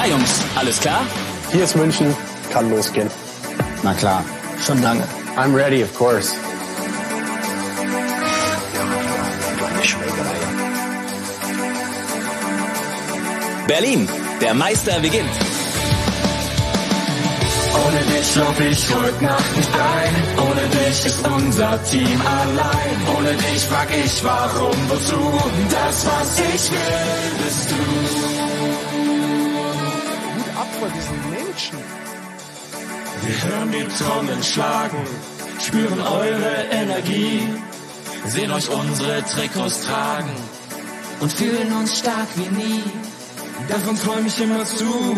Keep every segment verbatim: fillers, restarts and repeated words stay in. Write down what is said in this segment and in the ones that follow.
Ja, Jungs, alles klar? Hier ist München, kann losgehen. Na klar, schon lange. I'm ready, of course. Berlin, der Meister beginnt. Ohne dich lauf ich heute Nacht nicht ein. Ohne dich ist unser Team allein. Ohne dich frag ich warum, wozu. Das, was ich will, bist du. Hut ab vor diesen Menschen. Wir hören die Trommeln schlagen, spüren eure Energie, sehen euch unsere Trikots tragen und fühlen uns stark wie nie. Davon träum ich immer zu.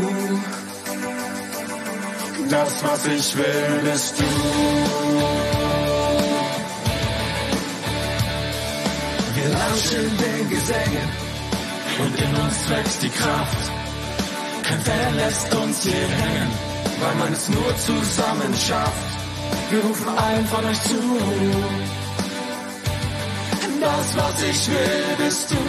Das, was ich will, bist du. Wir lauschen den Gesängen und in uns wächst die Kraft. Kein Fan lässt uns hier hängen, weil man es nur zusammen schafft. Wir rufen allen von euch zu. Das, was ich will, bist du.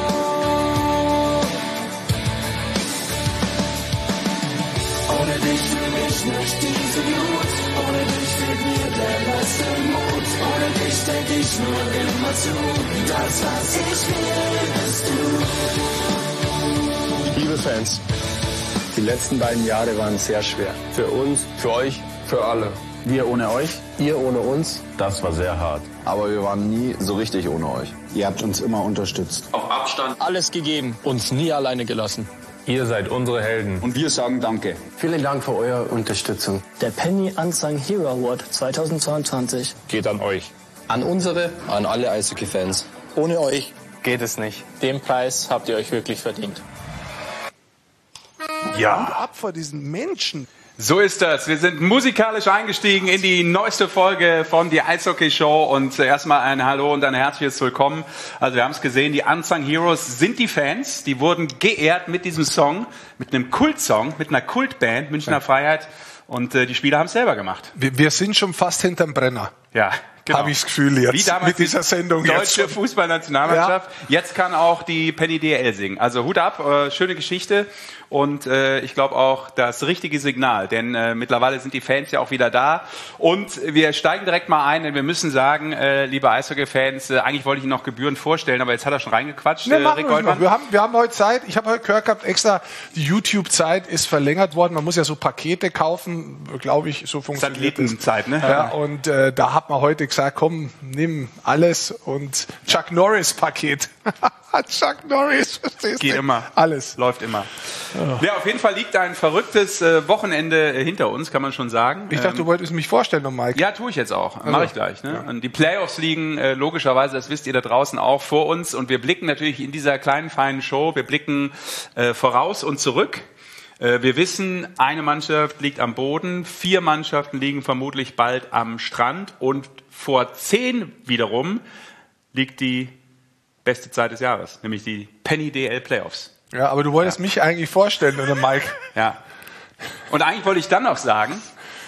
Ohne dich fühl ich nicht diese Glut. Ohne dich fehlt mir der letzte Mut. Ohne dich denk ich nur immer zu. Das, was ich will, bist du. Liebe Fans, die letzten beiden Jahre waren sehr schwer. Für uns, für euch, für alle. Wir ohne euch, ihr ohne uns. Das war sehr hart. Aber wir waren nie so richtig ohne euch. Ihr habt uns immer unterstützt. Auf Abstand Alles gegeben, uns nie alleine gelassen. Ihr seid unsere Helden. Und wir sagen Danke. Vielen Dank für eure Unterstützung. Der Penny Unsung Hero Award zweitausendzweiundzwanzig Geht an euch. An unsere, An alle Eishockey-Fans. ohne euch geht es nicht. Den Preis habt ihr euch wirklich verdient. Hut Ja. ab vor diesen Menschen. So ist das. Wir sind musikalisch eingestiegen in die neueste Folge von die Eishockey Show und erstmal ein Hallo und ein herzliches Willkommen. Also wir haben es gesehen, die Unsung Heroes sind die Fans, die wurden geehrt mit diesem Song, mit einem Kultsong, mit einer Kultband, Münchner Freiheit, und äh, die Spieler haben es selber gemacht. Wir, wir sind schon fast hinterm Brenner. Ja, genau. Habe ich das Gefühl jetzt Wie damals mit dieser Sendung die jetzt. deutsche Fußballnationalmannschaft. Ja. Jetzt kann auch die Penny D L singen. Also Hut ab, äh, schöne Geschichte. Und äh, ich glaube auch das richtige Signal, denn äh, mittlerweile sind die Fans ja auch wieder da. Und wir steigen direkt mal ein, denn wir müssen sagen, äh, liebe Eishockey-Fans, äh, eigentlich wollte ich ihn noch gebührend vorstellen, aber jetzt hat er schon reingequatscht, Nee, äh, machen Rick wir noch. Goldmann. Wir haben, wir haben heute Zeit. Ich habe heute gehört gehabt, extra die YouTube-Zeit ist verlängert worden. Man muss ja so Pakete kaufen, glaube ich, so funktioniert das. Satellitenzeit, ne? Ja, und äh, da hat man heute gesagt, komm, nimm alles und Chuck Norris-Paket. Chuck Norris, verstehst du? Geht immer. Alles. Läuft immer. Ja, auf jeden Fall liegt ein verrücktes äh, Wochenende äh, hinter uns, kann man schon sagen. Ich dachte, Ähm, du wolltest mich vorstellen noch, Mike. Ja, tue ich jetzt auch. Also, Mache ich gleich. Ne? ja. Und die Playoffs liegen äh, logischerweise, das wisst ihr da draußen auch, vor uns. Und wir blicken natürlich in dieser kleinen, feinen Show, wir blicken äh, voraus und zurück. Äh, wir wissen, eine Mannschaft liegt am Boden, vier Mannschaften liegen vermutlich bald am Strand. Und vor zehn wiederum liegt die beste Zeit des Jahres, nämlich die Penny D L Playoffs. Ja, aber du wolltest Ja. mich eigentlich vorstellen, oder Mike? Ja. Und eigentlich wollte ich dann noch sagen,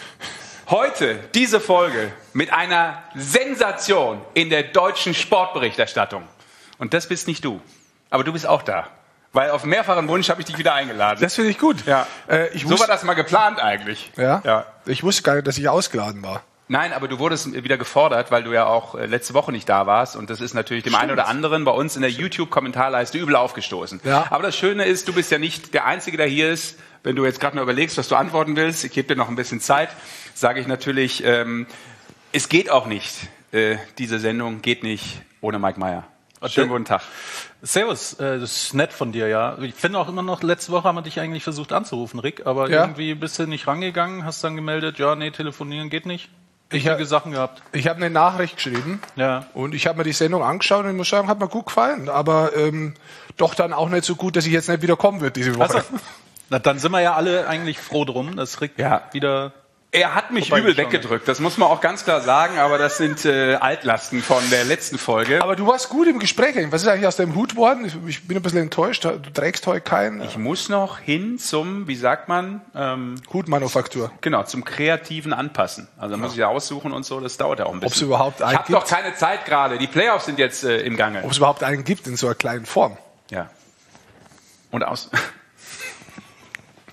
heute diese Folge mit einer Sensation in der deutschen Sportberichterstattung. Und das bist nicht du. Aber du bist auch da. Weil auf mehrfachen Wunsch habe ich dich wieder eingeladen. Das finde ich gut. ja. Äh, ich so wusste, war das mal geplant eigentlich. ja? Ja. Ich wusste gar nicht, dass ich ausgeladen war. Nein, aber du wurdest wieder gefordert, weil du ja auch äh, letzte Woche nicht da warst. Und das ist natürlich dem einen oder anderen bei uns in der YouTube-Kommentarleiste übel aufgestoßen. Ja. Aber das Schöne ist, du bist ja nicht der Einzige, der hier ist. Wenn du jetzt gerade mal überlegst, was du antworten willst, ich gebe dir noch ein bisschen Zeit, sage ich natürlich, ähm, es geht auch nicht. Äh, diese Sendung geht nicht ohne Mike Meier. Schönen guten Tag. Servus, äh, das ist nett von dir, ja. Ich finde auch immer noch, letzte Woche haben wir dich eigentlich versucht anzurufen, Rick, aber Ja. irgendwie bist du nicht rangegangen, hast dann gemeldet, ja, nee, telefonieren geht nicht. Ich Wichtige hab- Sachen gehabt. Ich habe eine Nachricht geschrieben Ja. und ich habe mir die Sendung angeschaut und ich muss sagen, hat mir gut gefallen. Aber ähm, doch dann auch nicht so gut, dass ich jetzt nicht wieder kommen wird diese Woche. Also, na, dann sind wir ja alle eigentlich froh drum, dass Rick Ja. wieder... Er hat mich Wobei übel ich schon- weggedrückt, das muss man auch ganz klar sagen, aber das sind äh, Altlasten von der letzten Folge. Aber du warst gut im Gespräch. Was ist eigentlich aus deinem Hut worden? Ich, ich bin ein bisschen enttäuscht. Du trägst heute keinen Ich muss noch hin zum, wie sagt man, ähm, Hutmanufaktur. genau, zum kreativen Anpassen. Also da muss ich ja aussuchen und so, das dauert ja auch ein bisschen. Ob's überhaupt einen Ich habe doch gibt? keine Zeit gerade. Die Playoffs sind jetzt äh, im Gange. Ob es überhaupt einen gibt in so einer kleinen Form. Ja. Und aus.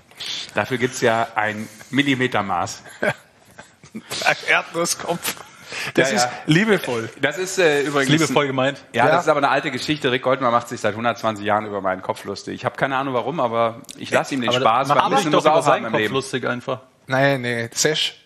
Dafür gibt's ja ein Millimetermaß. Ein Erdnusskopf. Das Ja, ist ja. liebevoll. Das ist äh, übrigens... Liebevoll gemeint. Ja, Ja. das ist aber eine alte Geschichte. Rick Goldmann macht sich seit hundertzwanzig Jahren über meinen Kopf lustig. Ich habe keine Ahnung warum, aber ich lasse ihm den Aber Spaß. macht weil ein sich bisschen doch muss er über auch haben seinen im Kopf Leben. lustig einfach. Nein, nee, Sesh,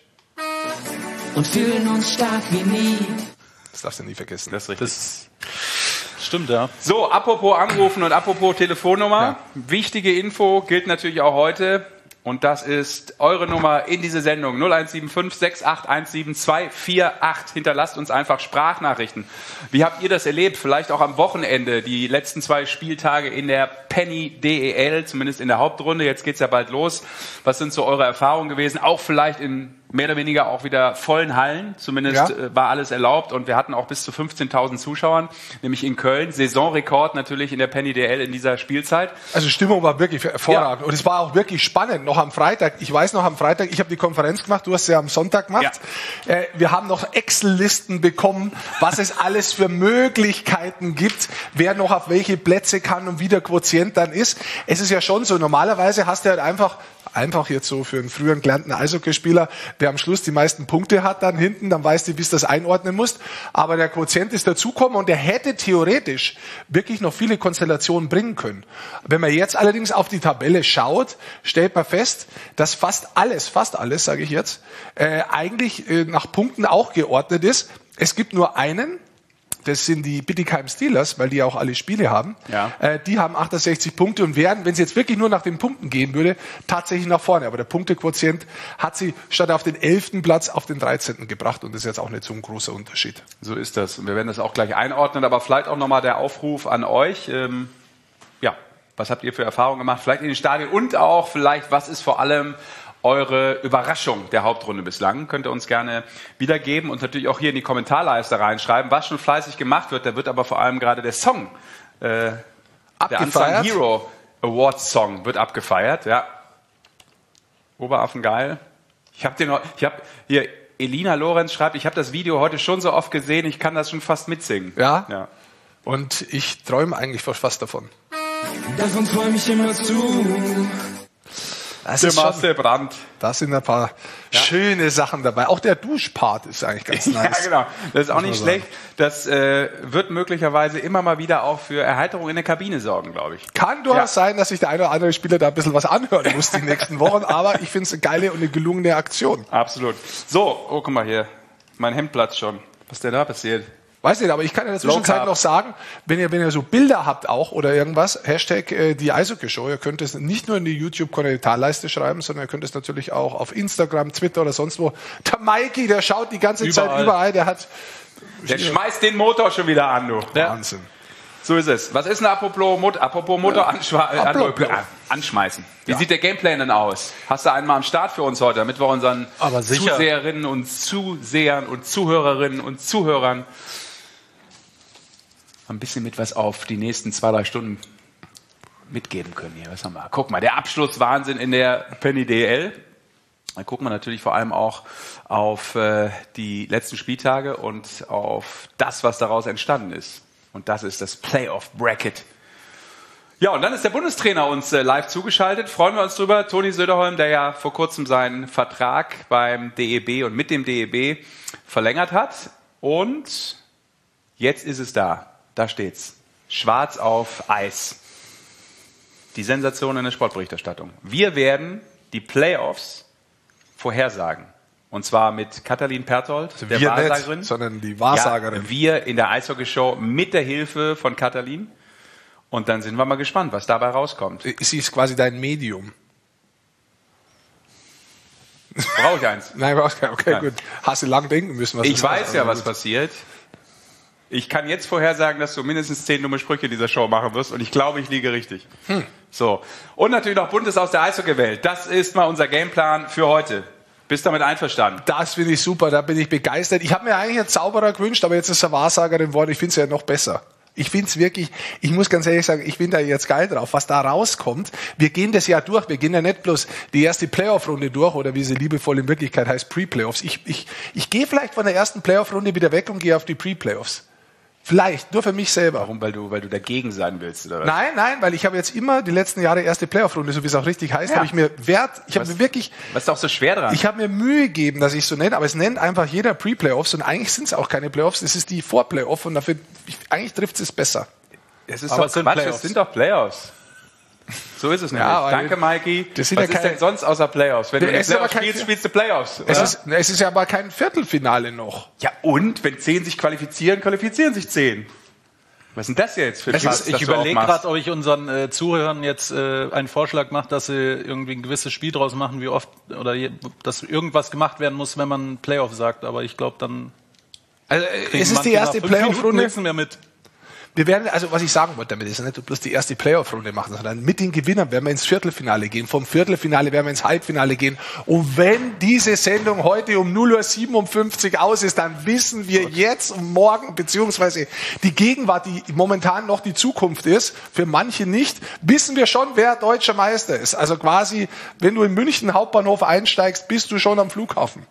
Und fühlen uns stark wie nie. das darfst du nie vergessen. Das ist richtig. Das stimmt, ja. So, apropos Anrufen und apropos Telefonnummer. Wichtige Info gilt natürlich auch heute. Und das ist eure Nummer in diese Sendung. null eins sieben fünf sechs acht eins sieben zwei vier acht. Hinterlasst uns einfach Sprachnachrichten. Wie habt ihr das erlebt? Vielleicht auch am Wochenende, die letzten zwei Spieltage in der Penny D E L, zumindest in der Hauptrunde. Jetzt geht's ja bald los. Was sind so eure Erfahrungen gewesen? Auch vielleicht in mehr oder weniger auch wieder vollen Hallen. Zumindest Ja. äh, war alles erlaubt. Und wir hatten auch bis zu fünfzehntausend Zuschauern, nämlich in Köln. Saisonrekord natürlich in der Penny D E L in dieser Spielzeit. Also Stimmung war wirklich hervorragend. Ja. Und es war auch wirklich spannend. Noch am Freitag, ich weiß noch am Freitag, ich habe die Konferenz gemacht, du hast sie ja am Sonntag gemacht. Äh, wir haben noch Excel-Listen bekommen, was es alles für Möglichkeiten gibt, wer noch auf welche Plätze kann und wie der Quotient dann ist. Es ist ja schon so, normalerweise hast du halt einfach Einfach jetzt so für einen früheren gelernten Eishockeyspieler, der am Schluss die meisten Punkte hat dann hinten, dann weißt du, wie du das einordnen musst. Aber der Quotient ist dazugekommen und der hätte theoretisch wirklich noch viele Konstellationen bringen können. Wenn man jetzt allerdings auf die Tabelle schaut, stellt man fest, dass fast alles, fast alles, sage ich jetzt, äh, eigentlich äh, nach Punkten auch geordnet ist. Es gibt nur einen, das sind die Bietigheim Steelers, weil die ja auch alle Spiele haben. Ja. Äh, die haben achtundsechzig Punkte und werden, wenn es jetzt wirklich nur nach den Punkten gehen würde, tatsächlich nach vorne. Aber der Punktequotient hat sie statt auf den elften Platz auf den dreizehnten gebracht und das ist jetzt auch nicht so ein großer Unterschied. So ist das. Und wir werden das auch gleich einordnen. Aber vielleicht auch nochmal der Aufruf an euch. Ähm, ja, was habt ihr für Erfahrungen gemacht? Vielleicht in den Stadien und auch vielleicht, was ist vor allem eure Überraschung der Hauptrunde bislang? Könnt ihr uns gerne wiedergeben und natürlich auch hier in die Kommentarleiste reinschreiben, was schon fleißig gemacht wird. Da wird aber vor allem gerade der Song, äh, der Unsung Abgefeiert. Hero Awards Song wird abgefeiert. Ja, Oberaffen geil. Ich habe den, ich habe hier Elina Lorenz schreibt, ich habe das Video heute schon so oft gesehen, ich kann das schon fast mitsingen. Ja? Ja. Und ich träume eigentlich fast davon. Davon träum ich immer zu. Das, Der ist schon, Marcel Brandt. da sind ein paar schöne Sachen dabei. Auch der Duschpart ist eigentlich ganz nice. Ja, genau. Das ist auch Muss nicht man schlecht. Das äh, wird möglicherweise immer mal wieder auch für Erheiterung in der Kabine sorgen, glaube ich. Kann durchaus Ja. sein, dass sich der eine oder andere Spieler da ein bisschen was anhören muss die nächsten Wochen, aber ich finde es eine geile und eine gelungene Aktion. Absolut. So, oh, guck mal hier. Mein Hemd platzt schon. Was ist denn da passiert? Weiß nicht, aber ich kann in der Zwischenzeit Carb. noch sagen, wenn ihr, wenn ihr so Bilder habt auch oder irgendwas, Hashtag äh, die Eishockey-Show, ihr könnt es nicht nur in die YouTube-Kommentarleiste schreiben, sondern ihr könnt es natürlich auch auf Instagram, Twitter oder sonst wo. Der Mikey, der schaut die ganze Zeit Überall. überall, der hat Der schmeißt den Motor schon wieder an, du. Wahnsinn. So ist es. Was ist denn apropos, Mot apropos Motor anschwa- äh, Apropos. äh, anschmeißen? Wie sieht der Gameplan denn aus? Hast du einen mal am Start für uns heute, damit wir unseren Aber sicher. Zuseherinnen und Zusehern und Zuhörerinnen und Zuhörern ein bisschen mit was auf die nächsten zwei, drei Stunden mitgeben können hier. Was haben wir? Guck mal, der Abschlusswahnsinn in der Penny D E L. Da gucken wir natürlich vor allem auch auf äh, die letzten Spieltage und auf das, was daraus entstanden ist. Und das ist das Playoff Bracket. Ja, und dann ist der Bundestrainer uns äh, live zugeschaltet. Freuen wir uns drüber. Toni Söderholm, der ja vor kurzem seinen Vertrag beim D E B und mit dem D E B verlängert hat. Und jetzt ist es da. Da steht's. Schwarz auf Eis. Die Sensation in der Sportberichterstattung. Wir werden die Playoffs vorhersagen. Und zwar mit Katalin Perthold, der wir Wahrsagerin. nicht, sondern die Wahrsagerin. Ja, wir in der Eishockeyshow mit der Hilfe von Katalin. Und dann sind wir mal gespannt, was dabei rauskommt. Sie ist quasi dein Medium. Brauche ich eins? Nein, okay, okay Nein. gut. Hast du lang denken müssen, was Ich das weiß ist, ja, aber was gut. passiert. Ich kann jetzt vorhersagen, dass du mindestens zehn dumme Sprüche in dieser Show machen wirst. Und ich glaube, ich liege richtig. Hm. So. Und natürlich noch Buntes aus der Eishockeywelt. Das ist mal unser Gameplan für heute. Bist damit einverstanden? Das finde ich super, da bin ich begeistert. Ich habe mir eigentlich einen Zauberer gewünscht, aber jetzt ist er Wahrsagerin geworden. Ich finde es ja noch besser. Ich finde es wirklich, ich muss ganz ehrlich sagen, ich bin da jetzt geil drauf, was da rauskommt. Wir gehen das Jahr durch, wir gehen ja nicht bloß die erste Playoff-Runde durch oder wie sie liebevoll in Wirklichkeit heißt, Pre-Playoffs. Ich, ich, ich gehe vielleicht von der ersten Playoff-Runde wieder weg und gehe auf die Pre-Playoffs. Vielleicht, nur für mich selber. Warum? Weil du, weil du dagegen sein willst, oder was? Nein, nein, weil ich habe jetzt immer die letzten Jahre erste Playoff-Runde, so wie es auch richtig heißt, Ja. habe ich mir Wert, ich habe mir wirklich, Was ist auch so schwer dran? ich habe mir Mühe gegeben, dass ich es so nenne, aber es nennt einfach jeder Pre-Playoffs und eigentlich sind es auch keine Playoffs, es ist die Vor-Playoff und dafür, ich, eigentlich trifft es besser. Es ist Aber doch es sind Quatsch, Playoffs. es sind doch Playoffs. So ist es nämlich. Ja, weil- Danke, Mikey. Das sind Was ja ist keine- denn sonst außer Playoffs? Wenn du in Es ist aber Playoffs kein- spielst, spielst du Playoffs, oder? Es ist, es ist ja aber kein Viertelfinale noch. Ja, und? Wenn zehn sich qualifizieren, qualifizieren sich zehn. Was ist denn das jetzt für ein Ich, Fass, ich das du überlege aufmachst? gerade, ob ich unseren äh, Zuhörern jetzt äh, einen Vorschlag mache, dass sie irgendwie ein gewisses Spiel draus machen, wie oft oder je, dass irgendwas gemacht werden muss, wenn man Playoff sagt. Aber ich glaube, dann Also, kriegen es ist die manche erste nach fünf Minuten Playoff-Runde. nichts mehr mit. Wir werden, also was ich sagen wollte damit, ist nicht bloß die erste Playoff-Runde machen, sondern mit den Gewinnern werden wir ins Viertelfinale gehen. Vom Viertelfinale werden wir ins Halbfinale gehen. Und wenn diese Sendung heute um null Uhr siebenundfünfzig aus ist, dann wissen wir jetzt und morgen, beziehungsweise die Gegenwart, die momentan noch die Zukunft ist, für manche nicht, wissen wir schon, wer deutscher Meister ist. Also quasi, wenn du in München Hauptbahnhof einsteigst, bist du schon am Flughafen.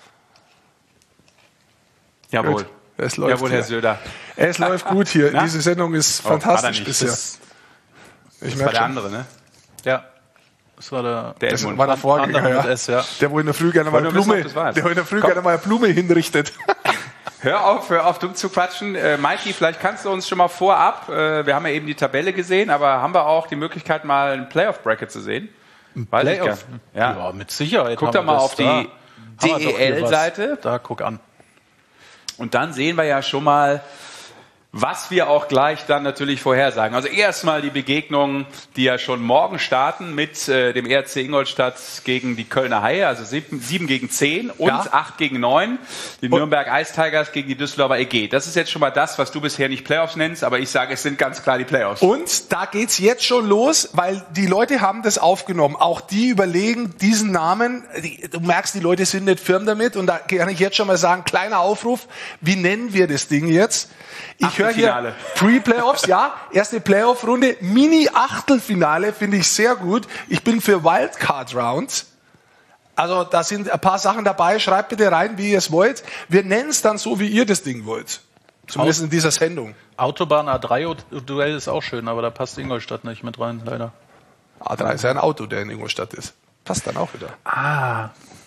Jawohl. Gut. Es läuft Jawohl, Herr hier. Söder. Es läuft gut hier. Na? Diese Sendung ist Oh, war fantastisch da nicht. bisher. Das, Ich das merk war der schon. andere, ne? Ja, das war der. Der Das Edmund. war der Vorgänger, Andere mit ja. S, ja. Der, wo in der Früh gerne mal eine Wollte nur Blume, wissen, ob das war's. der wo in der Früh Komm. gerne mal eine Blume hinrichtet. Hör auf, hör auf, dumm zu quatschen. Äh, Mikey, vielleicht kannst du uns schon mal vorab, äh, wir haben ja eben die Tabelle gesehen, aber haben wir auch die Möglichkeit, mal ein Playoff-Bracket zu sehen? Weiß ich Playoff? gar nicht. Ja, mit Sicherheit. Guck haben doch wir mal das. auf die Da haben wir doch hier was. D E L-Seite. Da, guck an. Und dann sehen wir ja schon mal, was wir auch gleich dann natürlich vorhersagen. Also erstmal die Begegnungen, die ja schon morgen starten mit äh, dem E R C Ingolstadt gegen die Kölner Haie, also sieben, sieben gegen zehn und Ja. acht gegen neun. Die Nürnberg Ice Tigers gegen die Düsseldorfer E G. Das ist jetzt schon mal das, was du bisher nicht Playoffs nennst, aber ich sage, es sind ganz klar die Playoffs. Und da geht's jetzt schon los, weil die Leute haben das aufgenommen. Auch die überlegen diesen Namen. Die, du merkst, die Leute sind nicht firm damit. Und da kann ich jetzt schon mal sagen, kleiner Aufruf. Wie nennen wir das Ding jetzt? Ich höre hier Achtelfinale. Pre-Playoffs, ja, erste Playoff-Runde, Mini-Achtelfinale, finde ich sehr gut. Ich bin für Wildcard-Rounds. Also da sind ein paar Sachen dabei. Schreibt bitte rein, wie ihr es wollt. Wir nennen es dann so, wie ihr das Ding wollt. Zumindest in dieser Sendung. Autobahn A drei Duell ist auch schön, aber da passt Ingolstadt nicht mit rein, leider. A drei ist ja ein Auto, der in Ingolstadt ist. Passt dann auch wieder. Ah.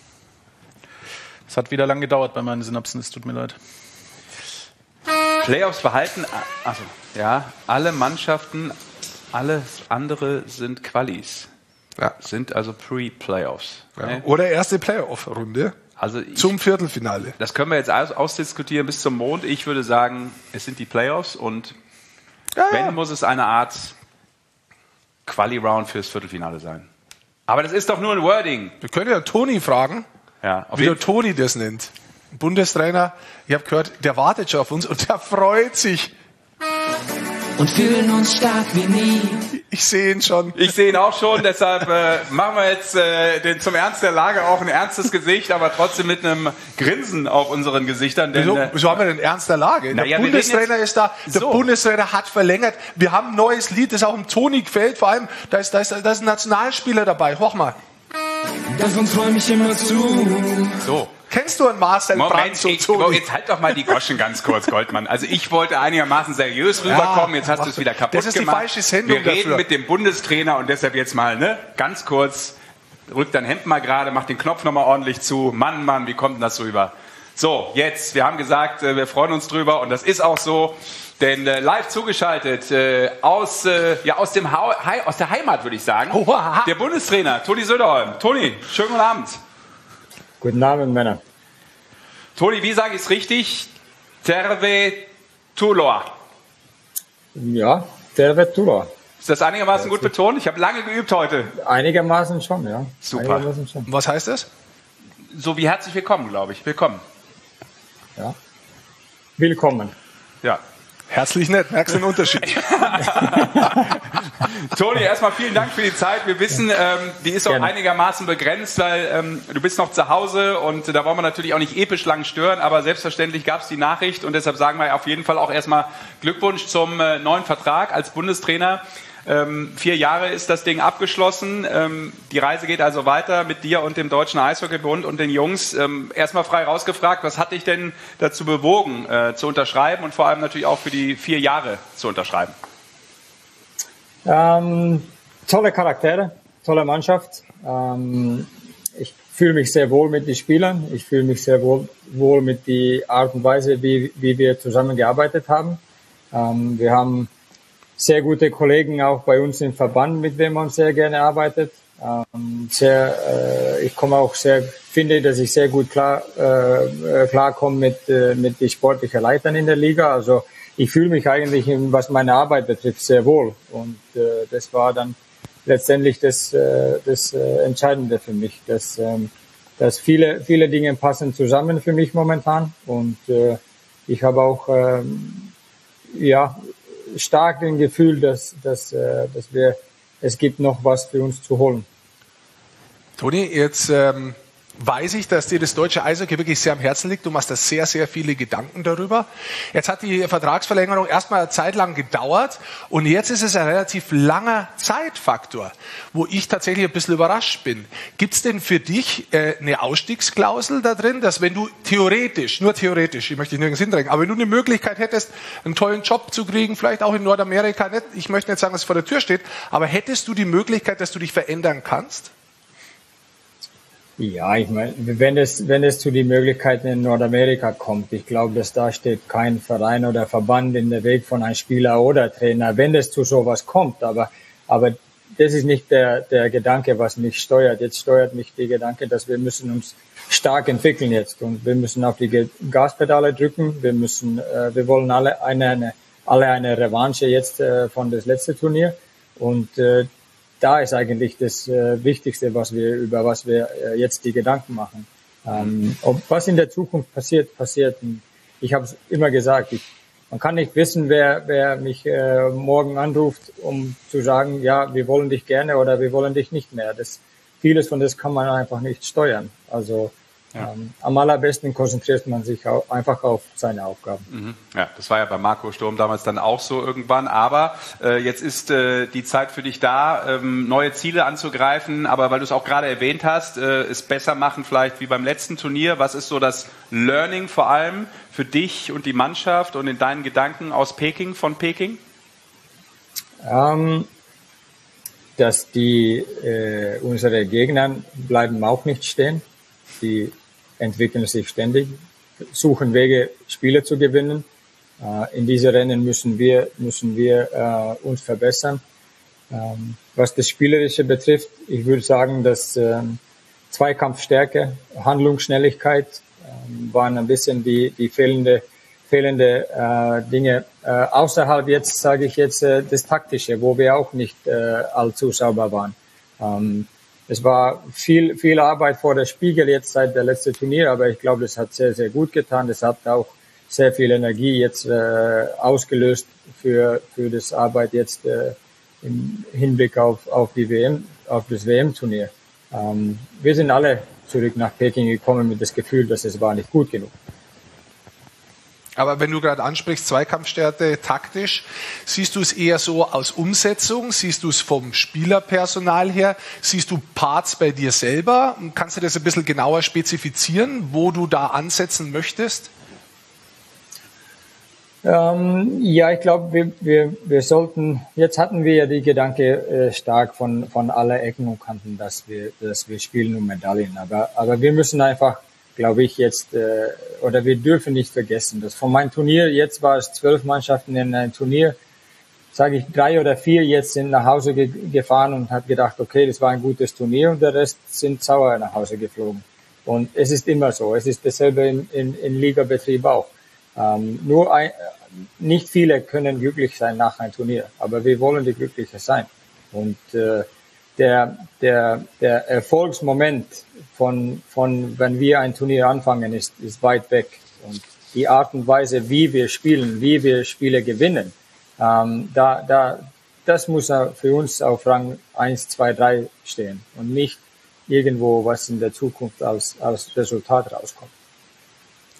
Es hat wieder lang gedauert bei meinen Synapsen, es tut mir leid. Playoffs behalten, also ja, alle Mannschaften, alles andere sind Qualis. Ja. Sind also Pre-Playoffs. Ja. Ne? Oder erste Playoff-Runde Also ich, zum Viertelfinale. das können wir jetzt aus, ausdiskutieren bis zum Mond. Ich würde sagen, es sind die Playoffs und Ja, wenn, ja. muss es eine Art Quali-Round fürs Viertelfinale sein. Aber das ist doch nur ein Wording. Wir können ja Toni fragen, Ja, auf wie jeden der Toni das nennt. Bundestrainer, ich habe gehört, der wartet schon auf uns und der freut sich. Und fühlen uns stark wie nie. Ich sehe ihn schon. Ich sehe ihn auch schon, deshalb äh, machen wir jetzt äh, den, zum Ernst der Lage auch ein ernstes Gesicht, aber trotzdem mit einem Grinsen auf unseren Gesichtern. Denn, Wieso, äh, wieso haben wir denn ernst der Lage? Der Naja, wir Bundestrainer reden jetzt- ist da, der So. Bundestrainer hat verlängert. Wir haben ein neues Lied, das auch dem Toni gefällt. Vor allem, da ist, da ist, da ist ein Nationalspieler dabei. Hoch mal. Davon träum ich immer zu. so. Kennst du einen Marcel Moment, Brandt und ich, Toni? jetzt halt doch mal die Goschen ganz kurz, Goldmann. Also ich wollte einigermaßen seriös rüberkommen, jetzt hast du es wieder kaputt das ist die gemacht. falsche Sendung Wir reden dafür. mit dem Bundestrainer und deshalb jetzt mal, ne, ganz kurz, rück dein Hemd mal gerade, mach den Knopf nochmal ordentlich zu. Mann, Mann, wie kommt denn das rüber? So, jetzt, wir haben gesagt, äh, wir freuen uns drüber und das ist auch so, denn äh, live zugeschaltet äh, aus, äh, ja, aus, dem ha He aus der Heimat, würde ich sagen, Oha. der Bundestrainer, Toni Söderholm. Toni, schönen guten Abend. Guten Abend, Männer. Toni, wie sage ich es richtig? Terve Tuloa. Ja, Terve Tuloa. Ist das einigermaßen gut betont? Ich habe lange geübt heute. Einigermaßen schon, ja. Super. Einigermaßen schon. Was heißt das? So wie herzlich willkommen, glaube ich. Willkommen. Ja. Willkommen. Ja. Herzlich nett, merkst du den Unterschied? Toni, erstmal vielen Dank für die Zeit. Wir wissen, ähm, die ist auch Gerne. einigermaßen begrenzt, weil ähm, du bist noch zu Hause und da wollen wir natürlich auch nicht episch lang stören, aber selbstverständlich gab es die Nachricht und deshalb sagen wir auf jeden Fall auch erstmal Glückwunsch zum äh, neuen Vertrag als Bundestrainer. Ähm, vier Jahre ist das Ding abgeschlossen. Ähm, die Reise geht also weiter mit dir und dem Deutschen Eishockeybund und den Jungs. Ähm, erstmal frei rausgefragt, was hat dich denn dazu bewogen, äh, zu unterschreiben und vor allem natürlich auch für die vier Jahre zu unterschreiben? Ähm, tolle Charaktere, tolle Mannschaft. Ähm, ich fühle mich sehr wohl mit den Spielern. Ich fühle mich sehr wohl, wohl mit der Art und Weise, wie, wie wir zusammengearbeitet haben. Ähm, wir haben sehr gute Kollegen auch bei uns im Verband, mit denen man sehr gerne arbeitet. Ähm, sehr, äh, ich komme auch sehr, finde, dass ich sehr gut klar äh, klarkomme mit äh, mit den sportlichen Leitern in der Liga. Also ich fühle mich eigentlich, was meine Arbeit betrifft, sehr wohl. Und äh, das war dann letztendlich das äh, das äh, Entscheidende für mich, dass ähm, dass viele viele Dinge passen zusammen für mich momentan. Und äh, ich habe auch ähm, ja stark das Gefühl, dass dass äh, dass wir es gibt noch was für uns zu holen. Toni, jetzt ähm, weiß ich, dass dir das deutsche Eishockey wirklich sehr am Herzen liegt. Du machst da sehr, sehr viele Gedanken darüber. Jetzt hat die Vertragsverlängerung erstmal eine Zeit lang gedauert und jetzt ist es ein relativ langer Zeitfaktor, wo ich tatsächlich ein bisschen überrascht bin. Gibt es denn für dich äh, eine Ausstiegsklausel da drin, dass wenn du theoretisch, nur theoretisch, ich möchte dich nirgends hindrängen, aber wenn du eine Möglichkeit hättest, einen tollen Job zu kriegen, vielleicht auch in Nordamerika, nicht, ich möchte nicht sagen, dass es vor der Tür steht, aber hättest du die Möglichkeit, dass du dich verändern kannst? Ja, ich meine, wenn es, wenn es zu den Möglichkeiten in Nordamerika kommt, ich glaube, dass da steht kein Verein oder Verband in der Weg von einem Spieler oder Trainer, wenn es zu sowas kommt. Aber, aber das ist nicht der, der Gedanke, was mich steuert. Jetzt steuert mich der Gedanke, dass wir müssen uns stark entwickeln jetzt und wir müssen auf die Gaspedale drücken. Wir müssen, äh, wir wollen alle eine, eine, alle eine Revanche jetzt äh, von das letzte Turnier und äh, da ist eigentlich das äh, Wichtigste, was wir über was wir äh, jetzt die Gedanken machen. Ähm, ob was in der Zukunft passiert, passiert. Und ich habe es immer gesagt, ich, man kann nicht wissen, wer wer mich äh, morgen anruft, um zu sagen, ja, wir wollen dich gerne oder wir wollen dich nicht mehr. Das vieles von das kann man einfach nicht steuern. Also ja. ähm, am allerbesten konzentriert man sich auch einfach auf seine Aufgaben. Mhm. Ja, das war ja bei Marco Sturm damals dann auch so irgendwann. Aber äh, jetzt ist äh, die Zeit für dich da, ähm, neue Ziele anzugreifen. Aber weil du es auch gerade erwähnt hast, äh, es besser machen vielleicht wie beim letzten Turnier. Was ist so das Learning vor allem für dich und die Mannschaft und in deinen Gedanken aus Peking, von Peking? Ähm, dass die äh, unsere Gegner bleiben auch nicht stehen. Die entwickeln sich ständig, suchen Wege, Spiele zu gewinnen. Äh, in diese Rennen müssen wir, müssen wir äh, uns verbessern. Ähm, was das Spielerische betrifft, ich würde sagen, dass äh, Zweikampfstärke, Handlungsschnelligkeit äh, waren ein bisschen die, die fehlende, fehlende äh, Dinge. Äh, außerhalb jetzt, sage ich jetzt, äh, das Taktische, wo wir auch nicht äh, allzu sauber waren. Ähm, Es war viel, viel Arbeit vor der Spiegel jetzt seit der letzten Turnier, aber ich glaube, das hat sehr, sehr gut getan. Das hat auch sehr viel Energie jetzt äh, ausgelöst für für das Arbeit jetzt äh, im Hinblick auf auf die W M, auf das W M-Turnier. Ähm, wir sind alle zurück nach Peking gekommen mit das Gefühl, dass es war nicht gut genug. Aber wenn du gerade ansprichst, Zweikampfstärke taktisch, siehst du es eher so aus Umsetzung? Siehst du es vom Spielerpersonal her? Siehst du Parts bei dir selber? Kannst du das ein bisschen genauer spezifizieren, wo du da ansetzen möchtest? Ähm, ja, ich glaube, wir, wir, wir sollten, jetzt hatten wir ja die Gedanke äh, stark von, von aller Ecken und Kanten, dass wir, dass wir spielen um Medaillen. Aber, aber wir müssen einfach, glaube ich, jetzt, äh, oder wir dürfen nicht vergessen, dass von meinem Turnier, jetzt war es zwölf Mannschaften in einem Turnier, sage ich, drei oder vier jetzt sind nach Hause ge gefahren und hat gedacht, okay, das war ein gutes Turnier und der Rest sind sauer nach Hause geflogen. Und es ist immer so, es ist dasselbe im, im, im Ligabetrieb auch. Ähm, nur ein, nicht viele können glücklich sein nach einem Turnier, aber wir wollen die Glückliche sein. Und äh, der, der, der Erfolgsmoment von, von, wenn wir ein Turnier anfangen, ist, ist weit weg. Und die Art und Weise, wie wir spielen, wie wir Spiele gewinnen, ähm, da, da, das muss für uns auf Rang eins, zwei, drei stehen und nicht irgendwo, was in der Zukunft als, als Resultat rauskommt.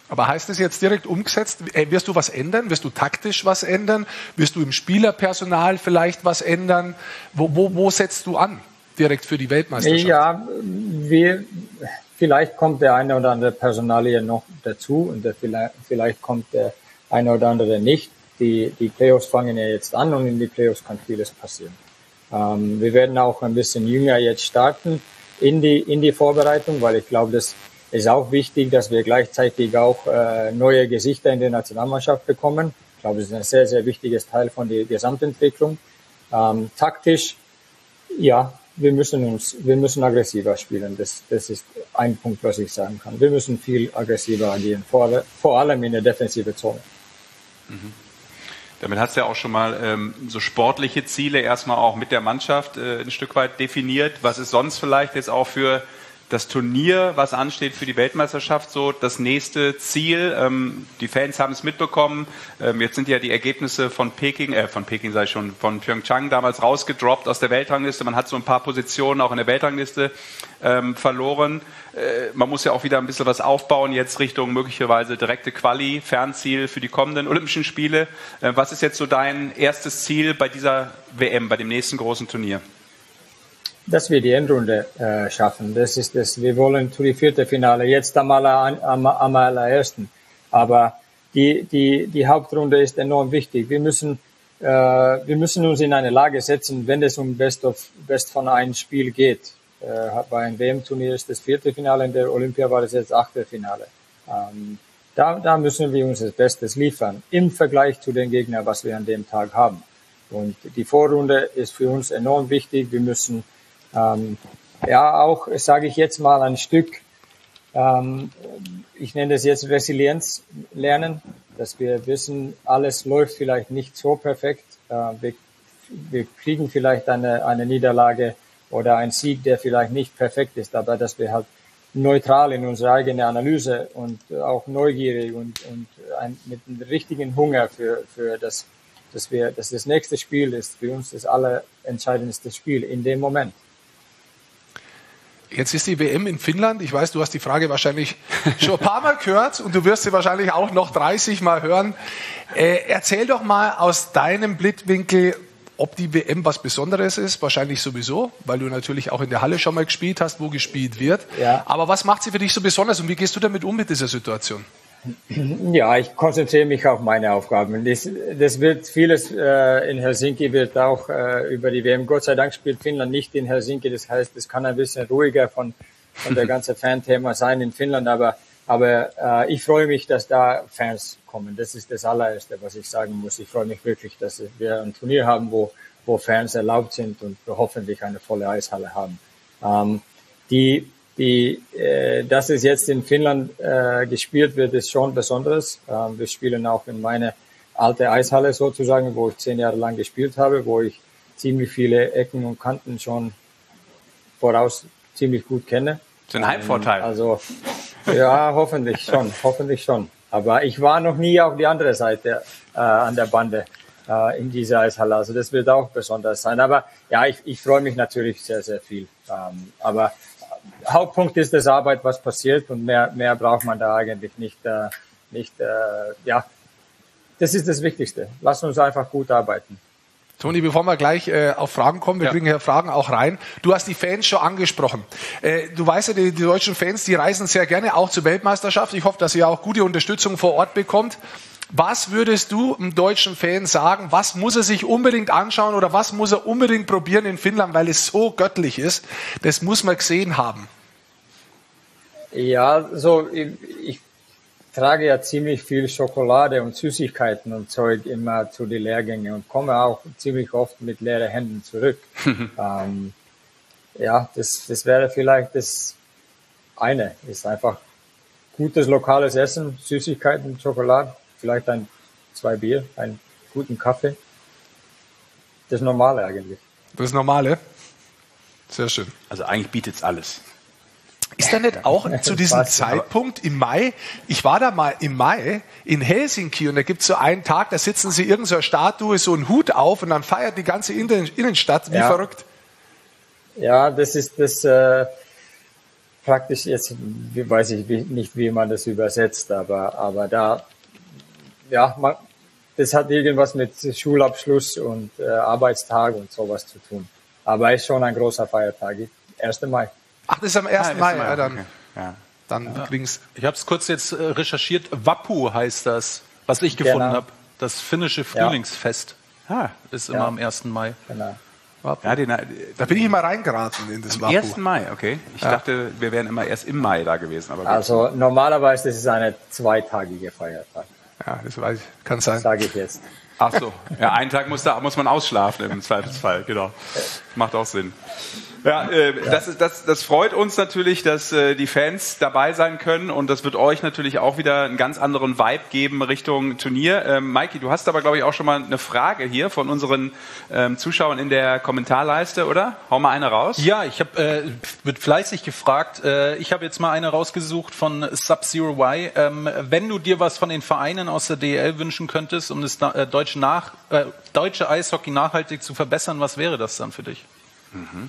Aber heißt es jetzt direkt umgesetzt, äh, wirst du was ändern? Wirst du taktisch was ändern? Wirst du im Spielerpersonal vielleicht was ändern? Wo, wo, wo setzt du an direkt für die Weltmeisterschaft? Ja, wir, vielleicht kommt der eine oder andere Personalie noch dazu und der, vielleicht, vielleicht kommt der eine oder andere nicht. Die, die Playoffs fangen ja jetzt an und in die Playoffs kann vieles passieren. Ähm, wir werden auch ein bisschen jünger jetzt starten in die, in die Vorbereitung, weil ich glaube, das ist auch wichtig, dass wir gleichzeitig auch äh, neue Gesichter in der Nationalmannschaft bekommen. Ich glaube, das ist ein sehr, sehr wichtiges Teil von der Gesamtentwicklung. Ähm, taktisch, ja, wir müssen uns, wir müssen aggressiver spielen. Das, das ist ein Punkt, was ich sagen kann. Wir müssen viel aggressiver agieren, vor, vor allem in der defensiven Zone. Mhm. Damit hast du ja auch schon mal ähm, so sportliche Ziele erstmal auch mit der Mannschaft äh, ein Stück weit definiert. Was ist sonst vielleicht jetzt auch für das Turnier, was ansteht für die Weltmeisterschaft, so das nächste Ziel? Ähm, die Fans haben es mitbekommen. Ähm, jetzt sind ja die Ergebnisse von Peking, äh, von Peking sei schon, von Pyeongchang damals rausgedroppt aus der Weltrangliste. Man hat so ein paar Positionen auch in der Weltrangliste ähm, verloren. Äh, man muss ja auch wieder ein bisschen was aufbauen jetzt Richtung möglicherweise direkte Quali, Fernziel für die kommenden Olympischen Spiele. Äh, was ist jetzt so dein erstes Ziel bei dieser W M, bei dem nächsten großen Turnier? Dass wir die Endrunde äh, schaffen. Das ist das. Wir wollen zu die vierte Finale. Jetzt am, aller, am, am allerersten. Aber die, die, die Hauptrunde ist enorm wichtig. Wir müssen, äh, wir müssen uns in eine Lage setzen, wenn es um Best of, Best von einem Spiel geht. Äh, bei einem W M-Turnier ist das vierte Finale, in der Olympia war das jetzt achte Finale. Ähm, da, da müssen wir uns das Bestes liefern. Im Vergleich zu den Gegnern, was wir an dem Tag haben. Und die Vorrunde ist für uns enorm wichtig. Wir müssen Ähm, ja, auch, sage ich jetzt mal, ein Stück, ähm, ich nenne das jetzt Resilienz lernen, dass wir wissen, alles läuft vielleicht nicht so perfekt. Äh, wir, wir kriegen vielleicht eine, eine Niederlage oder einen Sieg, der vielleicht nicht perfekt ist, aber dass wir halt neutral in unsere eigene Analyse und auch neugierig und, und ein, mit einem richtigen Hunger für, für das, dass wir, dass das nächste Spiel ist für uns das allerentscheidendste Spiel in dem Moment. Jetzt ist die W M in Finnland. Ich weiß, du hast die Frage wahrscheinlich schon ein paar Mal gehört und du wirst sie wahrscheinlich auch noch dreißig Mal hören. Äh, erzähl doch mal aus deinem Blickwinkel, ob die W M was Besonderes ist. Wahrscheinlich sowieso, weil du natürlich auch in der Halle schon mal gespielt hast, wo gespielt wird. Ja. Aber was macht sie für dich so besonders und wie gehst du damit um mit dieser Situation? Ja, ich konzentriere mich auf meine Aufgaben. Das, das wird vieles äh, in Helsinki wird auch äh, über die W M. Gott sei Dank spielt Finnland nicht in Helsinki. Das heißt, es kann ein bisschen ruhiger von, von der ganzen Fan-Thema sein in Finnland. Aber, aber äh, ich freue mich, dass da Fans kommen. Das ist das allererste, was ich sagen muss. Ich freue mich wirklich, dass wir ein Turnier haben, wo, wo Fans erlaubt sind und wir hoffentlich eine volle Eishalle haben. Ähm, die Die, äh, dass es jetzt in Finnland äh, gespielt wird, ist schon Besonderes. Ähm, wir spielen auch in meine alte Eishalle sozusagen, wo ich zehn Jahre lang gespielt habe, wo ich ziemlich viele Ecken und Kanten schon voraus ziemlich gut kenne. Das ist ein Heimvorteil. Ähm, also ja, hoffentlich schon, hoffentlich schon. Aber ich war noch nie auf die andere Seite äh, an der Bande äh, in dieser Eishalle. Also das wird auch besonders sein. Aber ja, ich, ich freue mich natürlich sehr, sehr viel. Ähm, aber Hauptpunkt ist das Arbeit, was passiert und mehr, mehr braucht man da eigentlich nicht, äh, nicht, äh, ja. Das ist das Wichtigste. Lass uns einfach gut arbeiten. Toni, bevor wir gleich äh, auf Fragen kommen, wir ja. kriegen hier Fragen auch rein. Du hast die Fans schon angesprochen. Äh, du weißt ja, die, die deutschen Fans, die reisen sehr gerne auch zur Weltmeisterschaft. Ich hoffe, dass ihr auch gute Unterstützung vor Ort bekommt. Was würdest du einem deutschen Fan sagen? Was muss er sich unbedingt anschauen oder was muss er unbedingt probieren in Finnland, weil es so göttlich ist? Das muss man gesehen haben. Ja, so ich, ich trage ja ziemlich viel Schokolade und Süßigkeiten und Zeug immer zu den Lehrgängen und komme auch ziemlich oft mit leeren Händen zurück. ähm, ja, das, das wäre vielleicht das eine. Ist einfach gutes lokales Essen, Süßigkeiten, Schokolade. Vielleicht ein, zwei Bier, einen guten Kaffee. Das Normale eigentlich. Das Normale? Sehr schön. Also eigentlich bietet's alles. Ist da nicht auch zu diesem Zeitpunkt im Mai, ich war da mal im Mai in Helsinki und da gibt's so einen Tag, da sitzen sie irgend so eine Statue, so einen Hut auf und dann feiert die ganze Innenstadt wie ja. verrückt. Ja, das ist das, äh, praktisch jetzt, weiß ich nicht, wie man das übersetzt, aber, aber da, ja, man, das hat irgendwas mit Schulabschluss und äh, Arbeitstag und sowas zu tun. Aber ist schon ein großer Feiertag, erster Mai. Ach, das ist am ersten Mai, ja, dann, okay. ja. dann ja. kriegen's. Ich habe es kurz jetzt äh, recherchiert. Wappu heißt das, was ich gefunden Genau. habe. Das finnische Frühlingsfest Ah, ist immer Ja. am ersten Mai. Genau. Ja, den, Da bin ich immer reingeraten in das am Wappu. ersten Mai, okay. Ich Ja. dachte, wir wären immer erst im Mai da gewesen. Aber gut. Also normalerweise ist es eine zweitagige Feiertag, Ja, das weiß ich. Kann sein. sage ich jetzt. Ach so, ja, einen Tag muss, da, muss man ausschlafen im Zweifelsfall, genau. Macht auch Sinn. Ja, äh, ja. Das, ist, das, das freut uns natürlich, dass äh, die Fans dabei sein können und das wird euch natürlich auch wieder einen ganz anderen Vibe geben Richtung Turnier. Ähm, Maiki, du hast aber, glaube ich, auch schon mal eine Frage hier von unseren ähm, Zuschauern in der Kommentarleiste, oder? Hau mal eine raus. Ja, ich habe äh, wird fleißig gefragt. Äh, ich habe jetzt mal eine rausgesucht von Sub-Zero Y. Ähm, wenn du dir was von den Vereinen aus der D E L wünschen könntest, um das äh, deutsche, nach, äh, deutsche Eishockey nachhaltig zu verbessern, was wäre das dann für dich? Mhm.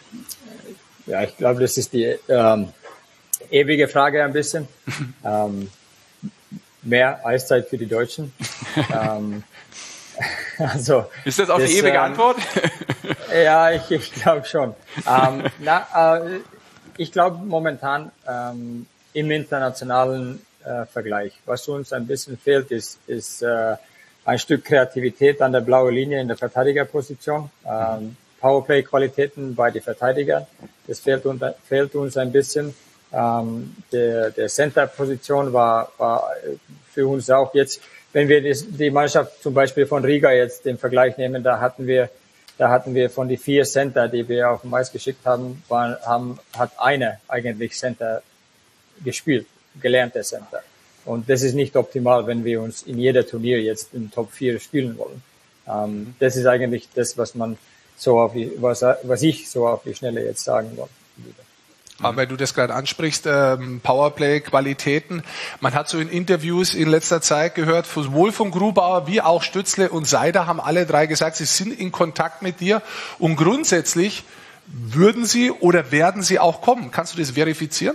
Ja, ich glaube, das ist die ähm, ewige Frage ein bisschen. ähm, mehr Eiszeit für die Deutschen. ähm, also, ist das auch das, die ewige ähm, Antwort? Ja, ich, ich glaube schon. ähm, na, äh, ich glaube momentan ähm, im internationalen äh, Vergleich, was uns ein bisschen fehlt, ist, ist äh, ein Stück Kreativität an der blauen Linie in der Verteidigerposition. Ähm, Powerplay-Qualitäten bei den Verteidigern, das fehlt, unter, fehlt uns ein bisschen. Ähm, der, der Center-Position war, war für uns auch jetzt, wenn wir die, die Mannschaft zum Beispiel von Riga jetzt den Vergleich nehmen, da hatten wir, da hatten wir von die vier Center, die wir auf dem Eis geschickt haben, waren, haben, hat eine eigentlich Center gespielt, gelernte Center. Und das ist nicht optimal, wenn wir uns in jeder Turnier jetzt im Top vier spielen wollen. Ähm, das ist eigentlich das, was man so auf die, was, was ich so auf die Schnelle jetzt sagen wollte. Aber weil du das gerade ansprichst, ähm, Powerplay-Qualitäten. Man hat so in Interviews in letzter Zeit gehört, sowohl von Grubauer wie auch Stützle und Seider haben alle drei gesagt, sie sind in Kontakt mit dir und grundsätzlich würden sie oder werden sie auch kommen. Kannst du das verifizieren?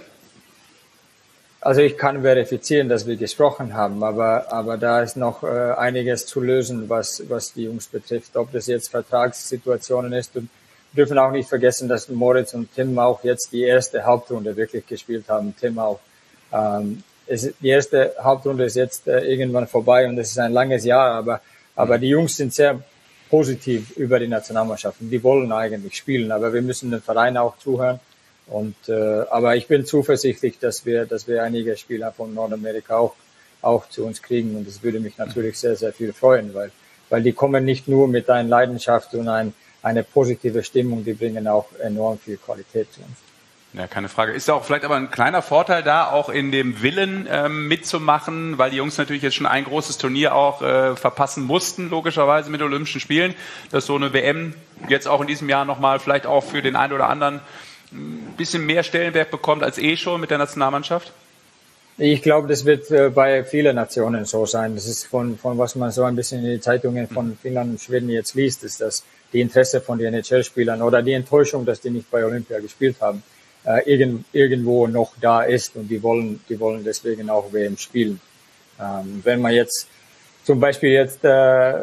Also ich kann verifizieren, dass wir gesprochen haben, aber, aber da ist noch äh, einiges zu lösen, was, was die Jungs betrifft. Ob das jetzt Vertragssituationen ist. Und wir dürfen auch nicht vergessen, dass Moritz und Tim auch jetzt die erste Hauptrunde wirklich gespielt haben. Tim auch. Ähm, es, die erste Hauptrunde ist jetzt äh, irgendwann vorbei und es ist ein langes Jahr, aber, aber die Jungs sind sehr positiv über die Nationalmannschaften. Die wollen eigentlich spielen, aber wir müssen den Verein auch zuhören. Und äh, aber ich bin zuversichtlich, dass wir, dass wir einige Spieler von Nordamerika auch auch zu uns kriegen und das würde mich natürlich sehr sehr viel freuen, weil weil die kommen nicht nur mit einer Leidenschaft und ein, eine positive Stimmung, die bringen auch enorm viel Qualität zu uns. Ja, keine Frage. Ist ja auch vielleicht aber ein kleiner Vorteil da, auch in dem Willen ähm, mitzumachen, weil die Jungs natürlich jetzt schon ein großes Turnier auch äh, verpassen mussten, logischerweise mit Olympischen Spielen, dass so eine W M jetzt auch in diesem Jahr nochmal vielleicht auch für den einen oder anderen ein bisschen mehr Stellenwert bekommt als eh schon mit der Nationalmannschaft? Ich glaube, das wird äh, bei vielen Nationen so sein. Das ist von, von was man so ein bisschen in den Zeitungen von Finnland und Schweden jetzt liest, ist, dass die Interesse von den N H L-Spielern oder die Enttäuschung, dass die nicht bei Olympia gespielt haben, äh, irgend, irgendwo noch da ist und die wollen, die wollen deswegen auch W M spielen. Ähm, wenn man jetzt zum Beispiel jetzt äh,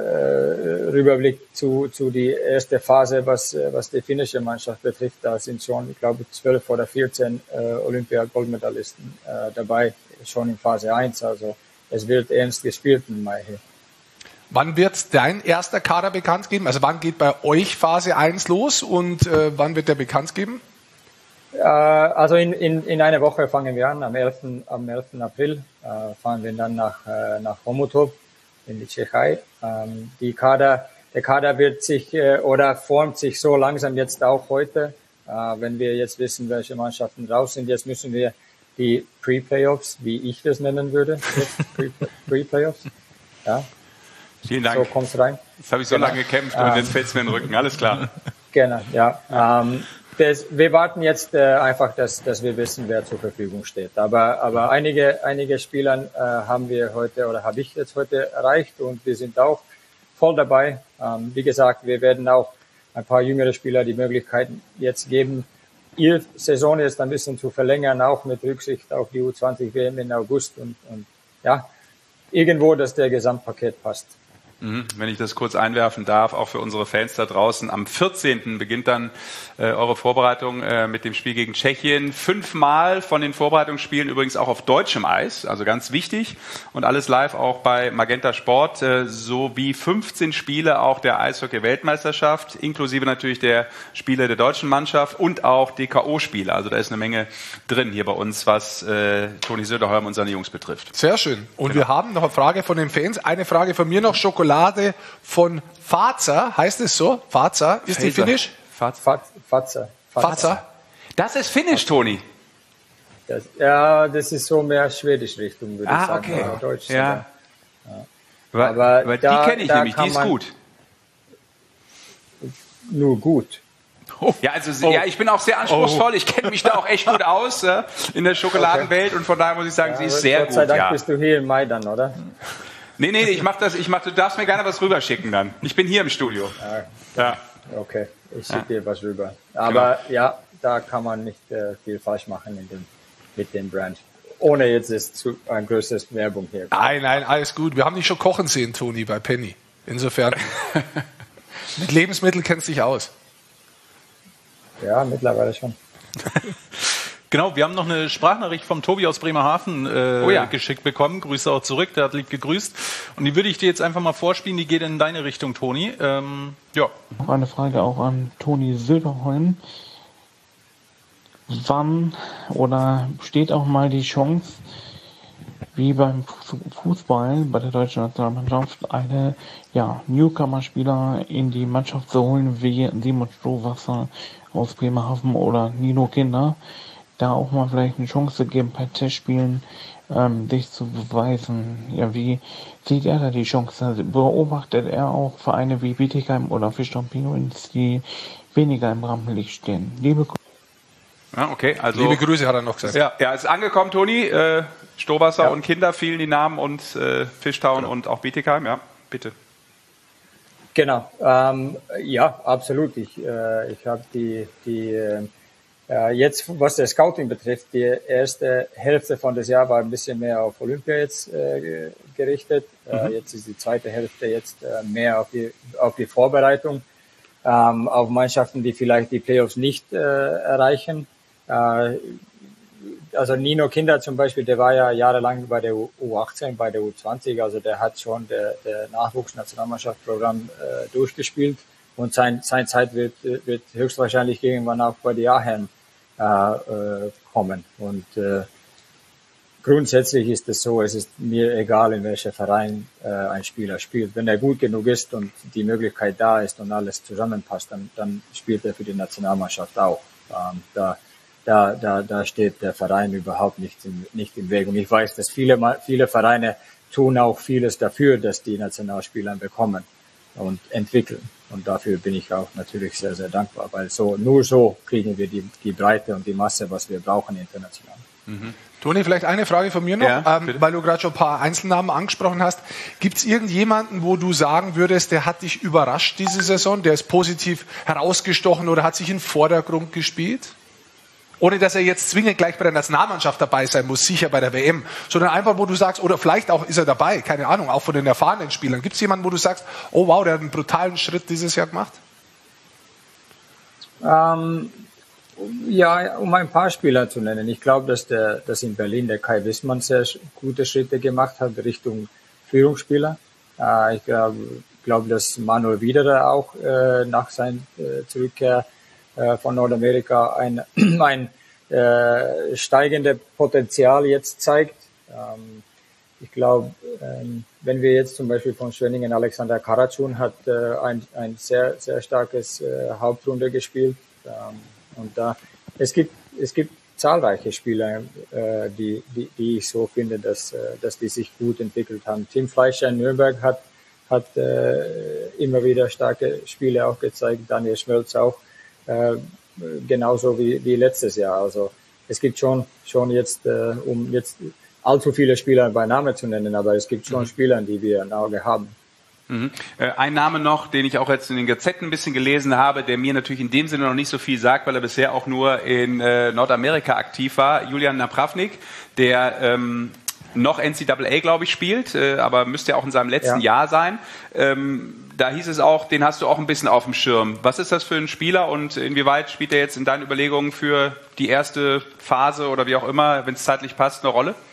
rüberblickt zu, zu die erste Phase, was, was die finnische Mannschaft betrifft, da sind schon, ich glaube, zwölf oder vierzehn äh, Olympia-Goldmedaillisten äh, dabei, schon in Phase eins. Also es wird ernst gespielt im Mai hier. Wann wird dein erster Kader bekannt geben? Also wann geht bei euch Phase eins los und äh, wann wird der bekannt geben? Äh, also in, in, in einer Woche fangen wir an, am elften Am elften April äh, fahren wir dann nach, äh, nach Chomutov in die Tschechei. Ähm, die Kader, der Kader wird sich äh, oder formt sich so langsam jetzt auch heute, äh, wenn wir jetzt wissen, welche Mannschaften raus sind. Jetzt müssen wir die Pre-Playoffs, wie ich das nennen würde, Pre-Playoffs. Ja. Vielen Dank. So kommt's rein. Jetzt habe ich so genau. lange gekämpft und ähm, jetzt fällt's mir in den Rücken. Alles klar. Genau, ja. Ähm, das, wir warten jetzt äh, einfach, dass, dass wir wissen, wer zur Verfügung steht. Aber, aber einige, einige Spieler äh, haben wir heute oder habe ich jetzt heute erreicht und wir sind auch voll dabei. Ähm, wie gesagt, wir werden auch ein paar jüngere Spieler die Möglichkeit jetzt geben, ihr Saison jetzt ein bisschen zu verlängern, auch mit Rücksicht auf die U zwanzig W M im August und, und ja, irgendwo, dass der Gesamtpaket passt. Wenn ich das kurz einwerfen darf, auch für unsere Fans da draußen. Am vierzehnten beginnt dann äh, eure Vorbereitung äh, mit dem Spiel gegen Tschechien. Fünfmal von den Vorbereitungsspielen übrigens auch auf deutschem Eis, also ganz wichtig. Und alles live auch bei Magenta Sport, äh, sowie fünfzehn Spiele auch der Eishockey-Weltmeisterschaft, inklusive natürlich der Spiele der deutschen Mannschaft und auch D K O-Spiele. Also da ist eine Menge drin hier bei uns, was äh, Toni Söderholm und seine Jungs betrifft. Sehr schön. Und Genau. wir haben noch eine Frage von den Fans. Eine Frage von mir noch, Schokolade von Fazer, heißt es so? Fazer, ist Fazer. die Finnisch? Fatzer. Fatzer. Fazer. Das ist Finnisch, Toni. Das, ja, das ist so mehr schwedisch Richtung, würde Ah, ich sagen. okay. Oder Deutsch. Ja. Ja. Weil, Aber weil da- die kenne ich da nämlich, die kann ist man- gut. Nur gut. Ja, also ja, ich bin auch sehr anspruchsvoll. Ich kenne mich da auch echt gut aus äh, in der Schokoladenwelt und von daher muss ich sagen, sie ist sehr Gott gut. sei Dank Ja. bist du hier in Maidan, oder? Nee, nee, ich mach das, ich mach, du darfst mir gerne was rüberschicken dann. Ich bin hier im Studio. Ja. Okay, ich schicke Ja. dir was rüber. Aber ja, da kann man nicht äh, viel falsch machen in dem, mit dem Brand. Ohne jetzt ist zu, ein größeres Werbung hier. Nein, nein, alles gut. Wir haben dich schon kochen sehen, Toni, bei Penny. Insofern, mit Lebensmitteln kennst du dich aus. Ja, mittlerweile schon. Genau, wir haben noch eine Sprachnachricht vom Tobi aus Bremerhaven äh, Oh ja. geschickt bekommen. Grüße auch zurück, der hat lieb gegrüßt. Und die würde ich dir jetzt einfach mal vorspielen, die geht in deine Richtung, Toni. Ähm, ja. Noch eine Frage auch an Toni Söderholm. Wann oder besteht auch mal die Chance, wie beim Fußball, bei der deutschen Nationalmannschaft, eine ja, Newcomer-Spieler in die Mannschaft zu holen, wie Simon Strohwasser aus Bremerhaven oder Nino Kinder, da auch mal vielleicht eine Chance zu geben, bei Testspielen ähm, sich zu beweisen. Ja, wie sieht er da die Chance? Beobachtet er auch Vereine wie Bietigheim oder Fischtown Penguins, die weniger im Rampenlicht stehen? Liebe Grüße. Ja, okay, also. Liebe Grüße, hat er noch gesagt. Ja, ja, ist angekommen, Toni. Äh, Stohwasser Ja. und Kinder fielen die Namen und äh, Fischtown und auch Bietigheim, ja, bitte. Genau, ähm, ja, absolut. Ich, äh, ich habe die, die äh, jetzt, was der Scouting betrifft, die erste Hälfte von das Jahr war ein bisschen mehr auf Olympia jetzt äh, gerichtet. Mhm. Äh, jetzt ist die zweite Hälfte jetzt äh, mehr auf die, auf die Vorbereitung, ähm, auf Mannschaften, die vielleicht die Playoffs nicht äh, erreichen. Äh, also Nino Kinder zum Beispiel, der war ja jahrelang bei der U achtzehn, bei der U zwanzig, also der hat schon der, der Nachwuchsnationalmannschaftsprogramm äh, durchgespielt und sein, sein Zeit wird, wird höchstwahrscheinlich irgendwann auch bei der Ahem äh, äh, kommen. Und äh, grundsätzlich ist es so, es ist mir egal, in welcher Verein äh, ein Spieler spielt. Wenn er gut genug ist und die Möglichkeit da ist und alles zusammenpasst, dann, dann spielt er für die Nationalmannschaft auch. Ähm, da Da, da, da steht der Verein überhaupt nicht im, nicht im Weg. Und ich weiß, dass viele, viele Vereine tun auch vieles dafür, dass die Nationalspieler bekommen und entwickeln. Und dafür bin ich auch natürlich sehr, sehr dankbar, weil so, nur so kriegen wir die, die Breite und die Masse, was wir brauchen international. Mhm. Toni, vielleicht eine Frage von mir noch, Ja, ähm, weil du gerade schon ein paar Einzelnamen angesprochen hast. Gibt es irgendjemanden, wo du sagen würdest, der hat dich überrascht diese Saison, der ist positiv herausgestochen oder hat sich in den Vordergrund gespielt? Ohne dass er jetzt zwingend gleich bei der Nationalmannschaft dabei sein muss, sicher bei der W M, sondern einfach, wo du sagst, oder vielleicht auch ist er dabei, keine Ahnung, auch von den erfahrenen Spielern. Gibt es jemanden, wo du sagst, oh wow, der hat einen brutalen Schritt dieses Jahr gemacht? Ähm, ja, um ein paar Spieler zu nennen. Ich glaube, dass der, dass in Berlin der Kai Wissmann sehr gute Schritte gemacht hat Richtung Führungsspieler. Äh, ich glaube, glaub, dass Manuel Wiederer auch äh, nach seiner äh, Zurückkehr von Nordamerika ein, ein äh, steigende Potenzial jetzt zeigt. Ähm, ich glaube, ähm, wenn wir jetzt zum Beispiel von Schwenningen, Alexander Karatschun hat äh, ein, ein sehr, sehr starkes äh, Hauptrunde gespielt. Ähm, und da, es gibt, es gibt zahlreiche Spieler, äh, die, die, die ich so finde, dass, äh, dass die sich gut entwickelt haben. Tim Fleischer in Nürnberg hat, hat äh, immer wieder starke Spiele auch gezeigt, Daniel Schmölz auch. Äh, genauso wie, wie letztes Jahr. Also es gibt schon schon jetzt, äh, um jetzt allzu viele Spieler bei Name zu nennen, aber es gibt schon mhm. Spieler, die wir im Auge haben. Mhm. Äh, ein Name noch, den ich auch jetzt in den Gazetten ein bisschen gelesen habe, der mir natürlich in dem Sinne noch nicht so viel sagt, weil er bisher auch nur in äh, Nordamerika aktiv war, Julian Napravnik, der ähm, noch N C double A, glaube ich, spielt, äh, aber müsste ja auch in seinem letzten ja. Jahr sein. Ähm, da hieß es auch, den hast du auch ein bisschen auf dem Schirm. Was ist das für ein Spieler und inwieweit spielt er jetzt in deinen Überlegungen für die erste Phase oder wie auch immer, wenn es zeitlich passt, eine Rolle?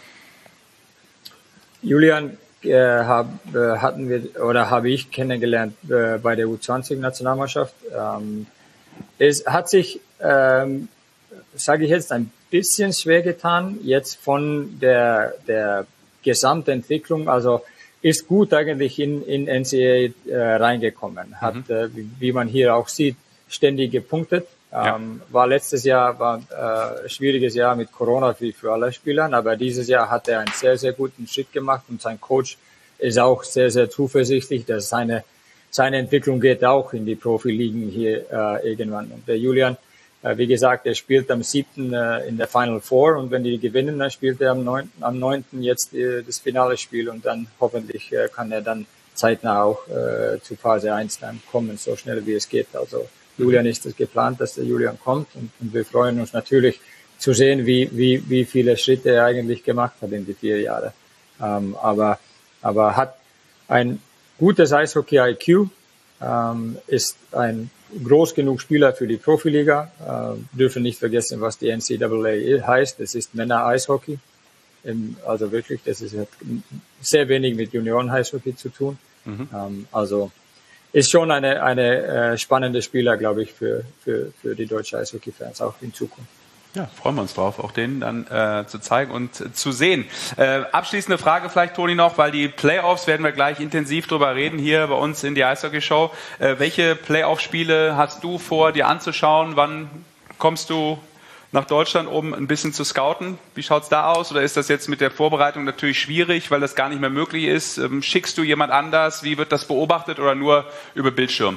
Julian äh, hab, äh, hatten wir oder habe ich kennengelernt äh, bei der U zwanzig Nationalmannschaft. Ähm, es hat sich, ähm, sage ich jetzt, ein bisschen schwer getan, jetzt von der, der Gesamtentwicklung, also ist gut eigentlich in, in N C A A äh, reingekommen, hat, mhm. äh, wie, wie man hier auch sieht, ständig gepunktet. Ja. Ähm, war letztes Jahr war äh, schwieriges Jahr mit Corona für, für alle Spieler, aber dieses Jahr hat er einen sehr, sehr guten Schritt gemacht und sein Coach ist auch sehr, sehr zuversichtlich, dass seine, seine Entwicklung geht auch in die Profiligen hier äh, irgendwann. Und der Julian, äh, wie gesagt, er spielt am siebten Äh, in der Final Four und wenn die gewinnen, dann spielt er am neunten am neunten jetzt äh, das finale Spiel und dann hoffentlich äh, kann er dann zeitnah auch äh, zu Phase eins dann kommen, so schnell wie es geht. Also Julian ist es geplant, dass der Julian kommt und, und wir freuen uns natürlich zu sehen, wie, wie, wie viele Schritte er eigentlich gemacht hat in die vier Jahre. Ähm, aber, aber hat ein gutes Eishockey-I Q, ähm, ist ein groß genug Spieler für die Profiliga, äh, dürfen nicht vergessen, was die N C double A heißt. Das ist Männer-Eishockey. Also wirklich, das ist, hat sehr wenig mit Junioren-Eishockey zu tun. Mhm. Ähm, also, ist schon eine, eine äh, spannende Spieler, glaube ich, für, für, für die deutsche Eishockey-Fans auch in Zukunft. Ja, freuen wir uns drauf, auch den dann äh, zu zeigen und äh, zu sehen. Äh, abschließende Frage vielleicht, Toni, noch, weil die Playoffs werden wir gleich intensiv drüber reden hier bei uns in die Eishockey-Show. Äh, welche Playoff-Spiele hast du vor, dir anzuschauen? Wann kommst du nach Deutschland, um ein bisschen zu scouten? Wie schaut's da aus? Oder ist das jetzt mit der Vorbereitung natürlich schwierig, weil das gar nicht mehr möglich ist? Ähm, schickst du jemand anders? Wie wird das beobachtet oder nur über Bildschirm?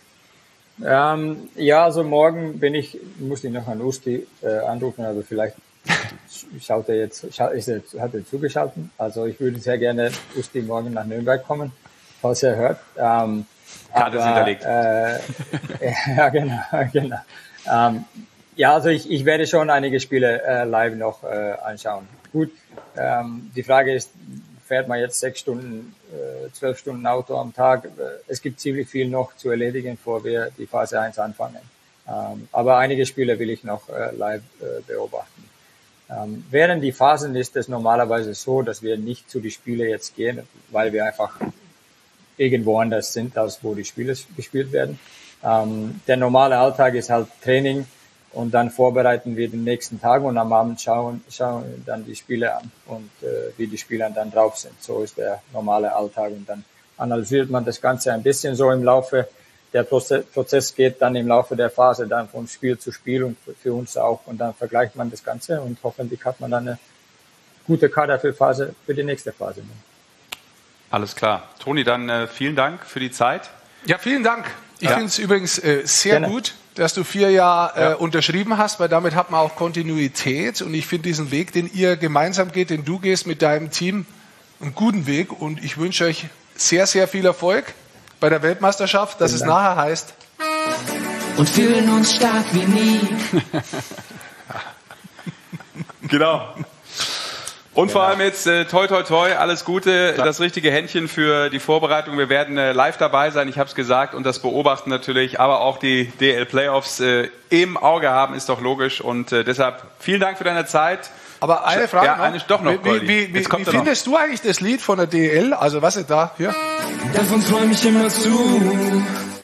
Ähm, ja, also morgen bin ich, muss ich noch an Usti äh, anrufen, aber vielleicht schaut er jetzt, scha ist er, hat er zugeschaltet. Also ich würde sehr gerne Usti morgen nach Nürnberg kommen, falls er hört. Ähm, Karte ist hinterlegt. Äh, ja, genau, genau. Ähm, Ja, also ich, ich werde schon einige Spiele äh, live noch äh, anschauen. Gut, ähm, die Frage ist, fährt man jetzt sechs Stunden, äh, zwölf Stunden Auto am Tag? Es gibt ziemlich viel noch zu erledigen, bevor wir die Phase eins anfangen. Ähm, aber einige Spiele will ich noch äh, live äh, beobachten. Ähm, während die Phasen ist es normalerweise so, dass wir nicht zu den Spielen jetzt gehen, weil wir einfach irgendwo anders sind, als wo die Spiele gespielt werden. Ähm, der normale Alltag ist halt Training, und dann vorbereiten wir den nächsten Tag und am Abend schauen, schauen dann die Spiele an und äh, wie die Spieler dann drauf sind. So ist der normale Alltag und dann analysiert man das Ganze ein bisschen so im Laufe. Der Prozess, Prozess geht dann im Laufe der Phase dann von Spiel zu Spiel und für uns auch und dann vergleicht man das Ganze und hoffentlich hat man dann eine gute Kader für Phase, für die nächste Phase. Alles klar. Toni, dann äh, vielen Dank für die Zeit. Ja, vielen Dank. Ich ja. finde es übrigens äh, sehr Gerne. gut, dass du vier Jahre äh, ja. unterschrieben hast, weil damit hat man auch Kontinuität und ich finde diesen Weg, den ihr gemeinsam geht, den du gehst mit deinem Team, einen guten Weg und ich wünsche euch sehr, sehr viel Erfolg bei der Weltmeisterschaft, dass Vielen es Dank. nachher heißt und fühlen uns stark wie nie. Genau. Und vor allem jetzt äh, toi toi toi, alles Gute, Klar. das richtige Händchen für die Vorbereitung. Wir werden äh, live dabei sein, ich habe es gesagt, und das beobachten natürlich, aber auch die D L Playoffs äh, im Auge haben, ist doch logisch. Und äh, deshalb vielen Dank für deine Zeit. Aber eine Frage ja, noch. Eine, doch noch, wie, wie, wie, wie findest noch. du eigentlich das Lied von der D L? Also was ist da? Hier? Davon träume ich immer zu.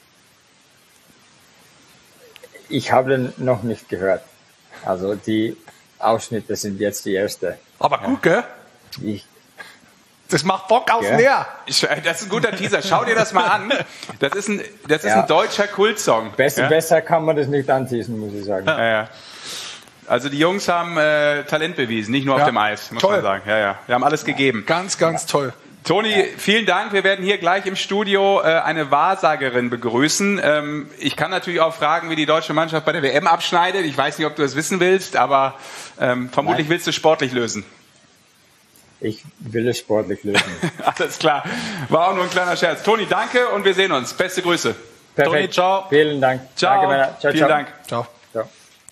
Ich habe den noch nicht gehört. Also die Ausschnitte sind jetzt die erste. Aber gut, gell? Ich, das macht Bock auf ja. mehr. Das ist ein guter Teaser. Schau dir das mal an. Das ist ein, das ist ja. ein deutscher Kultsong. Besser, ja? besser kann man das nicht anteasen, muss ich sagen. Ja, ja. Also die Jungs haben äh, Talent bewiesen, nicht nur ja. auf dem Eis, muss toll. man sagen. Ja, ja. Wir haben alles gegeben. Ganz, ganz toll. Toni, vielen Dank. Wir werden hier gleich im Studio äh, eine Wahrsagerin begrüßen. Ähm, ich kann natürlich auch fragen, wie die deutsche Mannschaft bei der W M abschneidet. Ich weiß nicht, ob du das wissen willst, aber ähm, vermutlich Nein. willst du sportlich lösen. Ich will es sportlich lösen. Alles klar. War auch nur ein kleiner Scherz. Toni, danke und wir sehen uns. Beste Grüße. Perfekt. Toni, ciao. Vielen Dank. Ciao. Danke, ciao, Vielen ciao. Dank. Ciao. Ciao.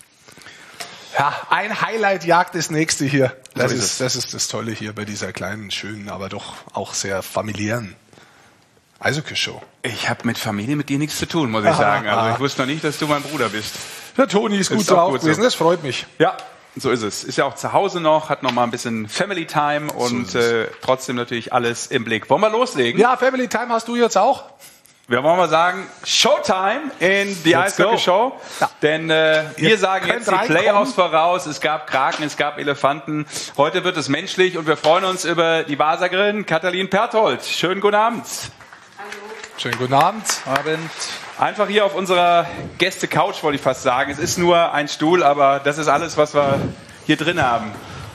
Ja, ein Highlight jagt das nächste hier. Das So ist ist, das ist das Tolle hier bei dieser kleinen, schönen, aber doch auch sehr familiären Eishockey-Show. Ich habe mit Familie mit dir nichts zu tun, muss ich sagen. Also ich wusste noch nicht, dass du mein Bruder bist. Der Toni ist gut Ist auch drauf gut gewesen, so. das freut mich. Ja, so ist es. Ist ja auch zu Hause noch, hat noch mal ein bisschen Family Time und äh, trotzdem natürlich alles im Blick. Wollen wir loslegen? Ja, Family Time hast du jetzt auch. Wir wollen mal sagen, Showtime in die Let's Eishockey go. Show. Ja. Denn äh, wir Ihr sagen könnt jetzt die reinkommen. Playoffs voraus. Es gab Kraken, es gab Elefanten. Heute wird es menschlich und wir freuen uns über die Wahrsagerin Katalin Perthold. Schönen guten Abend. Schönen guten Abend. Abend. Einfach hier auf unserer Gäste-Couch, wollte ich fast sagen. Es ist nur ein Stuhl, aber das ist alles, was wir hier drin haben.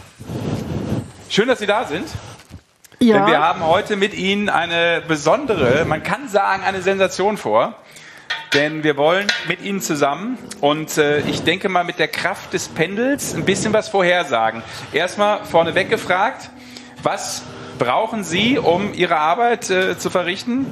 Schön, dass Sie da sind. Ja. Denn wir haben heute mit Ihnen eine besondere, man kann sagen, eine Sensation vor. Denn wir wollen mit Ihnen zusammen und äh, ich denke mal mit der Kraft des Pendels ein bisschen was vorhersagen. Erstmal vorneweg gefragt, was brauchen Sie, um Ihre Arbeit äh, zu verrichten?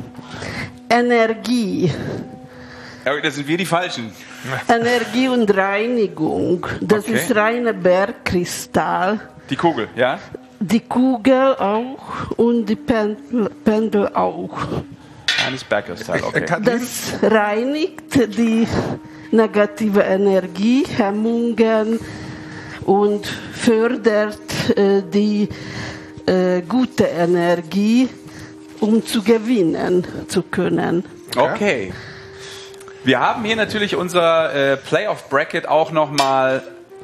Energie. Ja, das sind wir die Falschen. Energie und Reinigung. Das Okay. ist reine Bergkristall. Die Kugel, ja? Die Kugel auch und die Pendel, Pendel auch. Eines Bergkristall, okay. Das reinigt die negative Energie, Hemmungen und fördert äh, die äh, gute Energie, um zu gewinnen zu können. Okay. Wir haben hier natürlich unser äh, Playoff Bracket auch nochmal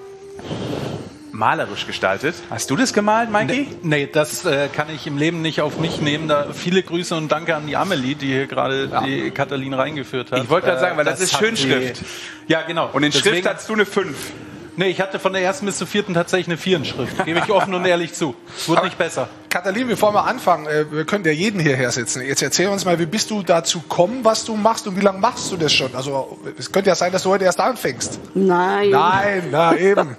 malerisch gestaltet. Hast du das gemalt, Mikey? Nee, nee das äh, kann ich im Leben nicht auf mich nehmen. Da viele Grüße und danke an die Amelie, die hier gerade Ja. die Katalin reingeführt hat. Ich wollte gerade sagen, weil das ist hat Schönschrift. Die, ja, genau. Und in Deswegen- Schrift hast du eine fünf. Nee, ich hatte von der ersten bis zur vierten tatsächlich eine vier in Schrift. Gebe ich offen und ehrlich zu. Wurde nicht besser. Katalin, bevor wir anfangen, äh, wir können ja jeden hierher setzen. Jetzt erzähl uns mal, wie bist du dazu gekommen, was du machst und wie lange machst du das schon? Also es könnte ja sein, dass du heute erst anfängst. Nein. Nein, na eben.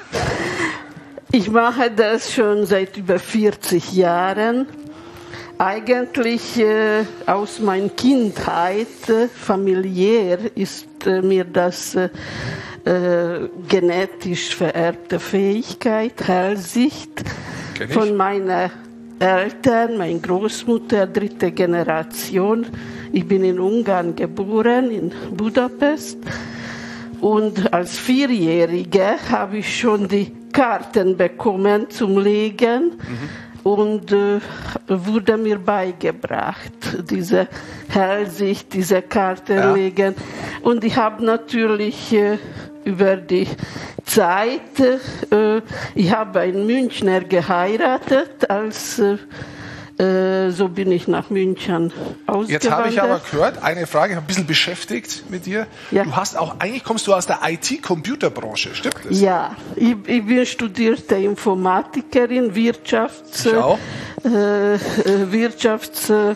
Ich mache das schon seit über vierzig Jahren. Eigentlich äh, aus meiner Kindheit, äh, familiär, ist äh, mir das äh, äh, genetisch vererbte Fähigkeit, Hellsicht Kenn ich. von meinen Eltern, meine Großmutter, dritte Generation. Ich bin in Ungarn geboren, in Budapest. Und als Vierjährige habe ich schon die Karten bekommen zum Legen und äh, wurde mir beigebracht, diese Hellsicht, diese Karten Ja. legen. Und ich habe natürlich äh, über die Zeit, äh, ich habe einen Münchner geheiratet, als äh, äh, so bin ich nach München ausgewandert. Jetzt habe ich aber gehört, eine Frage, ich habe ein bisschen beschäftigt mit dir. Ja. Du hast auch, eigentlich kommst du aus der I T-Computerbranche, stimmt das? Ja, ich, ich bin studierte Informatikerin, Wirtschafts, Ich auch. äh, äh, Wirtschaftsschule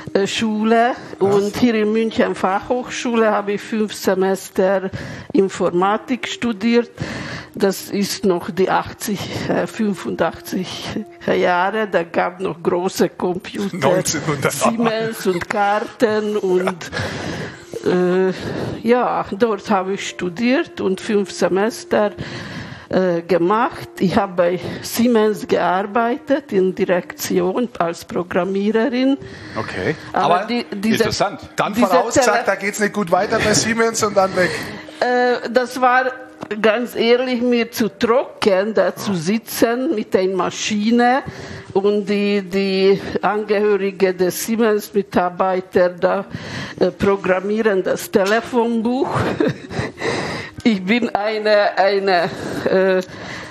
und hier in München Fachhochschule habe ich fünf Semester Informatik studiert. Das ist noch die achtzig, äh, fünfundachtziger Jahre, da gab noch große Computer, neunzehnhundert. Siemens und Karten und äh, ja, dort habe ich studiert und fünf Semester äh, gemacht. Ich habe bei Siemens gearbeitet in Direktion als Programmiererin. Okay. Aber, die, diese, Interessant. Dann diese vorausgesagt, Tele- da geht es nicht gut weiter bei Siemens und dann weg. Äh, das war ganz ehrlich mir zu trocken, da zu sitzen mit einer Maschine und die, die Angehörige des Siemens-Mitarbeiter da äh, programmieren das Telefonbuch. Ich bin eine, eine, äh,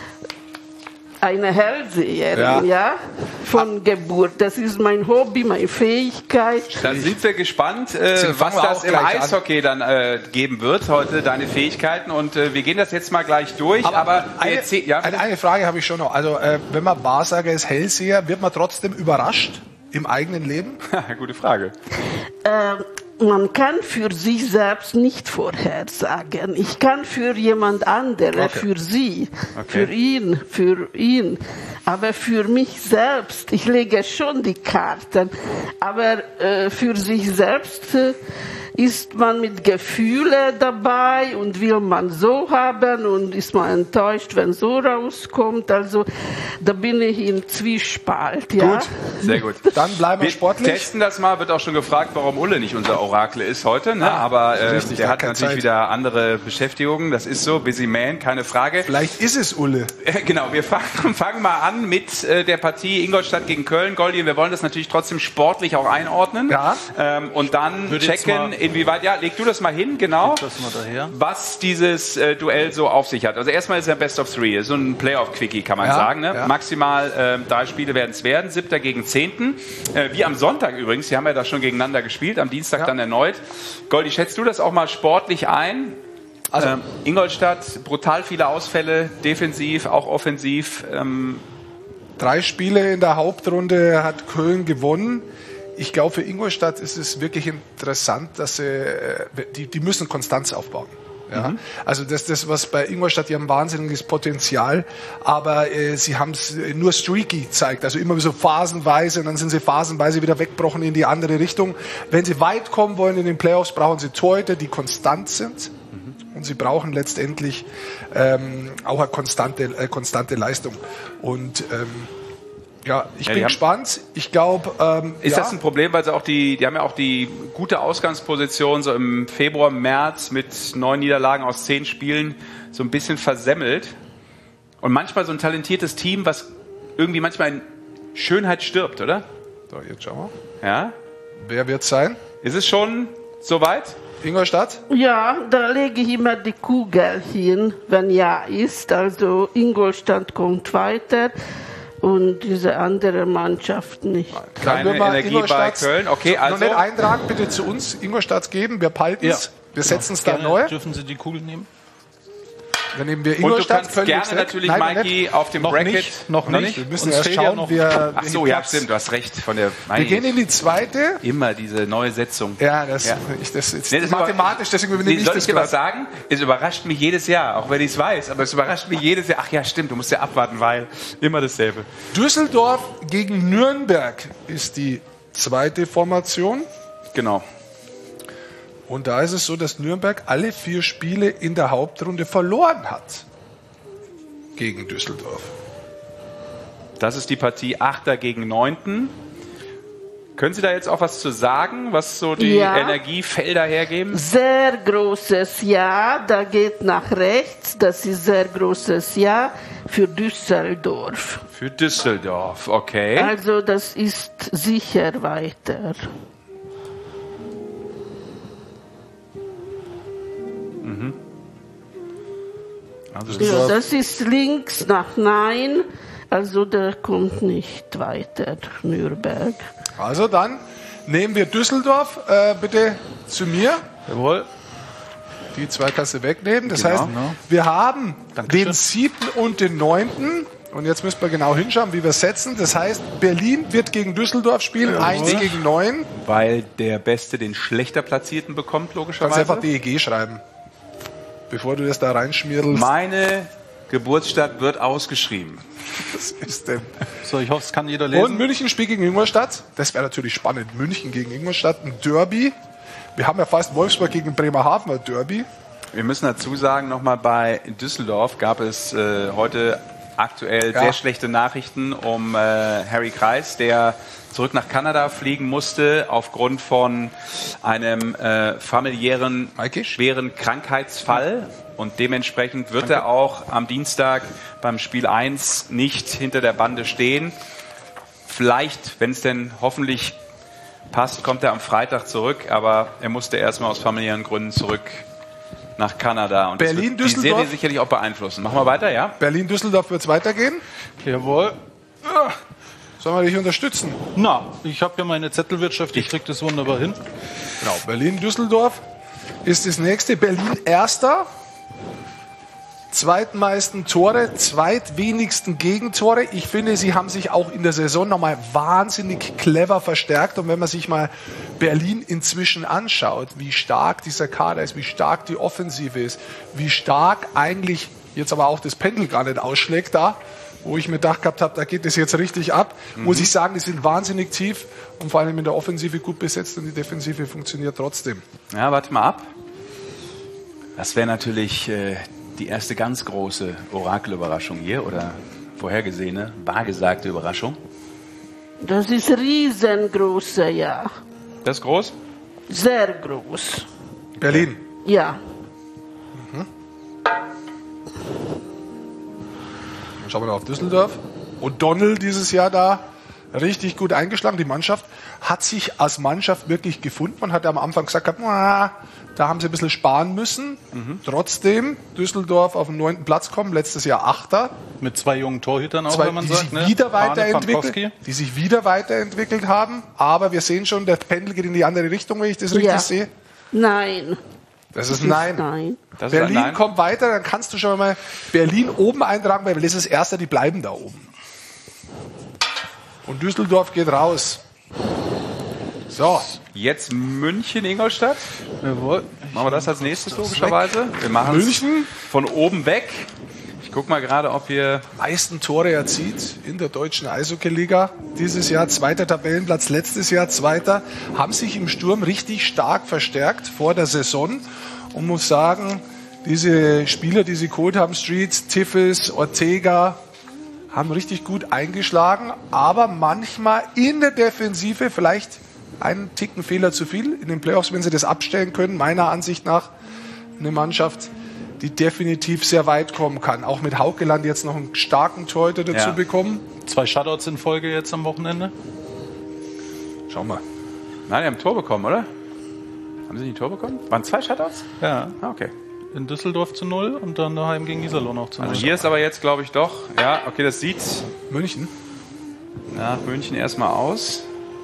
eine Hellseherin, Ja. ja. von Geburt. Das ist mein Hobby, meine Fähigkeit. Dann sind wir gespannt, äh, Fangen was wir das auch im gleich an. Eishockey dann äh, geben wird, heute deine Fähigkeiten. Und äh, wir gehen das jetzt mal gleich durch. Aber, eine, erzähl- ja, eine, eine Frage habe ich schon noch. Also äh, wenn man Wahrsager ist, Hellseher, wird man trotzdem überrascht im eigenen Leben? gute Frage. Äh, man kann für sich selbst nicht vorhersagen. Ich kann für jemand anderen, Okay. für sie, Okay. für ihn, für ihn. Aber für mich selbst, ich lege schon die Karten, aber äh, für sich selbst äh, ist man mit Gefühlen dabei und will man so haben und ist man enttäuscht, wenn so rauskommt. Also da bin ich im Zwiespalt. Ja? Gut, sehr gut. Dann bleiben wir, wir sportlich. Wir testen das mal. Wird auch schon gefragt, warum Ulle nicht unser Orakel ist heute. Ne? Ah, Aber äh, richtig, der hat natürlich Zeit. wieder andere Beschäftigungen. Das ist so, busy man, keine Frage. Vielleicht ist es Ulle. Genau, wir fangen, fangen mal an mit äh, der Partie Ingolstadt gegen Köln. Goldi, wir wollen das natürlich trotzdem sportlich auch einordnen. Ja. Ähm, und dann Würde checken, inwieweit, ja, leg du das mal hin, genau, das mal daher. was dieses äh, Duell so auf sich hat. Also erstmal ist ja Best of Three, so ein Playoff-Quickie, kann man ja, sagen. Ne? Ja. Maximal äh, drei Spiele werden es werden, siebter gegen zehnten. Äh, wie am Sonntag übrigens, die haben ja da schon gegeneinander gespielt, am Dienstag ja. dann erneut. Goldi, schätzt du das auch mal sportlich ein? Also ähm, Ingolstadt, brutal viele Ausfälle, defensiv, auch offensiv. Ähm, Drei Spiele in der Hauptrunde hat Köln gewonnen. Ich glaube, für Ingolstadt ist es wirklich interessant, dass sie, die, die müssen Konstanz aufbauen. Ja? Mhm. Also das, das, was bei Ingolstadt, die haben wahnsinniges Potenzial, aber äh, sie haben es nur streaky gezeigt, also immer so phasenweise und dann sind sie phasenweise wieder weggebrochen in die andere Richtung. Wenn sie weit kommen wollen in den Playoffs, brauchen sie Torhüter, die konstant sind. Und sie brauchen letztendlich ähm, auch eine konstante, äh, konstante Leistung. Und ähm, ja, ich ja, bin gespannt. Ich glaube, ähm, ist ja. das ein Problem, weil sie auch die, die haben ja auch die gute Ausgangsposition so im Februar, März mit neun Niederlagen aus zehn Spielen so ein bisschen versemmelt. Und manchmal so ein talentiertes Team, was irgendwie manchmal in Schönheit stirbt, oder? So, jetzt schauen wir. Ja. Wer wird es sein? Ist es schon soweit? Ingolstadt? Ja, da lege ich immer die Kugel hin, wenn ja ist. Also Ingolstadt kommt weiter und diese anderen Mannschaften nicht. Keine Energie bei Köln. Okay, also noch nicht eintragen, bitte zu uns Ingolstadt geben. Wir behalten es. Ja. Wir setzen es ja, da neu. Dürfen Sie die Kugel nehmen? Dann nehmen wir Ingolstadt. Und du kannst gerne natürlich, Nein, Mikey, auf dem noch Bracket. Nicht, noch nicht. Wir müssen erst schauen, noch wir... Ach so, ja, stimmt, du hast recht. Von der, wir gehen in die zweite. Immer diese neue Setzung. Ja, das, ja. Ich, das ist nee, das mathematisch, deswegen übernehme nee, ich soll das ich dir was sagen? Es überrascht mich jedes Jahr, auch wenn ich es weiß, aber es überrascht mich jedes Jahr. Ach ja, stimmt, du musst ja abwarten, weil immer dasselbe. Düsseldorf gegen Nürnberg ist die zweite Formation. Genau. Und da ist es so, dass Nürnberg alle vier Spiele in der Hauptrunde verloren hat gegen Düsseldorf. Das ist die Partie Achter gegen Neunten. Können Sie da jetzt auch was zu sagen, was so die ja. Energiefelder hergeben? Sehr großes Ja, da geht nach rechts. Das ist sehr großes Ja für Düsseldorf. Für Düsseldorf, okay. Also das ist sicher weiter. Mhm. Also ja, das ist links nach Nein, also der kommt nicht weiter, Nürnberg. Also dann nehmen wir Düsseldorf äh, bitte zu mir. Jawohl. Die zwei kannst du wegnehmen. Das genau, heißt, genau. wir haben Dankeschön. den siebten und den neunten. Und jetzt müssen wir genau hinschauen, wie wir setzen. Das heißt, Berlin wird gegen Düsseldorf spielen, ja, eins gegen neun. Weil der Beste den schlechter Platzierten bekommt, logischerweise. Kannst einfach D E G schreiben, bevor du das da reinschmierdelst. Meine Geburtsstadt wird ausgeschrieben. Was ist denn? So, ich hoffe, es kann jeder lesen. Und München spielt gegen Ingolstadt. Das wäre natürlich spannend. München gegen Ingolstadt, ein Derby. Wir haben ja fast Wolfsburg gegen Bremerhaven, ein Derby. Wir müssen dazu sagen, nochmal bei Düsseldorf gab es äh, heute aktuell ja. sehr schlechte Nachrichten um äh, Harry Kreis, der zurück nach Kanada fliegen musste aufgrund von einem äh, familiären, Mikey? schweren Krankheitsfall. Und dementsprechend wird Danke. er auch am Dienstag beim Spiel eins nicht hinter der Bande stehen. Vielleicht, wenn es denn hoffentlich passt, kommt er am Freitag zurück. Aber er musste erstmal aus familiären Gründen zurück nach Kanada. Und Berlin, das wird die Düsseldorf Serie sicherlich auch beeinflussen. Machen wir weiter, ja? Berlin-Düsseldorf wird es weitergehen. Jawohl. Ja. Sollen wir dich unterstützen? Na, ich habe ja meine Zettelwirtschaft, ich kriege das wunderbar hin. Genau, Berlin-Düsseldorf ist das nächste. Berlin Erster. Zweitmeisten Tore, zweitwenigsten Gegentore. Ich finde, sie haben sich auch in der Saison nochmal wahnsinnig clever verstärkt. Und wenn man sich mal Berlin inzwischen anschaut, wie stark dieser Kader ist, wie stark die Offensive ist, wie stark eigentlich jetzt aber auch das Pendel gar nicht ausschlägt da, wo ich mir gedacht gehabt habe, da geht es jetzt richtig ab, mhm. muss ich sagen, die sind wahnsinnig tief und vor allem in der Offensive gut besetzt und die Defensive funktioniert trotzdem. Ja, warte mal ab. Das wäre natürlich äh, die erste ganz große Orakelüberraschung hier oder vorhergesehene, wahrgesagte Überraschung. Das ist riesengroße, ja. Das ist groß? Sehr groß. Berlin? Ja. Mhm. Dann schauen wir noch auf Düsseldorf. Und Donnel dieses Jahr da richtig gut eingeschlagen. Die Mannschaft hat sich als Mannschaft wirklich gefunden. Man hat ja am Anfang gesagt, da haben sie ein bisschen sparen müssen. Mhm. Trotzdem Düsseldorf auf den neunten Platz kommen, letztes Jahr Achter. Mit zwei jungen Torhütern auch, zwei, wenn man die sagt. Sich ne? wieder weiterentwickelt, die sich wieder weiterentwickelt haben. Aber wir sehen schon, der Pendel geht in die andere Richtung, wenn ich das richtig ja. sehe. Nein. Das ist Nein. Nein. Das Berlin ist Nein. kommt weiter, dann kannst du schon mal Berlin oben eintragen, weil das ist das Erste, die bleiben da oben. Und Düsseldorf geht raus. So. Jetzt München, Ingolstadt. Jawohl. Machen wir das als nächstes logischerweise. Wir machen München von oben weg. Ich guck mal gerade, ob wir meisten Tore erzielt in der deutschen Eishockey-Liga. Dieses Jahr zweiter Tabellenplatz, letztes Jahr zweiter. Haben sich im Sturm richtig stark verstärkt vor der Saison. Und muss sagen, diese Spieler, die sie geholt haben, Streets, Tiffels, Ortega, haben richtig gut eingeschlagen. Aber manchmal in der Defensive vielleicht einen Ticken Fehler zu viel. In den Playoffs, wenn sie das abstellen können, meiner Ansicht nach eine Mannschaft, die definitiv sehr weit kommen kann. Auch mit Haukeland jetzt noch einen starken Torhüter dazu Ja. bekommen. Zwei Shutouts in Folge jetzt am Wochenende. Schauen wir. Nein, die haben ein Tor bekommen, oder? Haben sie nicht ein Tor bekommen? Waren zwei Shutouts? Ja. Ah, okay. In Düsseldorf zu null und dann daheim gegen Iserlohn noch zu null. Also hier ist aber jetzt, glaube ich, doch. Ja, okay, das sieht München. nach München erstmal aus.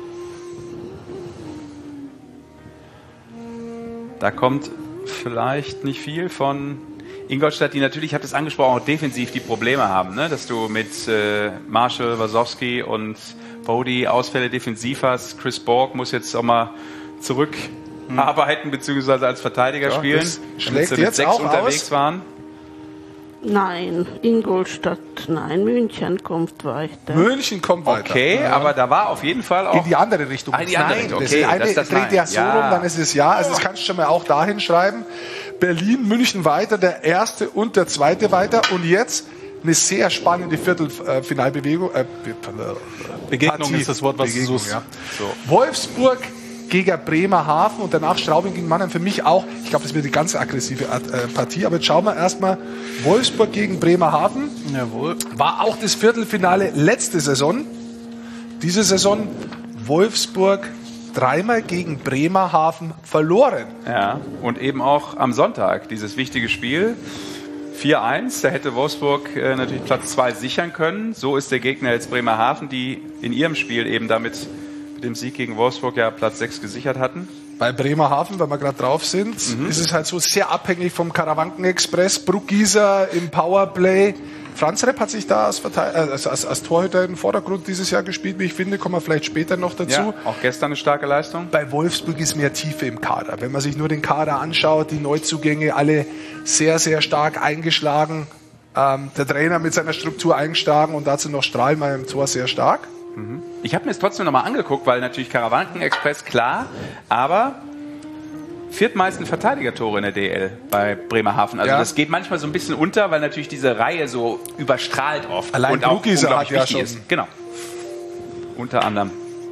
Da kommt vielleicht nicht viel von Ingolstadt, die natürlich, ich habe das angesprochen, auch defensiv die Probleme haben, ne? Dass du mit äh, Marshall, Wasowski und Bodie Ausfälle defensiv hast. Chris Borg muss jetzt auch mal zurückarbeiten, beziehungsweise als Verteidiger Ja, spielen. das damit schlägt sie mit jetzt sechs auch unterwegs aus. waren. Nein, Ingolstadt, nein, München kommt weiter. München kommt weiter. Okay, Ja. aber da war auf jeden Fall auch... In die andere Richtung. Ah, in die andere Nein, Richtung. das Okay, ist eine, das ist das dreht Nein. ja so Ja. rum, dann ist es ja. Also das kannst du schon mal auch dahin schreiben. Berlin, München weiter, der erste und der zweite weiter. Und jetzt eine sehr spannende Viertelfinalbewegung. Äh, Begegnung Partie. ist das Wort, was Begegnung, du suchst. ja. So. Wolfsburg gegen Bremerhaven und danach Straubing gegen Mannheim. Für mich auch, ich glaube, das wird eine ganz aggressive äh, Partie. Aber jetzt schauen wir erstmal Wolfsburg gegen Bremerhaven. Jawohl. War auch das Viertelfinale letzte Saison. Diese Saison Wolfsburg dreimal gegen Bremerhaven verloren. Ja, und eben auch am Sonntag dieses wichtige Spiel. vier eins, da hätte Wolfsburg äh, natürlich Platz zwei sichern können. So ist der Gegner jetzt Bremerhaven, die in ihrem Spiel eben damit mit dem Sieg gegen Wolfsburg ja Platz sechs gesichert hatten. Bei Bremerhaven, wenn wir gerade drauf sind, mhm. ist es halt so sehr abhängig vom Karawanken-Express. Bruckgieser im Powerplay. Franz Repp hat sich da als, Verteil- äh, als, als, als Torhüter im Vordergrund dieses Jahr gespielt, wie ich finde. Kommen wir vielleicht später noch dazu. Ja, auch gestern eine starke Leistung. Bei Wolfsburg ist mehr Tiefe im Kader. Wenn man sich nur den Kader anschaut, die Neuzugänge alle sehr, sehr stark eingeschlagen. Ähm, der Trainer mit seiner Struktur eingeschlagen und dazu noch Strahlmeier im Tor sehr stark. Mhm. Ich habe mir das trotzdem nochmal angeguckt, weil natürlich Karawanken-Express, klar, aber viertmeisten Verteidigertore in der D L bei Bremerhaven. Also ja. das geht manchmal so ein bisschen unter, weil natürlich diese Reihe so überstrahlt oft. Allein und auch Bruckgieser unglaublich hat ja wichtig schon. ist. Genau. Unter anderem.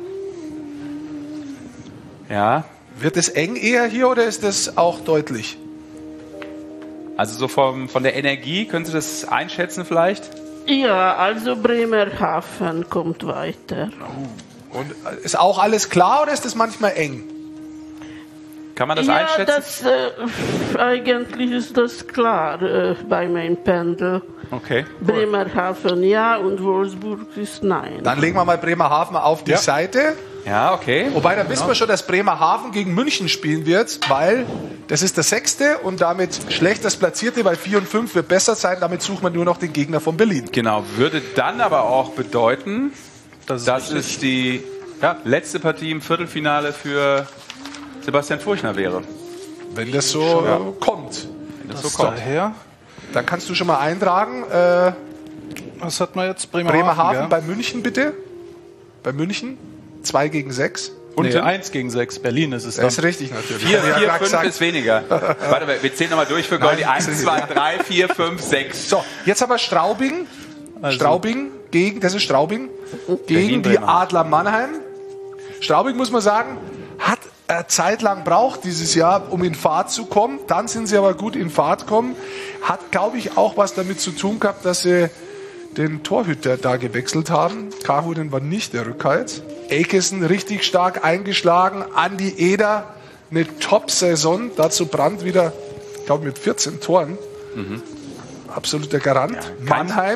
Ja. Wird es eng eher hier oder ist das auch deutlich? Also so vom, von der Energie, können Sie das einschätzen vielleicht? Ja, also Bremerhaven kommt weiter. Und ist auch alles klar oder ist das manchmal eng? Kann man das ja, einschätzen? Das, äh, eigentlich ist das klar äh, bei meinem Pendel. Okay. Bremerhaven ja und Wolfsburg ist nein. Dann legen wir mal Bremerhaven auf die Ja. Seite. Ja, okay. Wobei, dann wissen wir schon, dass Bremerhaven gegen München spielen wird, weil das ist der Sechste und damit schlechtest Platzierte, weil vier und fünf wird besser sein. Damit sucht man nur noch den Gegner von Berlin. Genau, würde dann aber auch bedeuten, Das ist dass richtig. es die ja, letzte Partie im Viertelfinale für Sebastian Furchner wäre. Wenn das so Ja. äh, kommt. Wenn das, Das so kommt. daher. Dann kannst du schon mal eintragen. Äh, Was hat man jetzt? Bremerhaven, Bremerhaven ja? bei München, bitte. Bei München. zwei gegen sechs. Und nee, eins gegen sechs. Berlin ist es dann. Das ist richtig, natürlich. vier, Ja, vier, ja, fünf gesagt. ist weniger. Warte, wir zählen nochmal durch für Goldi. Nein, eins, zwei, drei, vier, fünf, sechs. So, jetzt haben wir Straubing. Also. Straubing gegen, das ist Straubing, gegen die Adler Mannheim. Straubing, muss man sagen, hat eine Zeit lang braucht dieses Jahr, um in Fahrt zu kommen. Dann sind sie aber gut in Fahrt gekommen. Hat, glaube ich, auch was damit zu tun gehabt, dass sie den Torhüter da gewechselt haben. Kahunen war nicht der Rückhalt. Akeson richtig stark eingeschlagen. Andi Eder, eine Top-Saison. Dazu Brandt wieder, ich glaube, mit vierzehn Toren. Mhm. Absoluter Garant. Ja, Mannheim.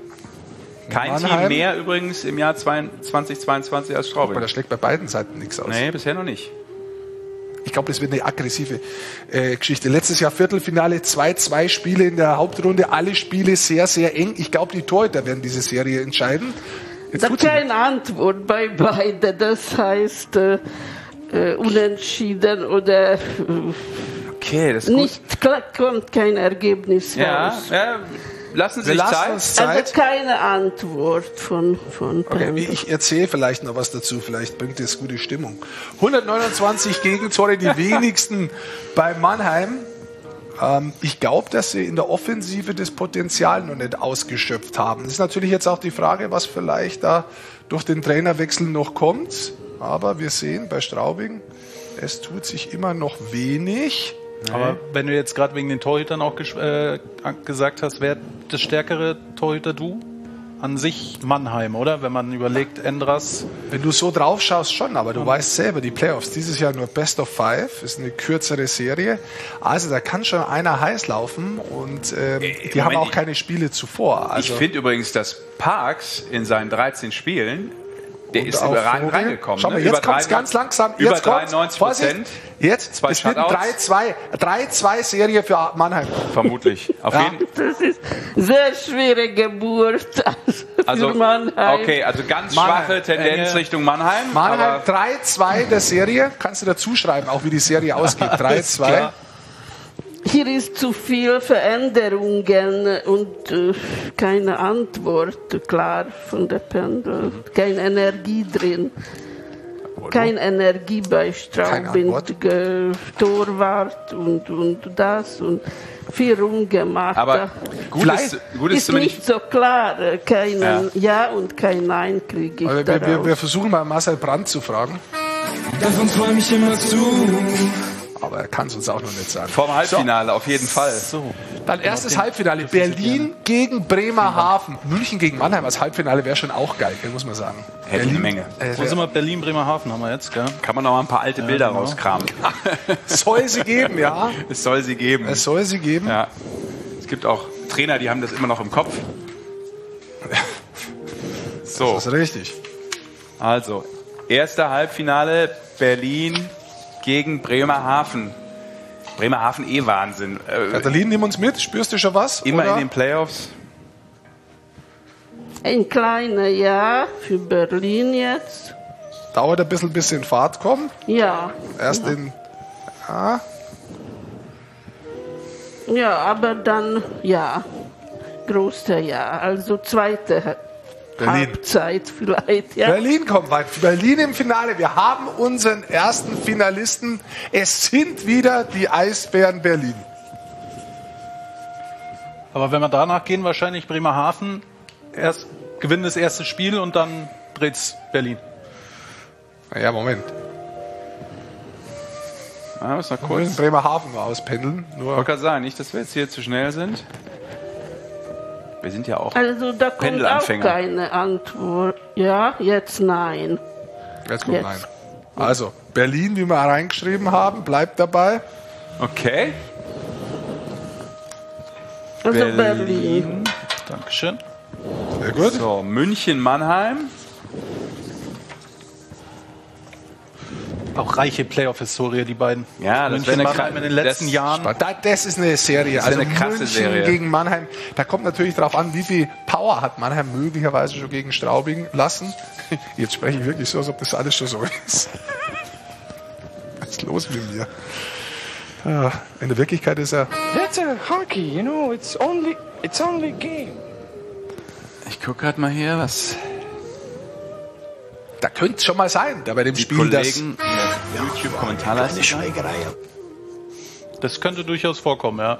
Kein Mannheim. Team mehr übrigens im Jahr zweitausendzweiundzwanzig als Straubing. Aber das schlägt bei beiden Seiten nichts aus. Nee, bisher noch nicht. Ich glaube, das wird eine aggressive äh, Geschichte. Letztes Jahr Viertelfinale, zwei zwei Spiele in der Hauptrunde, alle Spiele sehr, sehr eng. Ich glaube, die Torhüter werden diese Serie entscheiden. Jetzt da keine Antwort bei beiden. Das heißt äh, äh, unentschieden oder äh, okay, das ist gut. Nicht klar, kommt kein Ergebnis ja, raus. Ja, lassen Sie sich Zeit. Uns Zeit. Also keine Antwort von von okay, ich erzähle vielleicht noch was dazu. Vielleicht bringt das gute Stimmung. hundertneunundzwanzig Gegentore, die wenigsten bei Mannheim. Ähm, ich glaube, dass sie in der Offensive das Potenzial noch nicht ausgeschöpft haben. Das ist natürlich jetzt auch die Frage, was vielleicht da durch den Trainerwechsel noch kommt. Aber wir sehen bei Straubing, es tut sich immer noch wenig. Aber wenn du jetzt gerade wegen den Torhütern auch äh, gesagt hast, wer das stärkere Torhüter-Du? An sich Mannheim, oder? Wenn man überlegt, Endras. Wenn du so drauf schaust, schon, aber du ja. weißt selber, die Playoffs dieses Jahr nur Best of Five, ist eine kürzere Serie. Also da kann schon einer heiß laufen und ähm, die Moment, haben auch keine Spiele zuvor. Also ich finde übrigens, dass Parks in seinen dreizehn Spielen, der ist überragend reingekommen. Schau mal, ne? jetzt kommt es ganz langsam. Über jetzt dreiundneunzig Prozent. Jetzt, es wird eine drei zwei Serie für Mannheim. Vermutlich. Auf ja. jeden Das ist sehr schwere Geburt also, für Mannheim. Okay, also ganz Mannheim. schwache Tendenz Enge. Richtung Mannheim. Mannheim drei zwei der Serie. Kannst du dazu schreiben, auch wie die Serie ausgeht. drei zwei. Hier ist zu viel Veränderungen und äh, keine Antwort klar von der Pendel. Keine Energie drin. Keine Energie bei Straubing. Torwart und, und das und viel rumgemacht. Aber gut ist, gut ist, ist nicht so klar. Kein ja. ja und kein Nein kriege ich wir, wir, wir versuchen mal Marcel Brandt zu fragen. Davon träume ich immer zu. Aber er kann es uns auch noch nicht sagen. Vorm Halbfinale, so. Auf jeden Fall. So. Dann erstes Halbfinale. Berlin gegen Bremerhaven. München gegen Mannheim als Halbfinale wäre schon auch geil, muss man sagen. Hätte eine Menge. Äh, Wo sind wir? Berlin, Bremerhaven haben wir jetzt, gell? Kann man noch mal ein paar alte Bilder ja, genau. rauskramen. Soll sie geben, ja. Es soll sie geben. Es soll sie geben. Ja. Es gibt auch Trainer, die haben das immer noch im Kopf. So. Das ist richtig. Also, erste Halbfinale Berlin gegen Bremerhaven. Bremerhaven eh Wahnsinn. Katalin, nimm uns mit. Spürst du schon was? Immer oder? in den Playoffs. Ein kleiner Ja für Berlin jetzt. Dauert ein bisschen, bis sie in Fahrt kommen. Ja. Erst ja. in... Ja. Ja, aber dann ja. Großer Ja. Also zweite Berlin. Halbzeit vielleicht, ja. Berlin kommt weit. Berlin im Finale. Wir haben unseren ersten Finalisten. Es sind wieder die Eisbären Berlin. Aber wenn wir danach gehen, wahrscheinlich Bremerhaven erst gewinnen das erste Spiel und dann dreht's Berlin. Ja, Moment. Ah, muss noch Wir kurz. müssen Bremerhaven mal auspendeln. Nur Kann sein, nicht, dass wir jetzt hier zu schnell sind. Wir sind ja auch Also da kommt auch keine Antwort. Ja, jetzt nein. Jetzt kommt jetzt. Nein. Also, Berlin, wie wir reingeschrieben haben, bleibt dabei. Okay. Also Berlin. Berlin. Dankeschön. Sehr gut. So, München, Mannheim. Auch reiche Playoff-Historie, die beiden. Ja, das wäre eine in den letzten das Jahren. Das ist eine Serie. Das ist also eine krasse München Serie. Gegen Mannheim. Da kommt natürlich darauf an, wie viel Power hat Mannheim möglicherweise schon gegen Straubing lassen. Jetzt spreche ich wirklich so, als ob das alles schon so ist. Was ist los mit mir? Ja, in der Wirklichkeit ist er... That's a hockey, you know, it's only, it's only game. Ich gucke gerade mal hier, was... Da könnte es schon mal sein, da bei dem die Spiel, Kollegen das... in der YouTube-Kommentarleiste. Das könnte durchaus vorkommen, ja.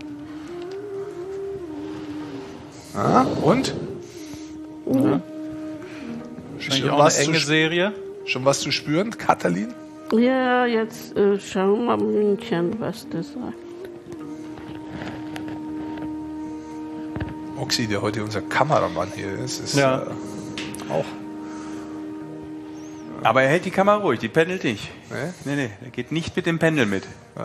Ah, und? Ja. Wahrscheinlich Schon auch was eine enge zu, Serie. Schon was zu spüren, Katalin? Ja, jetzt äh, schauen wir München, was das sagt. Oxy, der heute unser Kameramann hier ist, ist Ja. äh, auch... Aber er hält die Kamera ruhig, die pendelt nicht. Nee? Nee, nee, er geht nicht mit dem Pendel mit.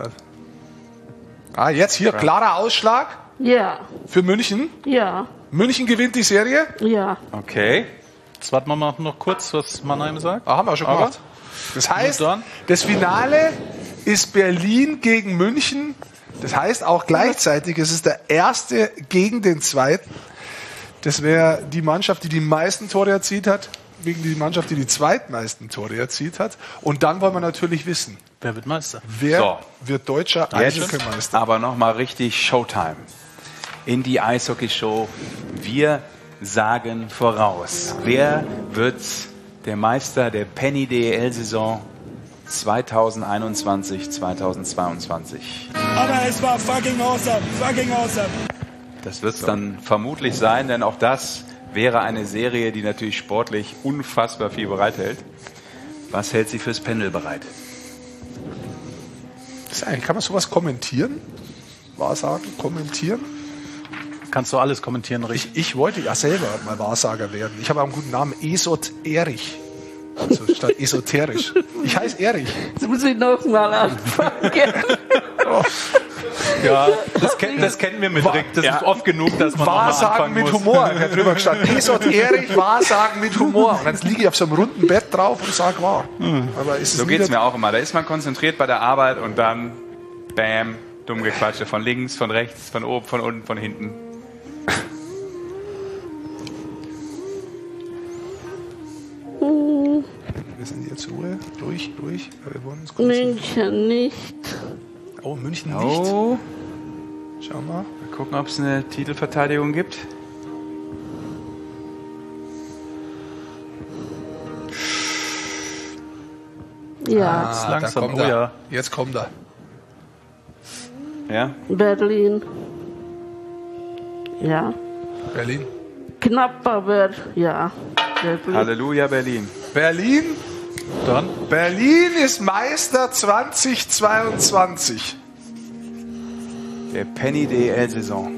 Ah, jetzt hier, klarer Ausschlag Ja, für München. ja, München gewinnt die Serie. ja. Okay. Jetzt warten wir mal noch kurz, was Mannheim sagt. Ah, haben wir schon Aber- gemacht. Das heißt, Gut dann. das Finale ist Berlin gegen München. Das heißt auch gleichzeitig, es ist der erste gegen den zweiten. Das wäre die Mannschaft, die die meisten Tore erzielt hat, gegen die Mannschaft, die die zweitmeisten Tore erzielt hat. Und dann wollen wir natürlich wissen, Wer wird Meister? wer So. wird deutscher Jetzt Eishockeymeister? aber nochmal richtig Showtime. In die Eishockey-Show. Wir sagen voraus. Wer wird der Meister der Penny D E L-Saison zweitausendeinundzwanzig zweitausendzweiundzwanzig? Aber es war fucking awesome, fucking awesome. Das wird es dann vermutlich sein, denn auch das wäre eine Serie, die natürlich sportlich unfassbar viel bereithält. Was hält sie fürs Pendel bereit? Das ist eigentlich, kann man sowas kommentieren? Wahrsagen, kommentieren? Kannst du alles kommentieren, richtig? Ich, ich wollte ja selber mal Wahrsager werden. Ich habe auch einen guten Namen, Esot Erich. Also statt esoterisch. Ich heiße Erich. Jetzt muss ich noch mal anfangen. Oh. Ja, das, kenn, das kennen wir mit Rick. Das Ja. ist oft genug, dass man Wahrsagen noch mal mit anfangen muss. Humor. Ich habe drüber gestanden. Esot Erich, Wahrsagen mit Humor. Und dann liege ich auf so einem runden Bett drauf und sage wahr. Aber ist es So geht es wieder- mir auch immer. Da ist man konzentriert bei der Arbeit und dann, bam, dumm gequatscht. Von links, von rechts, von oben, von unten, von hinten. Wir sind jetzt Ruhe. Ruhig, ruhig. Wir wollen uns konzentrieren. München nicht. Oh, München nicht. Oh, Schau mal. mal gucken, ob es eine Titelverteidigung gibt. Ja, ist Ah, langsam, da kommt oh er. ja. Jetzt kommt er. Ja? Berlin. Ja. Berlin. Knapp, aber ja. Berlin. Halleluja, Berlin. Berlin. Dann Berlin ist Meister zweitausendzweiundzwanzig. Der Penny D E L-Saison.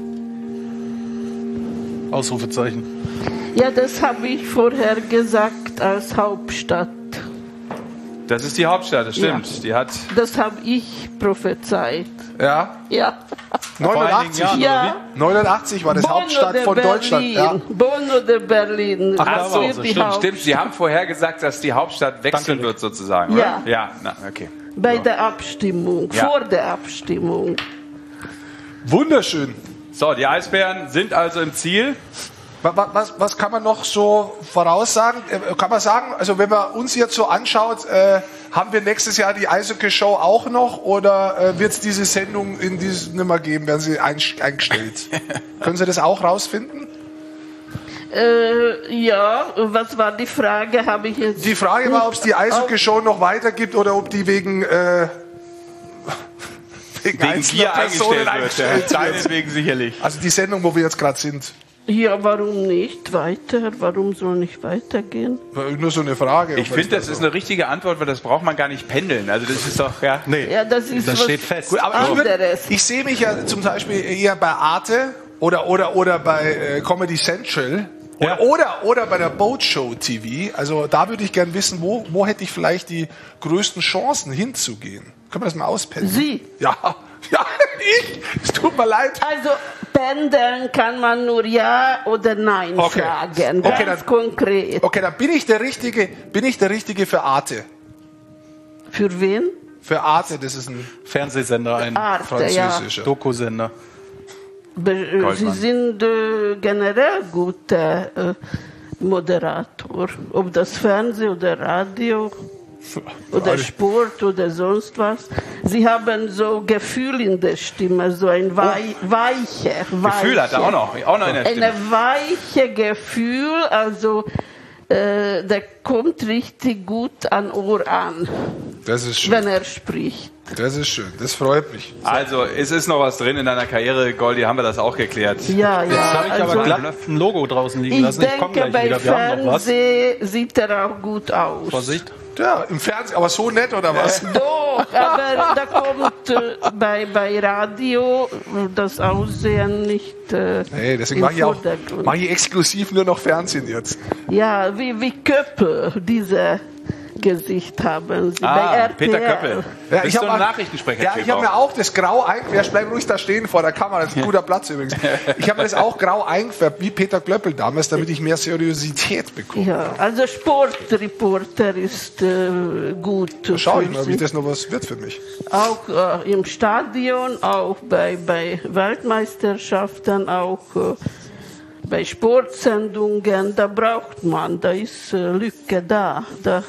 Ausrufezeichen. Ja, das habe ich vorher gesagt als Hauptstadt. Das ist die Hauptstadt, das stimmt. Die hat Das habe ich prophezeit. Ja. Ja. neunundachtzig. Jahren, Ja. neunundachtzig war das Bonn Hauptstadt oder von Berlin. Deutschland. Ja. Bonn oder Berlin. Ach, Das da war wird sie, die stimmt, Haupt- Stimmt, Sie haben vorher gesagt, dass die Hauptstadt wechseln Danke, wird sozusagen, Ja. oder? Ja, na, okay. Bei der Abstimmung, Ja. vor der Abstimmung. Wunderschön. So, die Eisbären sind also im Ziel. Was, was, was kann man noch so voraussagen? Äh, Kann man sagen, also wenn man uns jetzt so anschaut, äh, haben wir nächstes Jahr die Eishockey-Show auch noch oder äh, wird es diese Sendung in dieses nicht mehr geben? Werden sie ein, eingestellt? Können Sie das auch rausfinden? Äh, ja, was war die Frage? Habe ich jetzt. Die Frage war, ob es die Eishockey-Show noch weitergibt oder ob die wegen, äh, wegen, Wegen einzelner Gier Personen eingestellt wird. Ja. eingestellt wird. Deinetwegen sicherlich. Also die Sendung, wo wir jetzt gerade sind. Ja, warum nicht weiter? Warum soll nicht weitergehen? War nur so eine Frage. Ich finde, das ist eine richtige Antwort, weil das braucht man gar nicht pendeln. Also das ist doch, ja. Nee, Ja, das ist das was steht fest. Gut, aber ich, würd- anderes. ich sehe mich ja zum Beispiel eher bei Arte oder, oder, oder bei äh, Comedy Central oder, Ja. oder, oder bei der Boat Show T V. Also da würde ich gern wissen, wo, wo hätte ich vielleicht die größten Chancen hinzugehen. Können wir das mal auspendeln? Sie. Ja, ja, ich. Es tut mir leid. Also pendeln kann man nur Ja oder Nein Okay. fragen. Okay, Ganz dann- konkret. Okay, dann bin ich der Richtige, bin ich der Richtige für Arte. Für wen? Für Arte, das ist ein Fernsehsender, ein Arte, ja. französischer. Dokusender. Be äh, Sie Goldmann. sind äh, generell guter äh, Moderator. Ob das Fernsehen oder Radio. oder Sport oder sonst was. Sie haben so Gefühl in der Stimme, so ein wei weiche, weiche. Gefühl hat er auch noch, auch noch in der Stimme. Eine weiche Gefühl, also äh, der kommt richtig gut an Ohr an, das ist schön. wenn er spricht. Das ist schön, das freut mich. Also, es ist noch was drin in deiner Karriere, Goldi, haben wir das auch geklärt. Ja, ja. Jetzt habe ich also, aber glatt ein Logo draußen liegen ich lassen. Ich komme denke, gleich bei wieder. Wir haben noch was. Fernsehen sieht er auch gut aus. Vorsicht. Ja, im Fernsehen, aber so nett oder was? Doch, aber da kommt äh, bei, bei Radio das Aussehen nicht äh, Hey, deswegen im mache ich auch Vordergrund. mach ich exklusiv nur noch Fernsehen jetzt. Ja, wie, wie Köppel, diese Gesicht haben sie. Ah, bei R T L. Peter Köppel. Ja, Bist ich du hab ein mal- Nachrichtensprecher? Ja, ich habe mir auch das Grau eingefärbt. Bleib ruhig da stehen vor der Kamera. Das ist ein guter Platz übrigens. Ich habe mir das auch grau eingefärbt, wie Peter Klöppel damals, damit ich mehr Seriosität bekomme. Ja, also Sportreporter ist äh, gut. Schau ich für mal, sie. wie das noch was wird für mich. Auch äh, im Stadion, auch bei, bei Weltmeisterschaften, auch äh, bei Sportsendungen, da braucht man, da ist äh, Lücke da. Da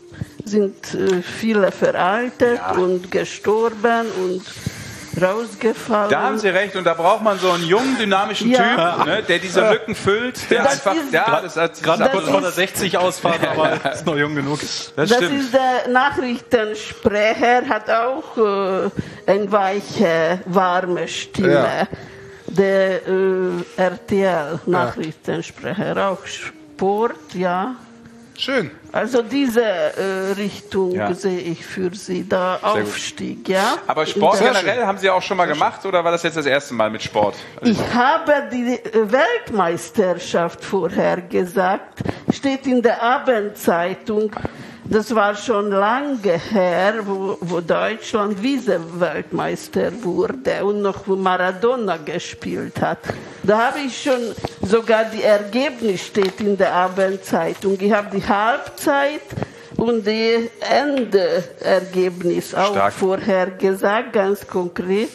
sind äh, viele veraltet Ja. und gestorben und rausgefallen. Da haben Sie recht, und da braucht man so einen jungen, dynamischen Ja. Typ, ne, der diese Lücken füllt, der Das einfach, ist- ja, das, das, Gerade Das kurz vor ist- der sechzig Ausfahrt, aber ist noch jung genug. das Das stimmt. ist der Nachrichtensprecher, hat auch äh, eine weiche, warme Stimme. Ja. Der äh, R T L-Nachrichtensprecher, auch Sport, ja. Schön. Also diese äh, Richtung Ja. sehe ich für Sie, der gut. Aufstieg, ja. Aber Sport In der- generell haben Sie auch schon mal gemacht, oder war das jetzt das erste Mal mit Sport? Ich habe die äh, Weltmeisterschaft vorher gesagt, steht in der Abendzeitung. Das war schon lange her, wo, wo Deutschland Vize-Weltmeister wurde und noch Maradona gespielt hat. Da habe ich schon, sogar die Ergebnis steht in der Abendzeitung. Ich habe die Halbzeit und die Endergebnis auch Stark. vorher gesagt, ganz konkret.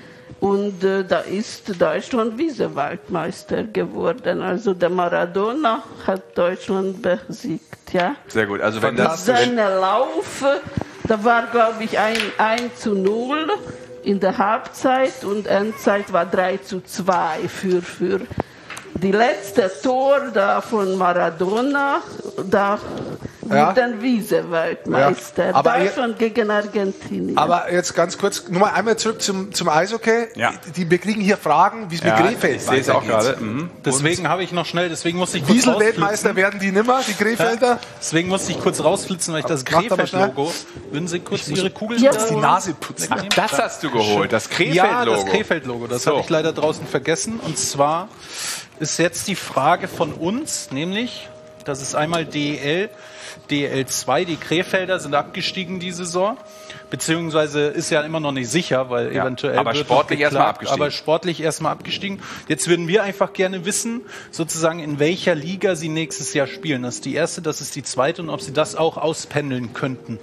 Und äh, da ist Deutschland Vize-Weltmeister geworden. Also der Maradona hat Deutschland besiegt, ja. Sehr gut. Also wenn das, wenn, Seine Lauf, da war, glaube ich, ein, ein zu null in der Halbzeit und Endzeit war drei zu zwei für, für die letzte Tor da von Maradona, da Ja. wurden Vize-Weltmeister. Ja, aber Deutschland gegen Argentinien. Aber jetzt ganz kurz, nur mal einmal zurück zum, zum Eishockey. Ja. Die, wir kriegen hier Fragen, wie es mit ja, Krefeld ich sehe es auch weitergeht. gerade. Mhm. Deswegen habe ich noch schnell, deswegen musste ich kurz Wiesel-Weltmeister rausflitzen. werden die nimmer, die Krefelder. Deswegen musste ich kurz rausflitzen, weil ich das Macht aber Krefeld-Logo. Würden Sie kurz Ihre Kugel Ja. wieder Die Nase putzen. Ach, das hast du geholt, das Ja, das Krefeld-Logo. Krefeld-Logo. Das So. habe ich leider draußen vergessen. Und zwar ist jetzt die Frage von uns, nämlich, das ist einmal D E L, D E L zwei, die Krefelder sind abgestiegen die Saison. Beziehungsweise ist ja immer noch nicht sicher, weil Ja, eventuell aber wird sportlich noch erstmal geklagt, abgestiegen. Aber sportlich erstmal abgestiegen. Jetzt würden wir einfach gerne wissen, sozusagen in welcher Liga sie nächstes Jahr spielen. Das ist die erste, das ist die zweite und ob sie das auch auspendeln könnten.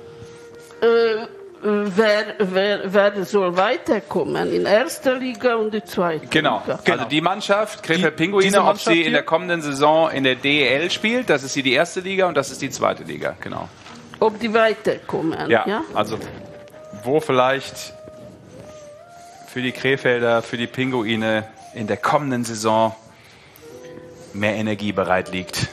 Äh, wer, wer, wer soll weiterkommen? In erster Liga und die zweite Genau. Liga. Also die Mannschaft, Krefeld Die- Pinguine, diese ob Mannschaft sie in hier? der kommenden Saison in der D E L spielt, das ist hier die erste Liga und das ist die zweite Liga, genau. Ob die weiterkommen, Ja, ja? also wo vielleicht für die Krefelder, für die Pinguine in der kommenden Saison mehr Energie bereit liegt.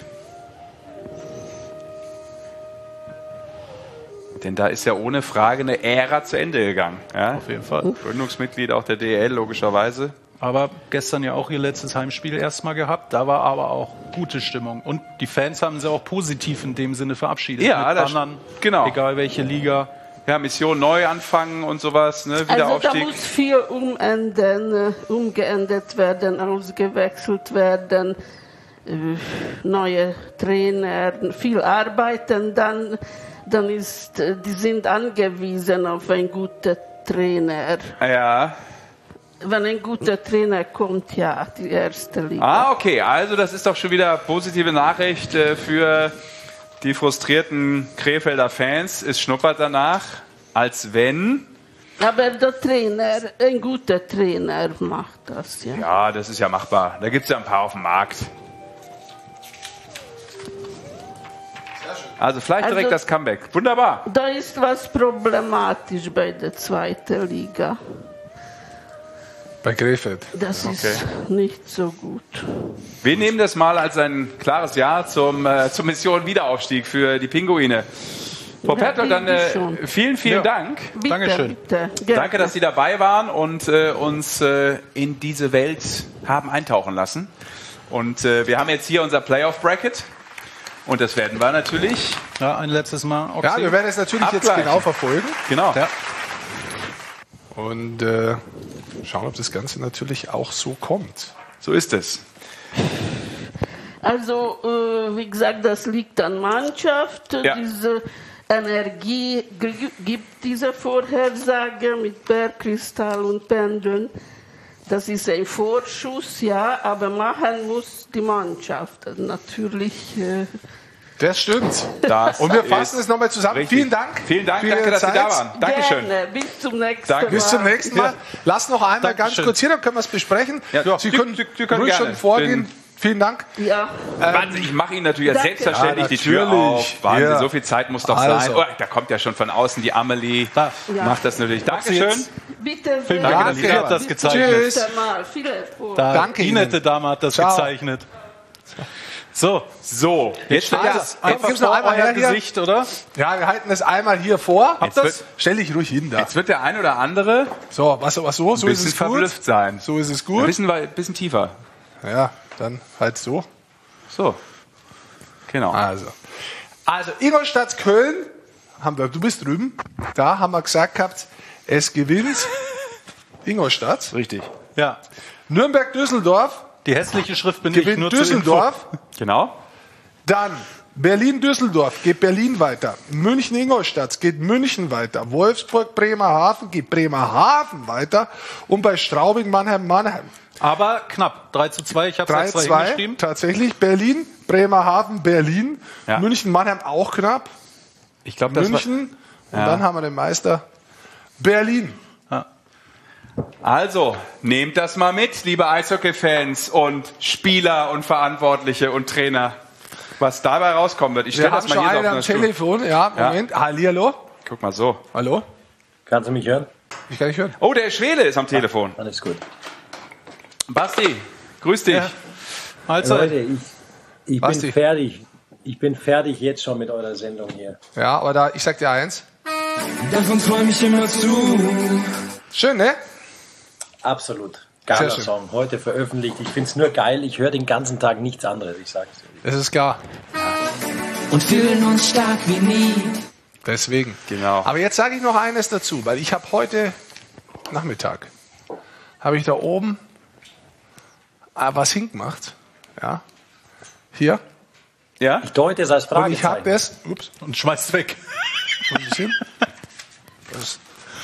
Denn da ist ja ohne Frage eine Ära zu Ende gegangen. Ja? Auf jeden Fall. Gründungsmitglied auch der D E L, logischerweise. Aber gestern ja auch ihr letztes Heimspiel erstmal gehabt. Da war aber auch gute Stimmung. Und die Fans haben sie auch positiv in dem Sinne verabschiedet. Ja, Mit das- Bannern, genau. egal welche Liga. Ja, Mission neu anfangen und sowas, ne? Wiederaufstieg. Also da muss viel umändern, äh, umgeändert werden, ausgewechselt werden, äh, neue Trainer, viel arbeiten, dann, dann ist, äh, die sind angewiesen auf einen guten Trainer. Ja. Wenn ein guter Trainer kommt, ja, die erste Liga. Ah, okay. Also das ist doch schon wieder positive Nachricht äh, für die frustrierten Krefelder Fans. Es schnuppert danach, als wenn... Aber der Trainer, ein guter Trainer macht das, ja. Ja, das ist ja machbar. Da gibt es ja ein paar auf dem Markt. Sehr Also vielleicht direkt Also- das Comeback. Wunderbar. Da ist was problematisch bei der zweiten Liga. Bei Krefeld. Das Okay. ist nicht so gut. Wir nehmen das mal als ein klares Ja zum, äh, zur Mission Wiederaufstieg für die Pinguine. Frau Ja, Pertl, dann denke äh, schon. vielen, vielen Ja. Dank. Bitte, Dankeschön. bitte. Gerne. Danke, dass Sie dabei waren und äh, uns äh, in diese Welt haben eintauchen lassen. Und äh, wir haben jetzt hier unser Playoff-Bracket. Und das werden wir natürlich. Ja, ein letztes Mal. Oxy. Ja, wir werden es natürlich jetzt Abgleichen. genau verfolgen. Genau. Ja. Und äh, schauen, ob das Ganze natürlich auch so kommt. So ist es. Also, äh, wie gesagt, das liegt an Mannschaft. Ja. Diese Energie g- gibt diese Vorhersage mit Bergkristall und Pendeln. Das ist ein Vorschuss, ja, aber machen muss die Mannschaft. Also natürlich. Äh, Das stimmt. Das Und wir fassen ist es nochmal zusammen. richtig. Vielen Dank. Vielen Dank, für danke, Ihre dass Sie Zeit. da waren. Dankeschön. Gerne. Bis zum nächsten Danke. Mal. Bis zum nächsten Mal. Ja. Lass noch einmal ganz Dankeschön. kurz hier, dann können wir es besprechen. Ja, Sie Sie- können, Sie- Sie können ruhig gerne. schon vorgehen. Bin- Vielen Dank. Ja. Wahnsinn, ich mache Ihnen natürlich Danke. selbstverständlich Ja, die Tür natürlich. auf. Wahnsinn, Ja. so viel Zeit muss doch Also. sein. Oh, da kommt ja schon von außen die Amelie. Da. Ja. Macht das natürlich. Dankeschön. Bitte Vielen sehr. Dank, dass Danke. ihr das Bis gezeichnet. zum Tschüss. nächsten Mal. Viel Erfolg. Da, Danke die Ihnen. nette Dame hat das Ciao. gezeichnet. So, So, jetzt steht Also, das. jetzt gibt's noch einmal euer her hier. Gesicht, oder? Ja, wir halten es einmal hier vor. Jetzt wird- Stell dich ruhig hin da. Jetzt wird der ein oder andere So, was, was so? So ein ist bisschen es gut. verblüfft sein. So ist es Ein gut. bisschen, wei- bisschen tiefer. Ja, dann halt so. So. Genau. Also, also Ingolstadt Köln, haben wir, du bist drüben, da haben wir gesagt gehabt, es gewinnt Ingolstadt. Richtig. Ja. Nürnberg Düsseldorf Die hässliche Schrift bin ich gewinnt nur zur Düsseldorf. Genau. Dann Berlin-Düsseldorf geht Berlin weiter. München-Ingolstadt geht München weiter. Wolfsburg-Bremerhaven geht Bremerhaven weiter. Und bei Straubing-Mannheim-Mannheim. Info. Aber knapp. drei zu zwei, ich habe drei es extra zwei hingeschrieben. tatsächlich. Berlin, Bremerhaven, Berlin. Ja. München-Mannheim auch knapp. Ich glaube, das war, München. Und Ja. dann haben wir den Meister Berlin. Also, nehmt das mal mit, liebe Eishockey-Fans und Spieler und Verantwortliche und Trainer, was dabei rauskommen wird. Ich Wir stelle haben das mal schon hier so einen auf am den Stuhl. Telefon. Ja, Ja. Moment. Hallihallo. Guck mal so. Hallo? Kannst du mich hören? Ich kann nicht hören. Oh, der Schwede ist am Telefon. Alles gut. Basti, grüß dich. Ja. Also, Leute, ich, ich Basti. bin fertig. Ich bin fertig jetzt schon mit eurer Sendung hier. Ja, aber da, ich sag dir eins. Davon träum ich immer zu. Schön, ne? Absolut. Geiler schön. Song. Heute veröffentlicht. Ich finde es nur geil. Ich höre den ganzen Tag nichts anderes. Ich sag's dir. Das ist klar. Und fühlen uns stark wie nie. Deswegen. Genau. Aber jetzt sage ich noch eines dazu, weil ich habe heute Nachmittag, habe ich da oben äh, was hingemacht. Ja. Hier. Ja? Ich deute es als Und ich habe Fragezeichen. das, ups, und schmeißt weg. ein bisschen. Das.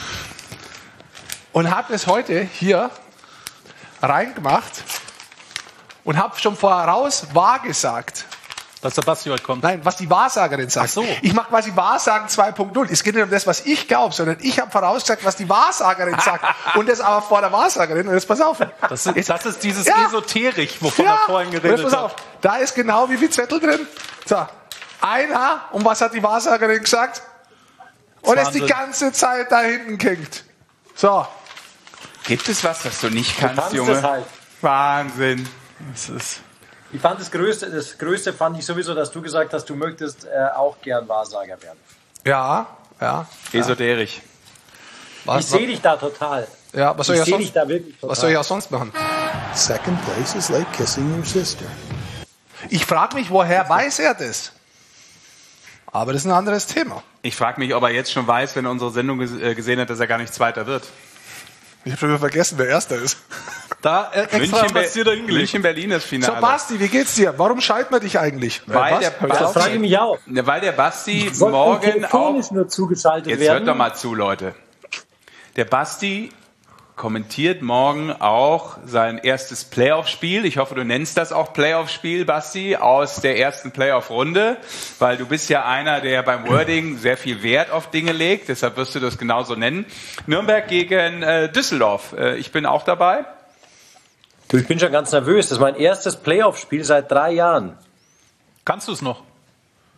Und habe das heute hier reingemacht und habe schon voraus wahrgesagt. Dass der Basti heute kommt. Nein, was die Wahrsagerin sagt. Ach so. Ich mache quasi Wahrsagen zwei Punkt null. Es geht nicht um das, was ich glaube, sondern ich habe vorausgesagt, was die Wahrsagerin sagt. Und das aber vor der Wahrsagerin. Und jetzt pass auf. Das ist, das ist dieses Ja. Esoterik, wovon Ja, er vorhin und geredet jetzt pass auf. hat. Da ist genau wie viel Zettel drin. So, ein Haar. Und was hat die Wahrsagerin gesagt? Und es die Wahnsinn. ganze Zeit da hinten kinkt. So. Gibt es was, was du nicht Du kannst, kannst Junge? es halt. Wahnsinn. Das ist Ich fand das Größte, das Größte fand ich sowieso, dass du gesagt hast, du möchtest äh, auch gern Wahrsager werden. Ja, ja. esoterisch. Was, ich sehe dich da total. ja, was soll ich ich, sehe auch dich sonst, da wirklich total. was soll ich auch sonst machen? Second place is like kissing your sister. Ich frage mich, woher weiß er das? Aber das ist ein anderes Thema. Ich frage mich, ob er jetzt schon weiß, wenn er unsere Sendung ges- äh, gesehen hat, dass er gar nicht Zweiter wird. Ich habe schon wieder vergessen, wer Erster ist. Da äh, extra München, haben wir es dir da Be- hingelegt. München, Berlin das So, Finale. Basti, wie geht's dir? Warum schalten wir dich eigentlich? Weil was? der Hör ich Das auf? frage ich mich auch. Ja, weil der Basti Ich wollte morgen telefonisch auch... nur zugeschaltet Jetzt werden. hört doch mal zu, Leute. Der Basti kommentiert morgen auch sein erstes Playoff-Spiel. Ich hoffe, du nennst das auch Playoff-Spiel, Basti, aus der ersten Playoff-Runde, weil du bist ja einer, der beim Wording sehr viel Wert auf Dinge legt. Deshalb wirst du das genauso nennen. Nürnberg gegen äh, Düsseldorf. Äh, ich bin auch dabei. Du, ich bin schon ganz nervös. Das ist mein erstes Playoff-Spiel seit drei Jahren. Kannst du es noch?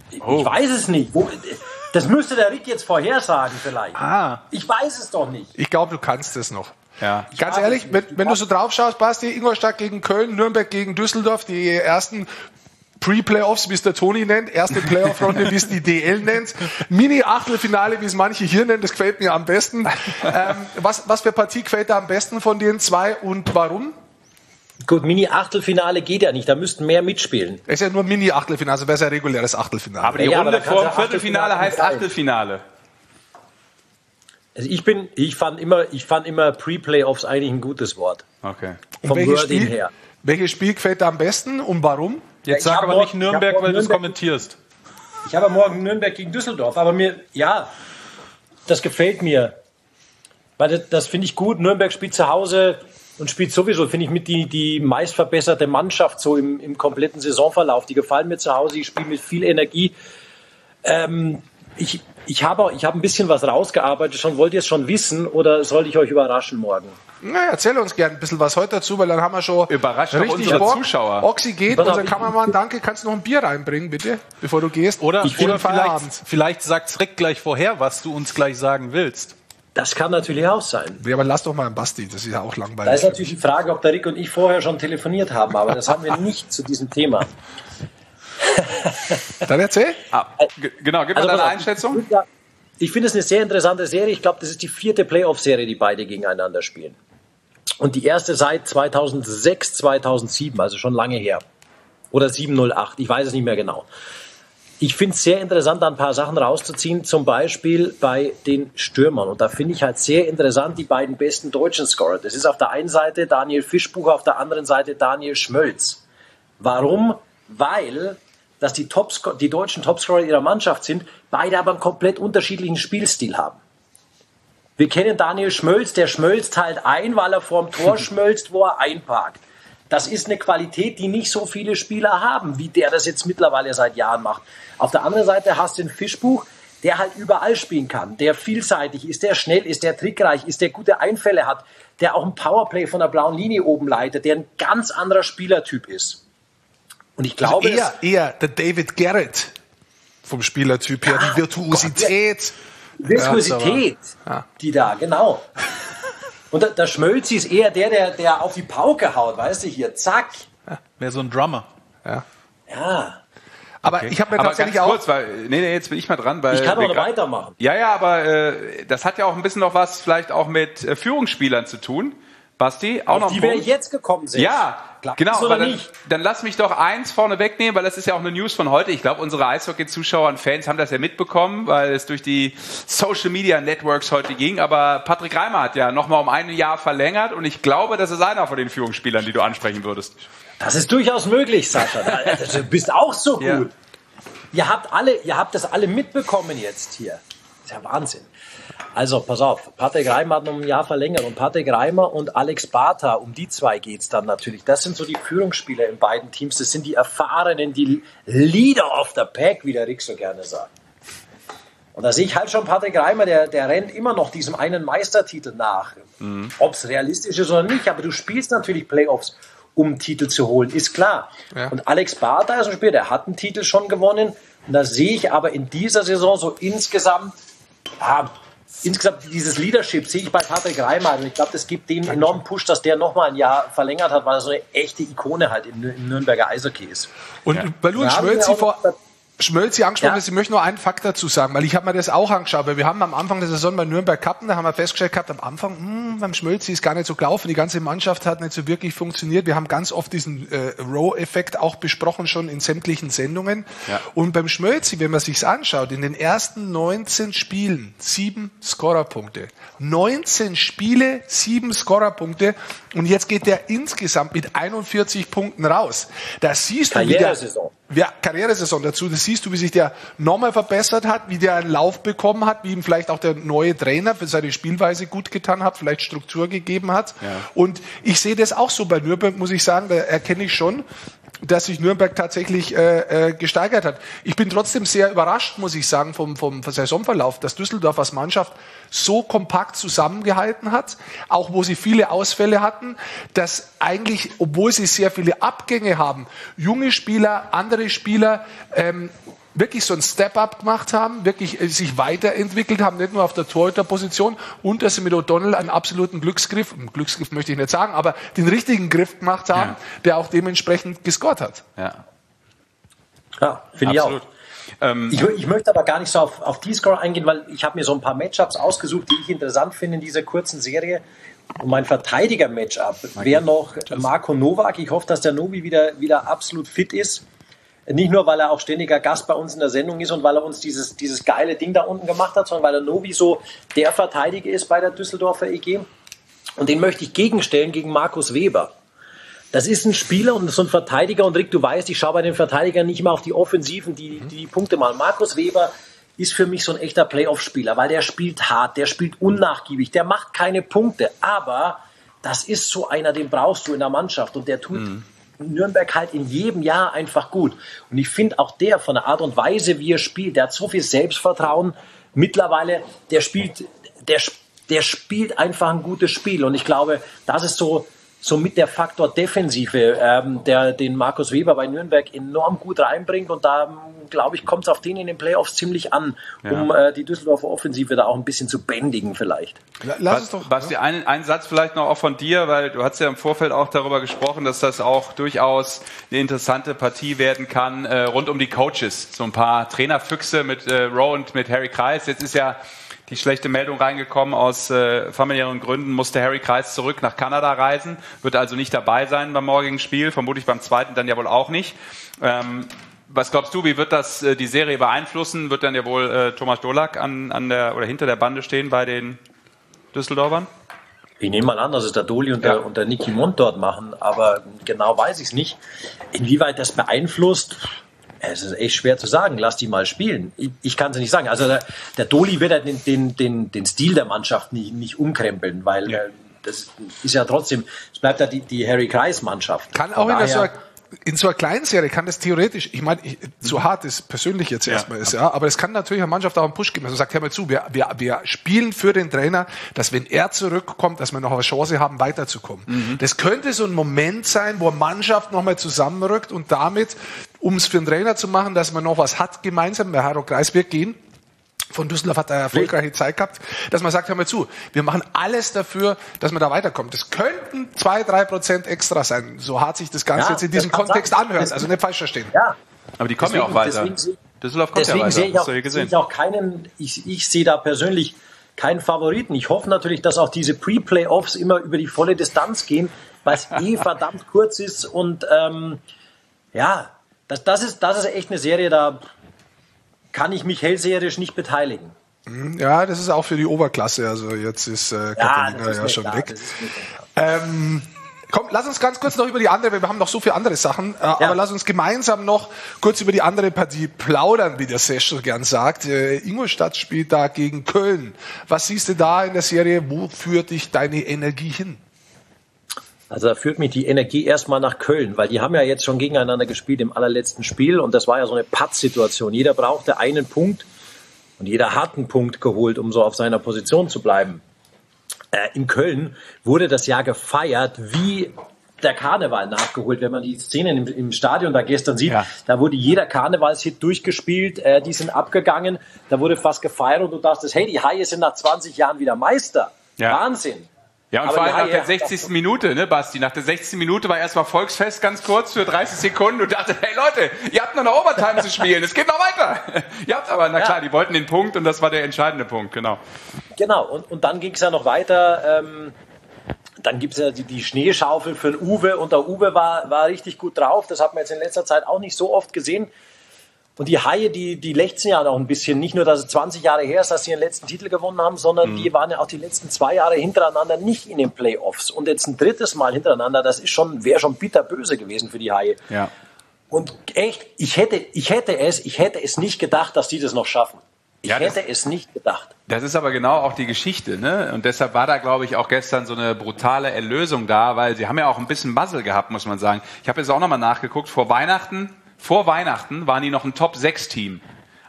Oh. Ich weiß es nicht. Wo, das müsste der Rick jetzt vorhersagen vielleicht. Ah. Ich weiß es doch nicht. Ich glaube, du kannst es noch. Ja. Ganz ehrlich, wenn, wenn du so drauf schaust, Basti, Ingolstadt gegen Köln, Nürnberg gegen Düsseldorf, die ersten Pre-Playoffs, wie es der Toni nennt, erste Playoff-Runde, wie es die D L nennt, Mini-Achtelfinale, wie es manche hier nennen, das gefällt mir am besten. Ähm, was, was für Partie gefällt dir am besten von den zwei und warum? Gut, Mini-Achtelfinale geht ja nicht, da müssten mehr mitspielen. Es ist ja nur Mini-Achtelfinale, also wäre es ja reguläres Achtelfinale. Aber die ja, Runde aber vor dem Viertelfinale heißt Achtelfinale. Also ich bin, ich fand immer, ich fand immer Pre-Playoffs eigentlich ein gutes Wort. Okay. Vom welches Wording Spiel, her. welches Spiel gefällt dir am besten und warum? Jetzt Ja, ich sag hab aber nicht morgen- Nürnberg, ich hab weil du es Nürnberg- kommentierst. Ich habe morgen Nürnberg gegen Düsseldorf, aber mir, ja, das gefällt mir. Weil das, das finde ich gut. Nürnberg spielt zu Hause und spielt sowieso, finde ich, mit die, die meist verbesserte Mannschaft so im, im kompletten Saisonverlauf. Die gefallen mir zu Hause, ich spiele mit viel Energie. Ähm, ich ich habe ich hab ein bisschen was rausgearbeitet schon. Wollt ihr es schon wissen oder soll ich euch überraschen morgen? Na, erzähl uns gerne ein bisschen was heute dazu, weil dann haben wir schon Überrascht doch richtig unsere Bock. Zuschauer. Oxy geht, Pass auf, unser ich- Kameramann, danke. Kannst du noch ein Bier reinbringen, bitte, bevor du gehst? Oder, ich oder Feierabend. vielleicht, vielleicht sagt Rick gleich vorher, was du uns gleich sagen willst. Das kann natürlich auch sein. Ja, aber lass doch mal einen Basti, das ist ja auch Da langweilig. ist natürlich die Frage, ob der Rick und ich vorher schon telefoniert haben, aber das haben wir nicht zu diesem Thema. Dann erzähl. Ah, g- genau, gib mal Also, deine pass auf, Einschätzung. Ich, ja, ich finde es eine sehr interessante Serie. Ich glaube, das ist die vierte Playoff-Serie, die beide gegeneinander spielen. Und die erste seit zweitausendsechs, zweitausendsieben, also schon lange her. Oder sieben null acht, ich weiß es nicht mehr genau. Ich finde es sehr interessant, da ein paar Sachen rauszuziehen, zum Beispiel bei den Stürmern. Und da finde ich halt sehr interessant die beiden besten deutschen Scorer. Das ist auf der einen Seite Daniel Fischbucher, auf der anderen Seite Daniel Schmölz. Warum? Weil dass die, Topsco- die deutschen Topscorer ihrer Mannschaft sind, beide aber einen komplett unterschiedlichen Spielstil haben. Wir kennen Daniel Schmölz, der schmölzt halt ein, weil er vorm Tor schmölzt, wo er einparkt. Das ist eine Qualität, die nicht so viele Spieler haben, wie der das jetzt mittlerweile seit Jahren macht. Auf der anderen Seite hast du den Fischbuch, der halt überall spielen kann, der vielseitig ist, der schnell ist, der trickreich ist, der gute Einfälle hat, der auch ein Powerplay von der blauen Linie oben leitet, der ein ganz anderer Spielertyp ist. Und ich glaube, also eher, eher der David Garrett vom Spielertyp her, die Virtuosität. Virtuosität, ja, die da, genau. Und der, der Schmölzi ist eher der, der, der auf die Pauke haut, weißt du, hier, zack. Ja, mehr so ein Drummer. Ja. Ja. Aber Okay. ich habe mir aber tatsächlich ganz auch... kurz, weil, nee, nee, jetzt bin ich mal dran. Weil Ich kann wir auch noch grad- weitermachen. Ja, ja, aber äh, das hat ja auch ein bisschen noch was vielleicht auch mit äh, Führungsspielern zu tun. Basti, auch Auf noch ein die wäre Punkt. ich jetzt gekommen sind. Ja, Glaubst genau. du oder aber dann, nicht? dann lass mich doch eins vorne wegnehmen, weil das ist ja auch eine News von heute. Ich glaube, unsere Eishockey-Zuschauer und Fans haben das ja mitbekommen, weil es durch die Social-Media-Networks heute ging. Aber Patrick Reimer hat ja nochmal um ein Jahr verlängert und ich glaube, das ist einer von den Führungsspielern, die du ansprechen würdest. Das ist durchaus möglich, Sascha. Du bist auch so gut. Ja. Ihr habt alle, ihr habt das alle mitbekommen jetzt hier. Das ist ja Wahnsinn. Also, pass auf, Patrick Reimer hat noch ein Jahr verlängert und Patrick Reimer und Alex Bartha, um die zwei geht's dann natürlich. Das sind so die Führungsspieler in beiden Teams. Das sind die Erfahrenen, die Leader of the Pack, wie der Rick so gerne sagt. Und da sehe ich halt schon Patrick Reimer, der, der rennt immer noch diesem einen Meistertitel nach. Mhm. Ob es realistisch ist oder nicht, aber du spielst natürlich Playoffs, um Titel zu holen, ist klar. Ja. Und Alex Bartha ist ein Spieler, der hat einen Titel schon gewonnen. Und da sehe ich aber in dieser Saison so insgesamt, ja, insgesamt dieses Leadership sehe ich bei Patrick Reimer. Und ich glaube, das gibt den enormen Push, dass der nochmal ein Jahr verlängert hat, weil er so eine echte Ikone halt im, im Nürnberger Eishockey ist. Und ja. weil du einen Schmölzi vor... Schmölzi angesprochen Ja. ist, ich möchte nur einen Fakt dazu sagen, weil ich habe mir das auch angeschaut, weil wir haben am Anfang der Saison bei Nürnberg gehabt, da haben wir festgestellt gehabt, am Anfang, mh, beim Schmölzi ist gar nicht so gelaufen, die ganze Mannschaft hat nicht so wirklich funktioniert. Wir haben ganz oft diesen äh, Row-Effekt auch besprochen, schon in sämtlichen Sendungen. Ja. Und beim Schmölzi, wenn man sich's anschaut, in den ersten neunzehn Spielen sieben Scorerpunkte. neunzehn Spiele, sieben Scorerpunkte und jetzt geht der insgesamt mit einundvierzig Punkten raus. Da siehst du, wie der... Karrieresaison. Ja, Karrieresaison dazu. Das siehst du, wie sich der nochmal verbessert hat, wie der einen Lauf bekommen hat, wie ihm vielleicht auch der neue Trainer für seine Spielweise gut getan hat, vielleicht Struktur gegeben hat. Ja. Und ich sehe das auch so bei Nürnberg, muss ich sagen, da erkenne ich schon, dass sich Nürnberg tatsächlich äh, äh, gesteigert hat. Ich bin trotzdem sehr überrascht, muss ich sagen, vom, vom Saisonverlauf, dass Düsseldorf als Mannschaft so kompakt zusammengehalten hat, auch wo sie viele Ausfälle hatten, dass eigentlich, obwohl sie sehr viele Abgänge haben, junge Spieler, andere Spieler ähm, wirklich so ein Step-up gemacht haben, wirklich äh, sich weiterentwickelt haben, nicht nur auf der Torhüterposition, und dass sie mit O'Donnell einen absoluten Glücksgriff, einen Glücksgriff möchte ich nicht sagen, aber den richtigen Griff gemacht haben, ja. der auch dementsprechend gescored hat. Ja, ja finde ich auch. Ähm, ich, ich möchte aber gar nicht so auf, auf die Score eingehen, weil ich habe mir so ein paar Matchups ausgesucht, die ich interessant finde in dieser kurzen Serie. Und mein Verteidiger-Matchup wäre noch Marko Novak. Ich hoffe, dass der Novi wieder, wieder absolut fit ist. Nicht nur, weil er auch ständiger Gast bei uns in der Sendung ist und weil er uns dieses, dieses geile Ding da unten gemacht hat, sondern weil der Novi so der Verteidiger ist bei der Düsseldorfer E G. Und den möchte ich gegenstellen gegen Markus Weber. Das ist ein Spieler und so ein Verteidiger. Und Rick, du weißt, ich schaue bei den Verteidigern nicht immer auf die Offensiven, die, die, die Punkte machen. Markus Weber ist für mich so ein echter Playoff-Spieler, weil der spielt hart, der spielt unnachgiebig, der macht keine Punkte. Aber das ist so einer, den brauchst du in der Mannschaft. Und der tut... Mhm. Nürnberg halt in jedem Jahr einfach gut. Und ich finde auch der von der Art und Weise, wie er spielt, der hat so viel Selbstvertrauen. Mittlerweile, der spielt, der, der spielt einfach ein gutes Spiel. Und ich glaube, das ist so, so mit der Faktor Defensive, ähm, der den Markus Weber bei Nürnberg enorm gut reinbringt. Und da, glaube ich, kommt es auf den in den Playoffs ziemlich an, um ja. äh, die Düsseldorfer Offensive da auch ein bisschen zu bändigen vielleicht. Lass es doch. Basti, ein, ein Satz vielleicht noch auch von dir, weil du hast ja im Vorfeld auch darüber gesprochen, dass das auch durchaus eine interessante Partie werden kann, äh, rund um die Coaches. So ein paar Trainerfüchse mit äh, Rowe und mit Harry Kreis. Jetzt ist ja die schlechte Meldung reingekommen, aus äh, familiären Gründen musste Harry Kreis zurück nach Kanada reisen, wird also nicht dabei sein beim morgigen Spiel, vermutlich beim zweiten dann ja wohl auch nicht. Ähm, was glaubst du, wie wird das äh, die Serie beeinflussen? Wird dann ja wohl äh, Thomas Dolak an, an der oder hinter der Bande stehen bei den Düsseldorfern? Ich nehme mal an, dass es der Doli und, ja. der, und der Niki Mond dort machen, aber genau weiß ich es nicht. Inwieweit das beeinflusst, es ist echt schwer zu sagen. Lass die mal spielen. Ich, ich kann es nicht sagen. Also der, der Doli wird ja den, den, den, den Stil der Mannschaft nicht, nicht umkrempeln, weil ja. das ist ja trotzdem, es bleibt ja die, die Harry Kreis-Mannschaft. Kann auch in der so einer In so einer kleinen Serie kann das theoretisch, ich meine, ich, zu hart ist persönlich jetzt ja, erstmal ist, ja, aber es kann natürlich einer Mannschaft auch einen Push geben. Also sagt, hör mal zu, wir, wir, wir spielen für den Trainer, dass wenn er zurückkommt, dass wir noch eine Chance haben, weiterzukommen. Mhm. Das könnte so ein Moment sein, wo eine Mannschaft nochmal zusammenrückt und damit, um es für den Trainer zu machen, dass man noch was hat gemeinsam, bei Harro Kreis wird gehen. Von Düsseldorf hat er erfolgreiche Zeit gehabt, dass man sagt, hör mal zu, wir machen alles dafür, dass man da weiterkommt. Das könnten zwei, drei Prozent extra sein, so hart sich das Ganze ja, jetzt in diesem Kontext sein. anhört, also nicht falsch verstehen. Ja. Aber die kommen deswegen, ja auch weiter. Deswegen, Düsseldorf kommt deswegen ja weiter, sehe ich auch, sehe ich auch keinen, ich, ich sehe da persönlich keinen Favoriten. Ich hoffe natürlich, dass auch diese Pre-Playoffs immer über die volle Distanz gehen, weil es eh verdammt kurz ist und ähm, ja, das, das, ist, das ist echt eine Serie, da kann ich mich hellseherisch nicht beteiligen. Ja, das ist auch für die Oberklasse. Also jetzt ist äh, Catalina ja, ja schon klar, weg. Ähm, komm, lass uns ganz kurz noch über die andere, wir haben noch so viele andere Sachen, äh, ja. aber lass uns gemeinsam noch kurz über die andere Partie plaudern, wie der Sesch gern sagt. Äh, Ingolstadt spielt da gegen Köln. Was siehst du da in der Serie? Wo führt dich deine Energie hin? Also da führt mich die Energie erstmal nach Köln, weil die haben ja jetzt schon gegeneinander gespielt im allerletzten Spiel und das war ja so eine Pattsituation. Jeder brauchte einen Punkt und jeder hat einen Punkt geholt, um so auf seiner Position zu bleiben. Äh, in Köln wurde das Jahr gefeiert wie der Karneval nachgeholt. Wenn man die Szenen im, im Stadion da gestern sieht, ja. da wurde jeder Karnevalshit durchgespielt, äh, die sind abgegangen, da wurde fast gefeiert und du dachtest, hey, die Haie sind nach zwanzig Jahren wieder Meister. Ja. Wahnsinn. Ja, und aber vor allem nach der sechzigsten Minute, ne, Basti? Nach der sechzigsten Minute war erstmal Volksfest ganz kurz für dreißig Sekunden und dachte, hey Leute, ihr habt noch eine Overtime zu spielen, es geht noch weiter. Ihr habt aber, na klar, ja. die wollten den Punkt und das war der entscheidende Punkt, genau. Genau, und, und dann ging es ja noch weiter. Ähm, dann gibt es ja die, die Schneeschaufel für den Uwe und der Uwe war, war richtig gut drauf. Das hat man jetzt in letzter Zeit auch nicht so oft gesehen. Und die Haie, die, die lechzen ja noch ein bisschen. Nicht nur, dass es zwanzig Jahre her ist, dass sie ihren letzten Titel gewonnen haben, sondern mhm. die waren ja auch die letzten zwei Jahre hintereinander nicht in den Playoffs. Und jetzt ein drittes Mal hintereinander, das ist schon, wäre schon bitterböse gewesen für die Haie. Ja. Und echt, ich hätte, ich hätte es, ich hätte es nicht gedacht, dass die das noch schaffen. Ich ja, hätte es nicht gedacht. Das ist aber genau auch die Geschichte, ne? Und deshalb war da, glaube ich, auch gestern so eine brutale Erlösung da, weil sie haben ja auch ein bisschen Muzzle gehabt, muss man sagen. Ich habe jetzt auch nochmal nachgeguckt, vor Weihnachten, vor Weihnachten waren die noch ein Top sechs Team.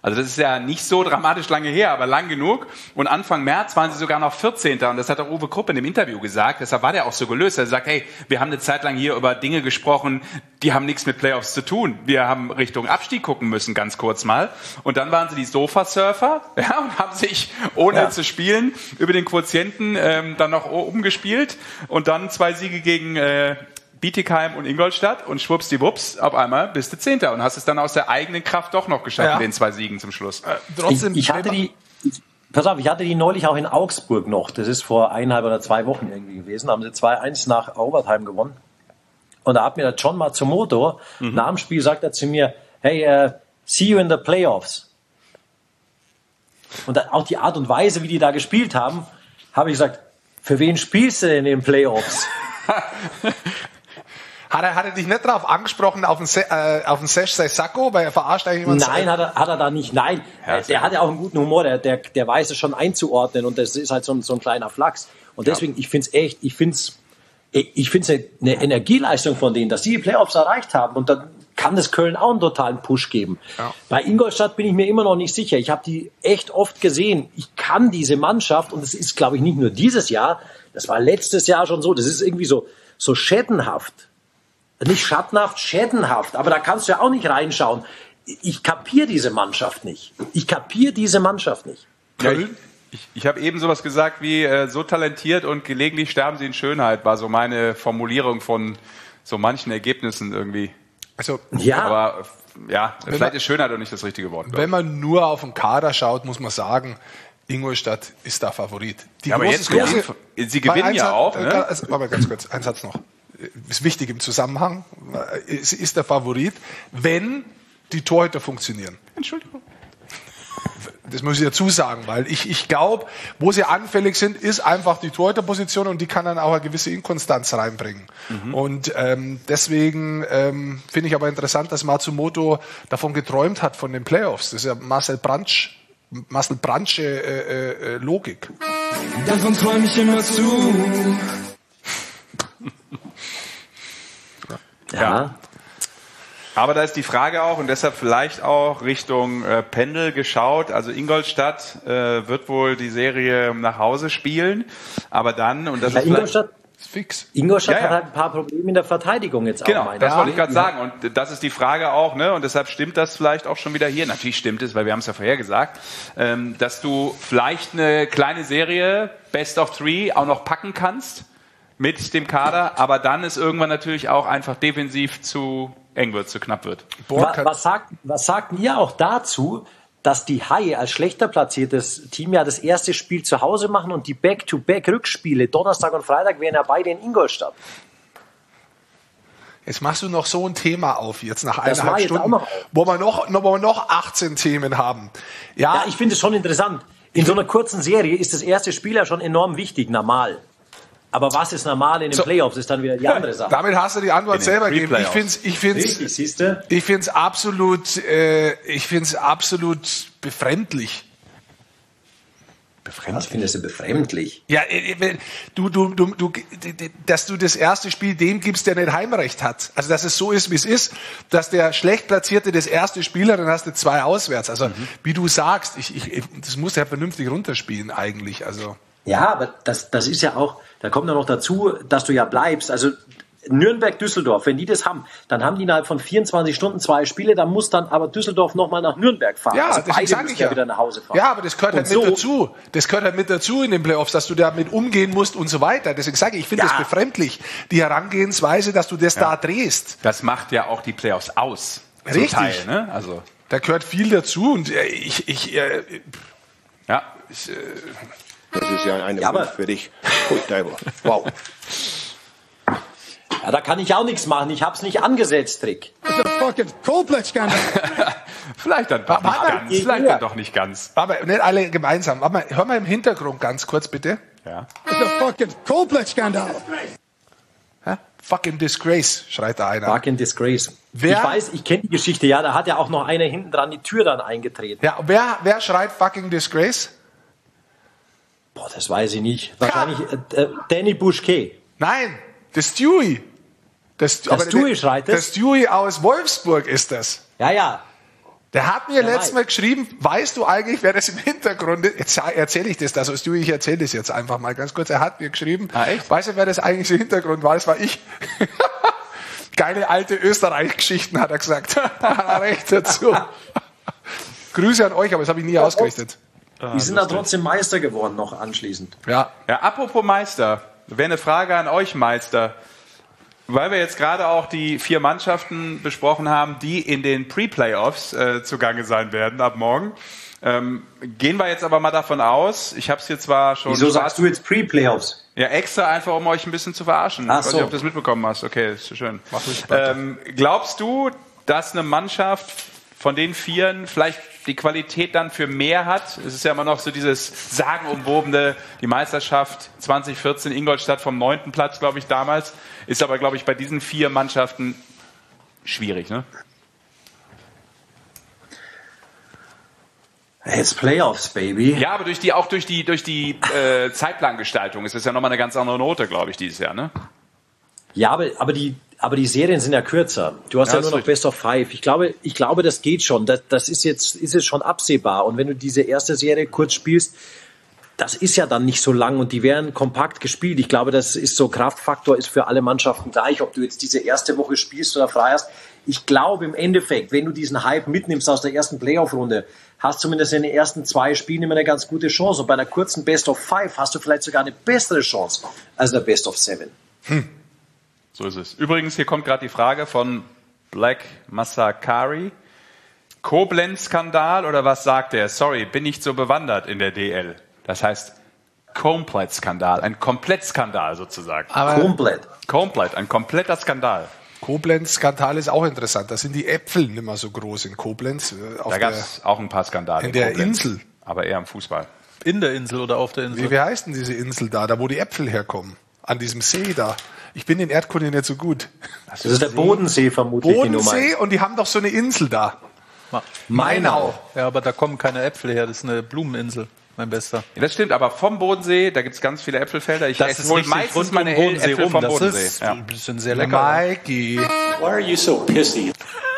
Also das ist ja nicht so dramatisch lange her, aber lang genug. Und Anfang März waren sie sogar noch vierzehnter Und das hat auch Uwe Krupp in dem Interview gesagt. Deshalb war der auch so gelöst. Er sagt, hey, wir haben eine Zeit lang hier über Dinge gesprochen, die haben nichts mit Playoffs zu tun. Wir haben Richtung Abstieg gucken müssen, ganz kurz mal. Und dann waren sie die Sofasurfer, ja, und haben sich, ohne ja. zu spielen, über den Quotienten ähm, dann noch umgespielt. Und dann zwei Siege gegen äh, Bietigheim und Ingolstadt und schwuppsdiwupps, auf einmal bist du Zehnter und hast es dann aus der eigenen Kraft doch noch geschafft, ja. den zwei Siegen zum Schluss. Äh, trotzdem, ich, ich hatte die, ich, pass auf, ich hatte die neulich auch in Augsburg noch, das ist vor eineinhalb oder zwei Wochen irgendwie gewesen, haben sie zwei eins nach Overtime gewonnen. Und da hat mir der John Matsumoto, mhm. nach dem Spiel sagt er zu mir, hey, uh, see you in the playoffs. Und auch die Art und Weise, wie die da gespielt haben, habe ich gesagt, für wen spielst du denn in den Playoffs? Hat er, hat er dich nicht darauf angesprochen, auf den, Se, äh, auf den Sesh Sako, weil er verarscht eigentlich jemanden? Nein, hat er, hat er da nicht. Nein, ja, der hat ja auch einen guten Humor, der, der, der weiß es schon einzuordnen und das ist halt so ein, so ein kleiner Flachs. Und deswegen, ja. ich finde es echt, ich finde es ich find's eine, eine Energieleistung von denen, dass sie die Playoffs erreicht haben und dann kann das Köln auch einen totalen Push geben. Ja. Bei Ingolstadt bin ich mir immer noch nicht sicher. Ich habe die echt oft gesehen. Ich kann diese Mannschaft, und es ist, glaube ich, nicht nur dieses Jahr, das war letztes Jahr schon so, das ist irgendwie so, so schattenhaft. Nicht schattenhaft, schädenhaft, aber da kannst du ja auch nicht reinschauen. Ich kapiere diese Mannschaft nicht. Ich kapiere diese Mannschaft nicht. Ja, ich ich, ich habe eben sowas gesagt wie, äh, so talentiert und gelegentlich sterben sie in Schönheit, war so meine Formulierung von so manchen Ergebnissen irgendwie. Also, ja. Aber ja, vielleicht man, ist Schönheit auch nicht das richtige Wort. Wenn man nur auf den Kader schaut, muss man sagen, Ingolstadt ist der Favorit. Die ja, aber jetzt große, ja, sie gewinnen ja auch. Ne? Also, aber ganz kurz, ein Satz noch. Ist wichtig im Zusammenhang. Sie ist der Favorit, wenn die Torhüter funktionieren. Entschuldigung. Das muss ich dazu sagen, weil ich, ich glaube, wo sie anfällig sind, ist einfach die Torhüterposition und die kann dann auch eine gewisse Inkonstanz reinbringen. Mhm. Und ähm, deswegen ähm, finde ich aber interessant, dass Matsumoto davon geträumt hat, von den Playoffs. Das ist ja Marcel Brandtsch, Marcel Brandtsche äh, äh, Logik. Davon träume ich immer zu. Ja. ja. Aber da ist die Frage auch und deshalb vielleicht auch Richtung äh, Pendel geschaut. Also Ingolstadt äh, wird wohl die Serie nach Hause spielen, aber dann und das ja, ist Ingolstadt, fix. Ingolstadt ja, ja. hat halt ein paar Probleme in der Verteidigung jetzt genau, auch. Genau, das ja. wollte ich gerade sagen und das ist die Frage auch, ne? Und deshalb stimmt das vielleicht auch schon wieder hier. Natürlich stimmt es, weil wir haben es ja vorher gesagt, ähm, dass du vielleicht eine kleine Serie Best of Three auch noch packen kannst mit dem Kader, aber dann ist irgendwann natürlich auch einfach defensiv zu eng wird, zu knapp wird. Was, was, sagt, was sagt ihr auch dazu, dass die Haie als schlechter platziertes Team ja das erste Spiel zu Hause machen und die Back-to-Back-Rückspiele, Donnerstag und Freitag, wären ja beide in Ingolstadt? Jetzt machst du noch so ein Thema auf, jetzt nach eineinhalb Stunden, wo wir noch, wo wir noch achtzehn Themen haben. Ja, ja ich finde es schon interessant. In so einer kurzen Serie ist das erste Spiel ja schon enorm wichtig, normal. Aber was ist normal in den so, Playoffs, ist dann wieder die andere Sache. Damit hast du die Antwort selber gegeben. Ich finde es ich find's, ich find's absolut, äh, ich find's absolut befremdlich. Befremdlich? Was findest du befremdlich? Ja, äh, du, du, du, du, dass du das erste Spiel dem gibst, der nicht Heimrecht hat. Also, dass es so ist, wie es ist, dass der schlecht Platzierte das erste Spiel hat, dann hast du zwei auswärts. Also, mhm. wie du sagst, ich, ich, das muss ja vernünftig runterspielen eigentlich. Also. Ja, aber das, das ist ja auch, da kommt ja noch dazu, dass du ja bleibst. Also Nürnberg, Düsseldorf, wenn die das haben, dann haben die innerhalb von vierundzwanzig Stunden zwei Spiele, dann muss dann aber Düsseldorf nochmal nach Nürnberg fahren. Ja, also das sage ich ja. wieder nach Hause fahren. Ja, aber das gehört halt so, mit dazu. Das gehört halt mit dazu in den Playoffs, dass du damit umgehen musst und so weiter. Deswegen sage ich, ich finde ja. das befremdlich, die Herangehensweise, dass du das ja. da drehst. Das macht ja auch die Playoffs aus. Richtig. Teil, ne? Also. Da gehört viel dazu und ich, ich, äh, ja, ich, äh, das ist ja eine ja, für dich. Wow. Ja, da kann ich auch nichts machen. Ich hab's nicht angesetzt, Trick. Vielleicht dann doch nicht ganz. Vielleicht dann doch nicht ganz. Aber nicht alle gemeinsam. Aber hör mal im Hintergrund ganz kurz, bitte. Ja. Coldplay-Skandal. Fucking Disgrace, schreit da einer. Fucking Disgrace. Wer? Ich weiß, ich kenne die Geschichte. Ja, da hat ja auch noch einer hinten dran die Tür dann eingetreten. Ja, wer, wer schreit Fucking Disgrace? Boah, das weiß ich nicht. Wahrscheinlich äh, äh, Danny Bouchquet. Nein, der Stewie. Das, der Stewie schreit das? Der Stewie aus Wolfsburg ist das. Ja, ja. Der hat mir Der letztes Mike. Mal geschrieben, weißt du eigentlich, wer das im Hintergrund ist? Jetzt erzähle ich das, das was du, ich erzähle das jetzt einfach mal ganz kurz. Er hat mir geschrieben, Ah, echt? weißt du, wer das eigentlich im Hintergrund war? Das war ich. Geile alte Österreich-Geschichten, hat er gesagt. Hat er recht dazu. Grüße an euch, aber das habe ich nie ausgerichtet. Die sind dann trotzdem Meister geworden noch anschließend. Ja. Ja, apropos Meister, wäre eine Frage an euch, Meister. Weil wir jetzt gerade auch die vier Mannschaften besprochen haben, die in den Pre-Playoffs äh, zugange sein werden ab morgen. Ähm, gehen wir jetzt aber mal davon aus, ich habe es hier zwar schon... Wieso sagst du jetzt Pre-Playoffs? Ja, extra einfach, um euch ein bisschen zu verarschen. Ach Ich weiß so. nicht, ob du das mitbekommen hast. Okay, ist so schön. Mach ruhig weiter. Ähm, glaubst du, dass eine Mannschaft von den Vieren vielleicht die Qualität dann für mehr hat? Es ist ja immer noch so dieses sagenumwobene, die Meisterschaft zwanzig vierzehn Ingolstadt vom neunten Platz, glaube ich, damals. Ist aber, glaube ich, bei diesen vier Mannschaften schwierig, ne? It's Playoffs, baby. Ja, aber durch die, auch durch die, durch die äh, Zeitplangestaltung ist es ja nochmal eine ganz andere Note, glaube ich, dieses Jahr, ne? Ja, aber, aber, die, aber die Serien sind ja kürzer. Du hast Ja, ja, das nur noch ist richtig. Best of Five. Ich glaube, ich glaube, das geht schon. Das, das ist jetzt, ist jetzt schon absehbar. Und wenn du diese erste Serie kurz spielst, das ist ja dann nicht so lang und die werden kompakt gespielt. Ich glaube, das ist so, Kraftfaktor ist für alle Mannschaften gleich, ob du jetzt diese erste Woche spielst oder frei hast. Ich glaube im Endeffekt, wenn du diesen Hype mitnimmst aus der ersten Playoff-Runde, hast zumindest in den ersten zwei Spielen immer eine ganz gute Chance. Und bei einer kurzen Best of Five hast du vielleicht sogar eine bessere Chance als der Best of Seven. Hm. So ist es. Übrigens, hier kommt gerade die Frage von Black Massakari. Koblenz-Skandal oder was sagt er? Sorry, bin nicht so bewandert in der D L. Das heißt Komplett-Skandal, ein Komplettskandal sozusagen. Aber Komplett. Komplett, ein kompletter Skandal. Koblenz-Skandal ist auch interessant. Da sind die Äpfel nicht mehr so groß in Koblenz. äh, Auf Da gab der, es auch ein paar Skandale. in der Koblenz, Insel. Aber eher im Fußball. In der Insel oder auf der Insel? Wie, wie heißt denn diese Insel da, da wo die Äpfel herkommen? An diesem See da. Ich bin in Erdkunde nicht so gut. Das ist der Bodensee vermutlich. den du Bodensee meinst. und die haben doch so eine Insel da. Mainau. Ja, aber da kommen keine Äpfel her. Das ist eine Blumeninsel, mein Bester. Ja, das stimmt, aber vom Bodensee, da gibt es ganz viele Äpfelfelder. Ich Das esse ist wohl richtig meistens rund um meine den Bodensee Äpfel rum. vom Das Bodensee. ist Ja. ein bisschen sehr lecker. Mikey. Why are you so pissy?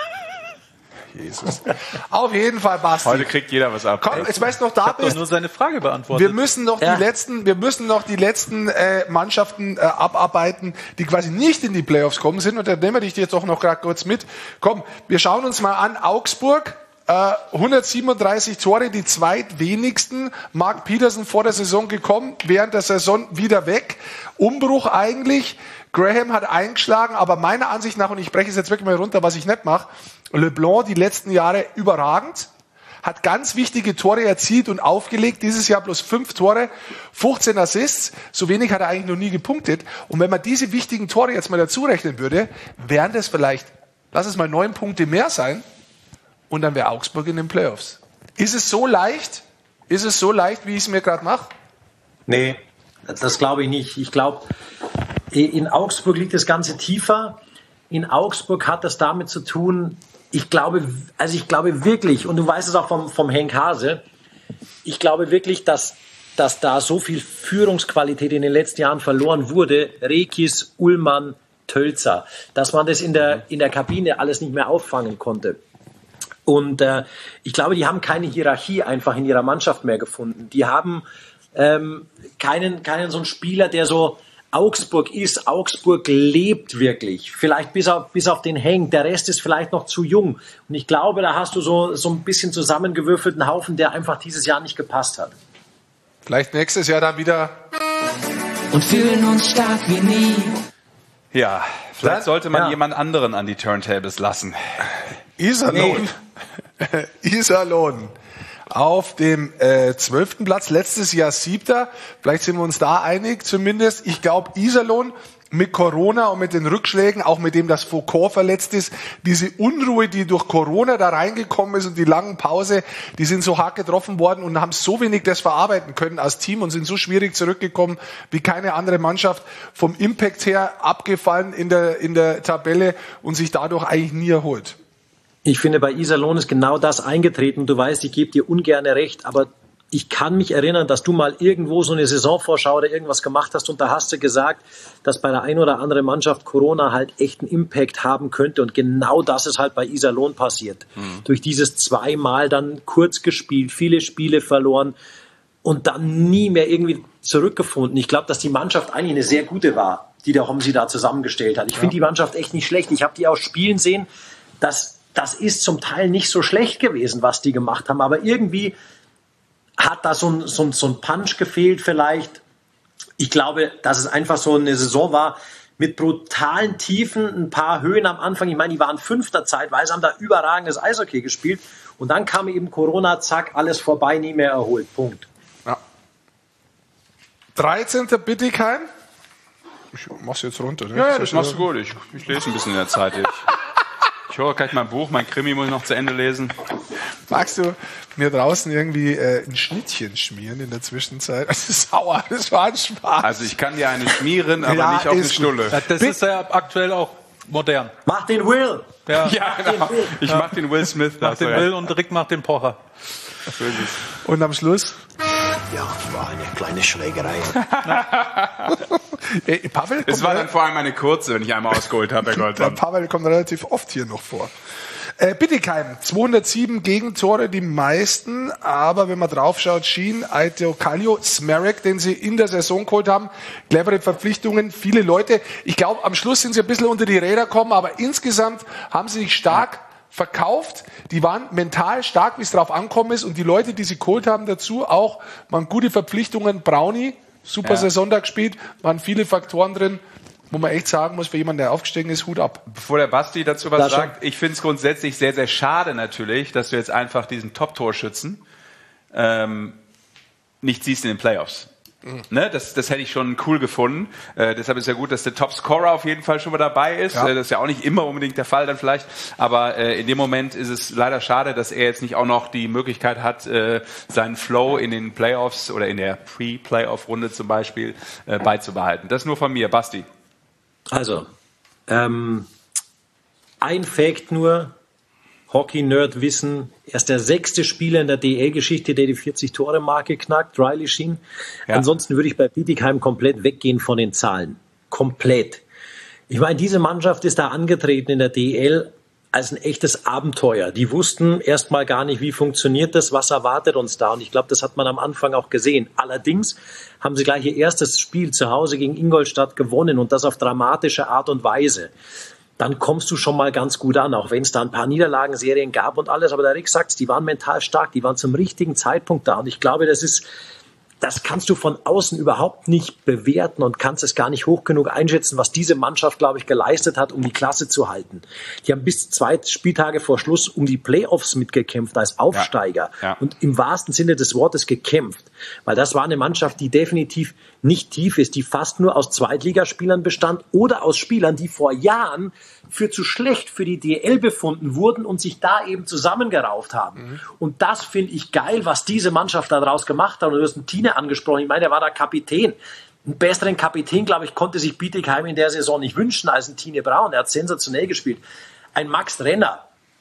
Jesus. Auf jeden Fall, Basti. Heute kriegt jeder was ab. Komm, jetzt weißt du noch da Ich habe doch bist. nur seine Frage beantwortet. Wir müssen noch Ja. die letzten, wir müssen noch die letzten äh, Mannschaften äh, abarbeiten, die quasi nicht in die Playoffs kommen sind. Und dann nehmen wir dich jetzt doch noch gerade kurz mit. Komm, wir schauen uns mal an. Augsburg, äh, hundertsiebenunddreißig Tore, die zweitwenigsten. Mark Peterson vor der Saison gekommen, während der Saison wieder weg. Umbruch eigentlich. Graham hat eingeschlagen, aber meiner Ansicht nach, und ich breche es jetzt wirklich mal runter, was ich nicht mache, LeBlanc die letzten Jahre überragend, hat ganz wichtige Tore erzielt und aufgelegt, dieses Jahr bloß fünf Tore, fünfzehn Assists, so wenig hat er eigentlich noch nie gepunktet. Und wenn man diese wichtigen Tore jetzt mal dazu rechnen würde, wären das vielleicht, lass es mal neun Punkte mehr sein, und dann wäre Augsburg in den Playoffs. Ist es so leicht? Ist es so leicht, wie ich es mir gerade mache? Nee, das glaube ich nicht. Ich glaube, in Augsburg liegt das Ganze tiefer. In Augsburg hat das damit zu tun, ich glaube, also ich glaube wirklich, und du weißt es auch vom, vom Henk Hase, ich glaube wirklich, dass, dass da so viel Führungsqualität in den letzten Jahren verloren wurde. Rekis, Ullmann, Tölzer, dass man das in der, in der Kabine alles nicht mehr auffangen konnte. Und äh, ich glaube, die haben keine Hierarchie einfach in ihrer Mannschaft mehr gefunden. Die haben ähm, keinen, keinen so einen Spieler, der so Augsburg ist. Augsburg lebt wirklich. Vielleicht bis auf, bis auf den Henk. Der Rest ist vielleicht noch zu jung. Und ich glaube, da hast du so, so ein bisschen zusammengewürfelten Haufen, der einfach dieses Jahr nicht gepasst hat. Vielleicht nächstes Jahr dann wieder. Und fühlen uns stark wie nie. Ja, vielleicht Dann- sollte man ja. jemand anderen an die Turntables lassen. Iserlohn. Iserlohn. Auf dem äh, zwölften Platz, letztes Jahr siebter. Vielleicht sind wir uns da einig zumindest. Ich glaube, Iserlohn mit Corona und mit den Rückschlägen, auch mit dem, dass Foucault verletzt ist, diese Unruhe, die durch Corona da reingekommen ist und die langen Pause, die sind so hart getroffen worden und haben so wenig das verarbeiten können als Team und sind so schwierig zurückgekommen wie keine andere Mannschaft, vom Impact her abgefallen in der, in der Tabelle und sich dadurch eigentlich nie erholt. Ich finde, bei Iserlohn ist genau das eingetreten. Du weißt, ich gebe dir ungern recht, aber ich kann mich erinnern, dass du mal irgendwo so eine Saisonvorschau oder irgendwas gemacht hast und da hast du gesagt, dass bei der ein oder anderen Mannschaft Corona halt echt einen Impact haben könnte und genau das ist halt bei Iserlohn passiert. Mhm. Durch dieses zweimal dann kurz gespielt, viele Spiele verloren und dann nie mehr irgendwie zurückgefunden. Ich glaube, dass die Mannschaft eigentlich eine sehr gute war, die der Homsi da zusammengestellt hat. Ich ja. finde die Mannschaft echt nicht schlecht. Ich habe die auch spielen sehen, dass das ist zum Teil nicht so schlecht gewesen, was die gemacht haben, aber irgendwie hat da so ein, so, ein, so ein Punch gefehlt vielleicht. Ich glaube, dass es einfach so eine Saison war mit brutalen Tiefen, ein paar Höhen am Anfang. Ich meine, die waren Fünfter zeitweise, haben da überragendes Eishockey gespielt. Und dann kam eben Corona, zack, alles vorbei, nie mehr erholt. Punkt. Ja. dreizehnter Bittigheim. Ich mach's jetzt runter. Ne? Ja, ja, das machst du gut. Ich, ich lese ein bisschen in der Zeit. Ich, ich höre gleich mein Buch, mein Krimi muss ich noch zu Ende lesen. Magst du mir draußen irgendwie äh, ein Schnittchen schmieren in der Zwischenzeit? Das ist sauer, das war ein Spaß. Also ich kann dir eine schmieren, aber ja, nicht auf eine Stulle. Ja, das Bitte. Ist ja aktuell auch modern. Mach den Will! Ja, ja genau. Ich mach den Will Smith. Mach den Will und Rick macht den Pocher. So ist es. Und am Schluss? Ja, war eine kleine Schlägerei. Ey, Pavel es war dann vor allem eine kurze, wenn ich einmal ausgeholt habe, Herr Goldmann. Pavel kommt relativ oft hier noch vor. Äh, Bittigheim, zweihundertsieben Gegentore, die meisten, aber wenn man draufschaut, Sheen, Aito Kallio, Smerek, den sie in der Saison geholt haben, clevere Verpflichtungen, viele Leute. Ich glaube, am Schluss sind sie ein bisschen unter die Räder gekommen, aber insgesamt haben sie sich stark verkauft. Die waren mental stark, wie es drauf ankommen ist, und die Leute, die sie geholt haben dazu, auch waren gute Verpflichtungen. Brownie, super ja. Saison da gespielt, waren viele Faktoren drin, wo man echt sagen muss, für jemanden, der aufgestiegen ist, Hut ab. Bevor der Basti dazu was das sagt, schon. Ich finde es grundsätzlich sehr, sehr schade natürlich, dass du jetzt einfach diesen Top-Torschützen ähm, nicht siehst in den Playoffs. Mhm. Ne, das, das hätte ich schon cool gefunden. Äh, deshalb ist ja gut, dass der Top-Scorer auf jeden Fall schon mal dabei ist. Ja. Äh, das ist ja auch nicht immer unbedingt der Fall dann vielleicht. Aber äh, in dem Moment ist es leider schade, dass er jetzt nicht auch noch die Möglichkeit hat, äh, seinen Flow in den Playoffs oder in der Pre-Playoff-Runde zum Beispiel äh, beizubehalten. Das nur von mir. Basti. Also, ähm, ein Fact nur, Hockey-Nerd wissen, er ist der sechste Spieler in der D L-Geschichte, der die vierzig-Tore-Marke knackt, Riley Sheen. Ja. Ansonsten würde ich bei Bietigheim komplett weggehen von den Zahlen. Komplett. Ich meine, diese Mannschaft ist da angetreten in der D L als ein echtes Abenteuer. Die wussten erstmal gar nicht, wie funktioniert das, was erwartet uns da. Und ich glaube, das hat man am Anfang auch gesehen. Allerdings haben sie gleich ihr erstes Spiel zu Hause gegen Ingolstadt gewonnen und das auf dramatische Art und Weise. Dann kommst du schon mal ganz gut an, auch wenn es da ein paar Niederlagenserien gab und alles. Aber der Rick sagt, die waren mental stark, die waren zum richtigen Zeitpunkt da. Und ich glaube, das ist, das kannst du von außen überhaupt nicht bewerten und kannst es gar nicht hoch genug einschätzen, was diese Mannschaft, glaube ich, geleistet hat, um die Klasse zu halten. Die haben bis zwei Spieltage vor Schluss um die Playoffs mitgekämpft als Aufsteiger ja, ja. und im wahrsten Sinne des Wortes gekämpft. Weil das war eine Mannschaft, die definitiv nicht tief ist, die fast nur aus Zweitligaspielern bestand oder aus Spielern, die vor Jahren für zu schlecht für die D L befunden wurden und sich da eben zusammengerauft haben. Mhm. Und das finde ich geil, was diese Mannschaft daraus gemacht hat. Und du hast einen Tine angesprochen. Ich meine, er war der Kapitän. Einen besseren Kapitän, glaube ich, konnte sich Bietigheim in der Saison nicht wünschen als ein Tine Braun. Er hat sensationell gespielt. Ein Max Renner,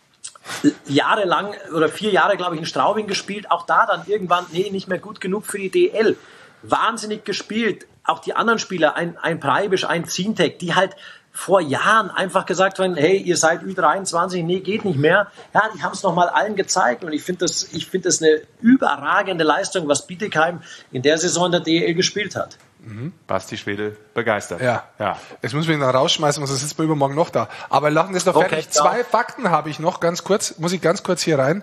jahrelang oder vier Jahre, glaube ich, in Straubing gespielt. Auch da dann irgendwann, nee, nicht mehr gut genug für die D L. Wahnsinnig gespielt. Auch die anderen Spieler, ein, ein Preibisch, ein Zientek, die halt vor Jahren einfach gesagt haben, hey, ihr seid Ü dreiundzwanzig, nee, geht nicht mehr. Ja, die haben es nochmal allen gezeigt und ich finde das, ich finde das eine überragende Leistung, was Bietigheim in der Saison in der D L gespielt hat. Mhm. Basti Schwede begeistert. Ja. ja. Jetzt muss ich noch rausschmeißen, sonst sitzt man übermorgen noch da. Aber lachen ist noch okay, fertig. klar. Zwei Fakten habe ich noch, ganz kurz, muss ich ganz kurz hier rein.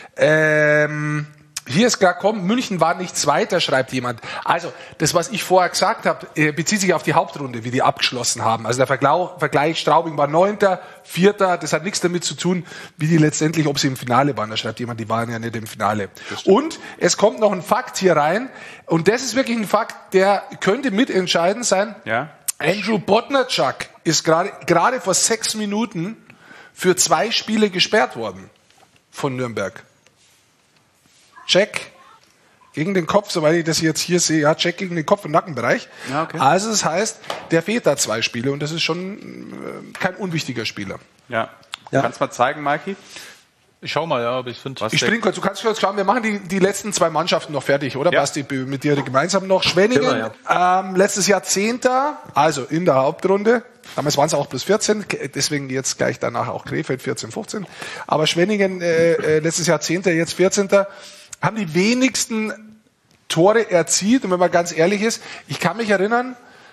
Ähm, Hier ist gerade kommen, München war nicht Zweiter, schreibt jemand. Also, das, was ich vorher gesagt habe, bezieht sich auf die Hauptrunde, wie die abgeschlossen haben. Also der Vergleich, Straubing war Neunter, Vierter, das hat nichts damit zu tun, wie die letztendlich, ob sie im Finale waren. Da schreibt jemand, die waren ja nicht im Finale. Und es kommt noch ein Fakt hier rein, und das ist wirklich ein Fakt, der könnte mitentscheidend sein. Ja. Andrew Bodnarchuk ist gerade gerade vor sechs Minuten für zwei Spiele gesperrt worden von Nürnberg. Check gegen den Kopf, soweit ich das jetzt hier sehe, ja, Check gegen den Kopf- und Nackenbereich. Ja, okay. Also das heißt, der fehlt da zwei Spiele und das ist schon äh, kein unwichtiger Spieler. Ja. Ja. Kannst du mal zeigen, Mikey? Ich schau mal, ja, aber ich finde... Ich springe kurz, du kannst kurz schauen, wir machen die, die letzten zwei Mannschaften noch fertig, oder? Ja. Basti, mit dir gemeinsam noch. Schwenningen, Immer, ja. ähm, letztes Jahr Zehnter, also in der Hauptrunde. Damals waren es auch plus vierzehn, deswegen jetzt gleich danach auch Krefeld vierzehn, fünfzehn. Aber Schwenningen äh, äh, letztes Jahr Zehnter, jetzt vierzehnter haben die wenigsten Tore erzielt. Und wenn man ganz ehrlich ist, ich kann mich erinnern,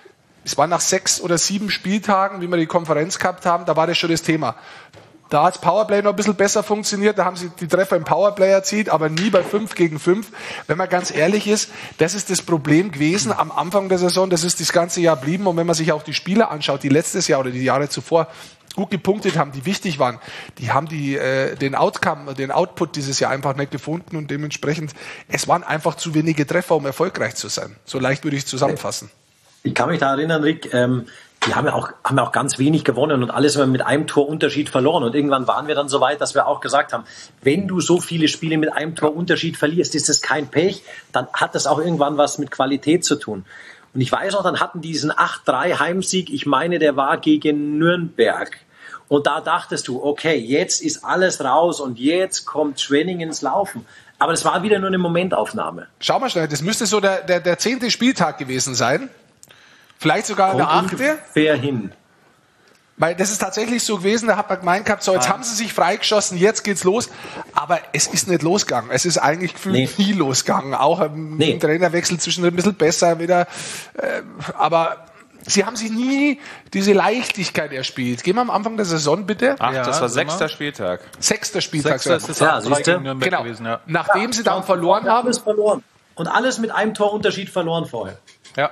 es war nach sechs oder sieben Spieltagen, wie wir die Konferenz gehabt haben, da war das schon das Thema. Da hat das Powerplay noch ein bisschen besser funktioniert, da haben sie die Treffer im Powerplay erzielt, aber nie bei fünf gegen fünf. Wenn man ganz ehrlich ist, das ist das Problem gewesen am Anfang der Saison, das ist das ganze Jahr blieben. Und wenn man sich auch die Spieler anschaut, die letztes Jahr oder die Jahre zuvor gut gepunktet haben, die wichtig waren, die haben die äh, den Outcome, den Output dieses Jahr einfach nicht gefunden und dementsprechend, es waren einfach zu wenige Treffer, um erfolgreich zu sein. So leicht würde ich es zusammenfassen. Ich kann mich da erinnern, Rick, ähm, die haben ja auch, haben ja auch ganz wenig gewonnen und alles immer mit einem Torunterschied verloren. Und irgendwann waren wir dann so weit, dass wir auch gesagt haben, wenn du so viele Spiele mit einem Torunterschied verlierst, ist das kein Pech, dann hat das auch irgendwann was mit Qualität zu tun. Und ich weiß noch, dann hatten die diesen acht drei Heimsieg, ich meine, der war gegen Nürnberg. Und da dachtest du, okay, jetzt ist alles raus und jetzt kommt Schwenningen ins Laufen. Aber das war wieder nur eine Momentaufnahme. Schau mal schnell, das müsste so der, der, der zehnte Spieltag gewesen sein. Vielleicht sogar Kommt der achte. Ungefähr hin. Weil das ist tatsächlich so gewesen, da hat man gemeint gehabt, so jetzt ah. haben sie sich freigeschossen, jetzt geht's los. Aber es ist nicht losgegangen. Es ist eigentlich gefühlt nee. nie losgegangen. Auch im nee. Trainerwechsel zwischendrin ein bisschen besser wieder. Äh, aber sie haben sich nie diese Leichtigkeit erspielt. Gehen wir am Anfang der Saison bitte. Ach, ja, das war sechster Spieltag. Sechster Spieltag. Sechster ist das ja, acht drei gegen Nürnberg genau. gewesen, ja. Nachdem ja, sie dann verloren haben. Alles verloren. Und alles mit einem Torunterschied verloren vorher. Ja.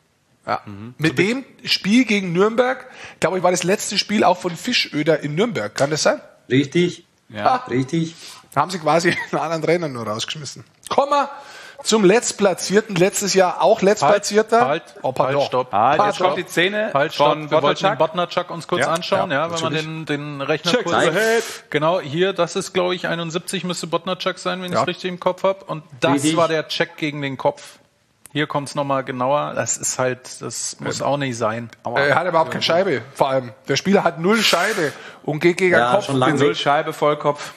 Ja. Mhm. Mit dem Spiel gegen Nürnberg, glaube ich, war das letzte Spiel auch von Fischöder in Nürnberg. Kann das sein? Richtig. Ja. Ah. Richtig. Da haben sie quasi einen anderen Trainer nur rausgeschmissen. Kommen wir zum Letztplatzierten. Letztes Jahr auch Letztplatzierter. Halt, halt, oh, pardon. halt stopp. Ah, halt, jetzt stopp. kommt die Szene halt, von stopp. Wir wollten den Bodnarczak. Bodnarczak uns kurz Ja. anschauen, ja, Ja, wenn man natürlich. den, den Rechner Check. kurz... Genau, hier, das ist, glaube ich, einundsiebzig müsste Bodnarczak sein, wenn Ja. ich es richtig im Kopf habe. Und das Richtig. war der Check gegen den Kopf. Hier kommt es nochmal genauer. Das ist halt, das muss auch nicht sein. Aber er hat überhaupt keine Scheibe, vor allem. Der Spieler hat null Scheibe und geht gegen Ja, den Kopf. schon lange. Null Scheibe, Vollkopf.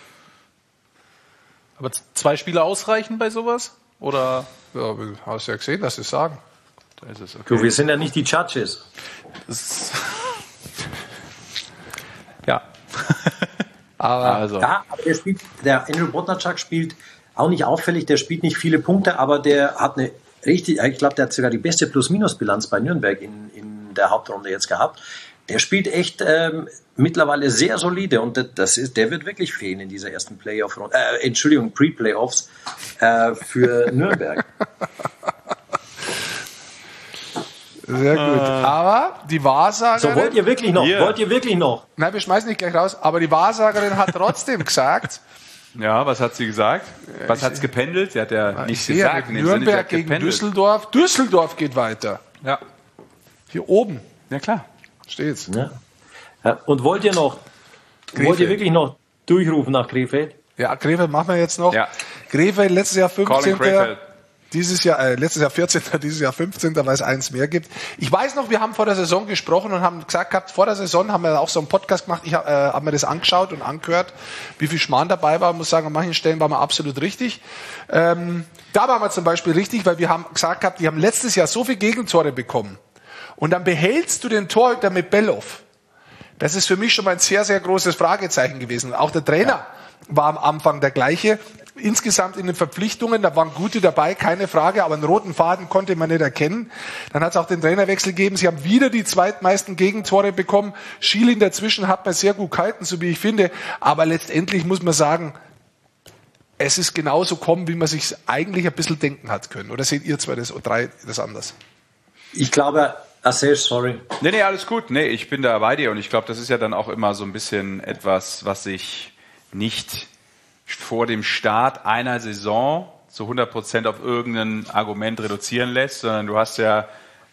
Aber zwei Spiele ausreichen bei sowas? Oder? Ja, hast du ja gesehen, dass sie es sagen. Da ist es, okay. Du, wir sind ja nicht die Judges. Das ja. Aber Also. Ja, aber der spielt, der Andrew Bodnarczak spielt auch nicht auffällig, der spielt nicht viele Punkte, aber der hat eine richtig, ich glaube, der hat sogar die beste Plus-Minus-Bilanz bei Nürnberg in, in der Hauptrunde jetzt gehabt. Der spielt echt ähm, mittlerweile sehr solide und das ist, der wird wirklich fehlen in dieser ersten Playoff-Runde, äh, Entschuldigung, Pre-Playoffs äh, für Nürnberg. Sehr gut. Aber die Wahrsagerin... So, wollt ihr wirklich noch? Hier. Wollt ihr wirklich noch? Nein, wir schmeißen nicht gleich raus. Aber die Wahrsagerin hat trotzdem gesagt... Ja, was hat sie gesagt? Was hat's gependelt? Sie hat ja nichts sehe gesagt. mit in dem Sinne, sie Nürnberg hat gegen gependelt. Düsseldorf. Düsseldorf geht weiter. Ja. Hier oben Ja, klar. steht's. Ja. Ja, und wollt ihr noch? Krefeld. Wollt ihr wirklich noch durchrufen nach Krefeld? Ja, Krefeld machen wir jetzt noch. Ja. Krefeld letztes Jahr Calling fünfzehnter Krefeld. Dieses Jahr, äh, letztes Jahr vierzehnter dieses Jahr fünfzehnter weil es eins mehr gibt. Ich weiß noch, wir haben vor der Saison gesprochen und haben gesagt gehabt, vor der Saison haben wir auch so einen Podcast gemacht, ich äh, habe mir das angeschaut und angehört, wie viel Schmarrn dabei war. Ich muss sagen, an manchen Stellen waren wir absolut richtig. Ähm, da waren wir zum Beispiel richtig, weil wir haben gesagt gehabt, die haben letztes Jahr so viele Gegentore bekommen. Und dann behältst du den Torhüter mit Belloff. Das ist für mich schon mal ein sehr, sehr großes Fragezeichen gewesen. Auch der Trainer ja. war am Anfang der gleiche. Insgesamt in den Verpflichtungen, da waren gute dabei, keine Frage, aber einen roten Faden konnte man nicht erkennen. Dann hat es auch den Trainerwechsel gegeben. Sie haben wieder die zweitmeisten Gegentore bekommen. Schielin dazwischen hat man sehr gut gehalten, so wie ich finde. Aber letztendlich muss man sagen, es ist genauso kommen, wie man sich eigentlich ein bisschen denken hat können. Oder seht ihr zwei das oder drei das anders? Ich glaube, Asej, sorry. Nee, nee, alles gut. Nee, ich bin da bei dir und ich glaube, das ist ja dann auch immer so ein bisschen etwas, was sich nicht vor dem Start einer Saison zu hundert Prozent auf irgendein Argument reduzieren lässt, sondern du hast ja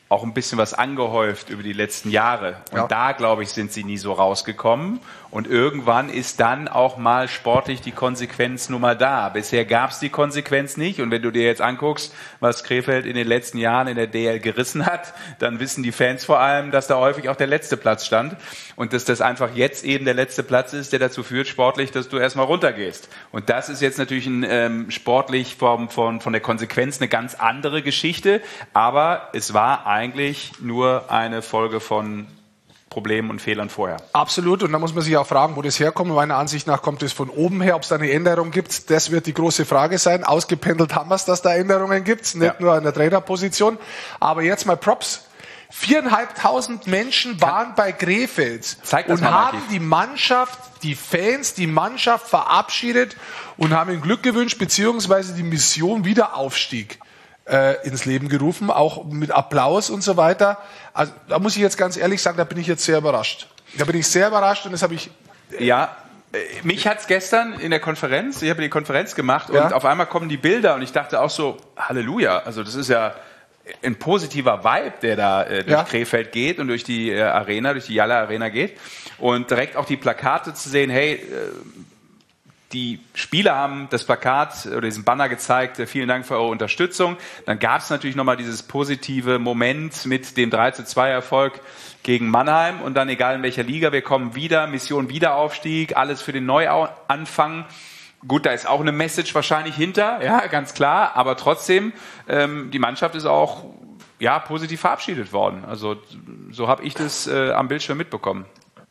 auch ein bisschen was angehäuft über die letzten Jahre. Und ja. da, glaube ich, sind sie nie so rausgekommen. Und irgendwann ist dann auch mal sportlich die Konsequenz nun mal da. Bisher gab es die Konsequenz nicht. Und wenn du dir jetzt anguckst, was Krefeld in den letzten Jahren in der D L gerissen hat, dann wissen die Fans vor allem, dass da häufig auch der letzte Platz stand. Und dass das einfach jetzt eben der letzte Platz ist, der dazu führt, sportlich, dass du erstmal runtergehst. Und das ist jetzt natürlich ein, ähm, sportlich von, von, von der Konsequenz eine ganz andere Geschichte. Aber es war eigentlich nur eine Folge von Problemen und Fehlern vorher. Absolut. Und da muss man sich auch fragen, wo das herkommt. Meiner Ansicht nach kommt es von oben her. Ob es da eine Änderung gibt, das wird die große Frage sein. Ausgependelt haben wir es, dass da Änderungen gibt, nicht ja. nur in der Trainerposition. Aber jetzt mal Props. Viereinhalbtausend Menschen waren bei Krefeld und haben die Mannschaft, die Fans, die Mannschaft verabschiedet und haben ihnen Glück gewünscht, beziehungsweise die Mission Wiederaufstieg äh, ins Leben gerufen, auch mit Applaus und so weiter. Also da muss ich jetzt ganz ehrlich sagen, da bin ich jetzt sehr überrascht. Da bin ich sehr überrascht und das habe ich... Äh ja, mich hat's gestern in der Konferenz, ich habe die Konferenz gemacht ja. und auf einmal kommen die Bilder und ich dachte auch so, Halleluja, also das ist ja ein positiver Vibe, der da äh, durch ja. Krefeld geht und durch die äh, Arena, durch die Jalla Arena geht. Und direkt auch die Plakate zu sehen, hey, äh, die Spieler haben das Plakat oder diesen Banner gezeigt, äh, vielen Dank für eure Unterstützung. Dann gab es natürlich nochmal dieses positive Moment mit dem drei zu zwei Erfolg gegen Mannheim und dann egal in welcher Liga, wir kommen wieder, Mission Wiederaufstieg, alles für den Neuanfang. Gut, da ist auch eine Message wahrscheinlich hinter, ja, ganz klar, aber trotzdem, ähm, die Mannschaft ist auch ja, positiv verabschiedet worden. Also so habe ich das äh, am Bildschirm mitbekommen.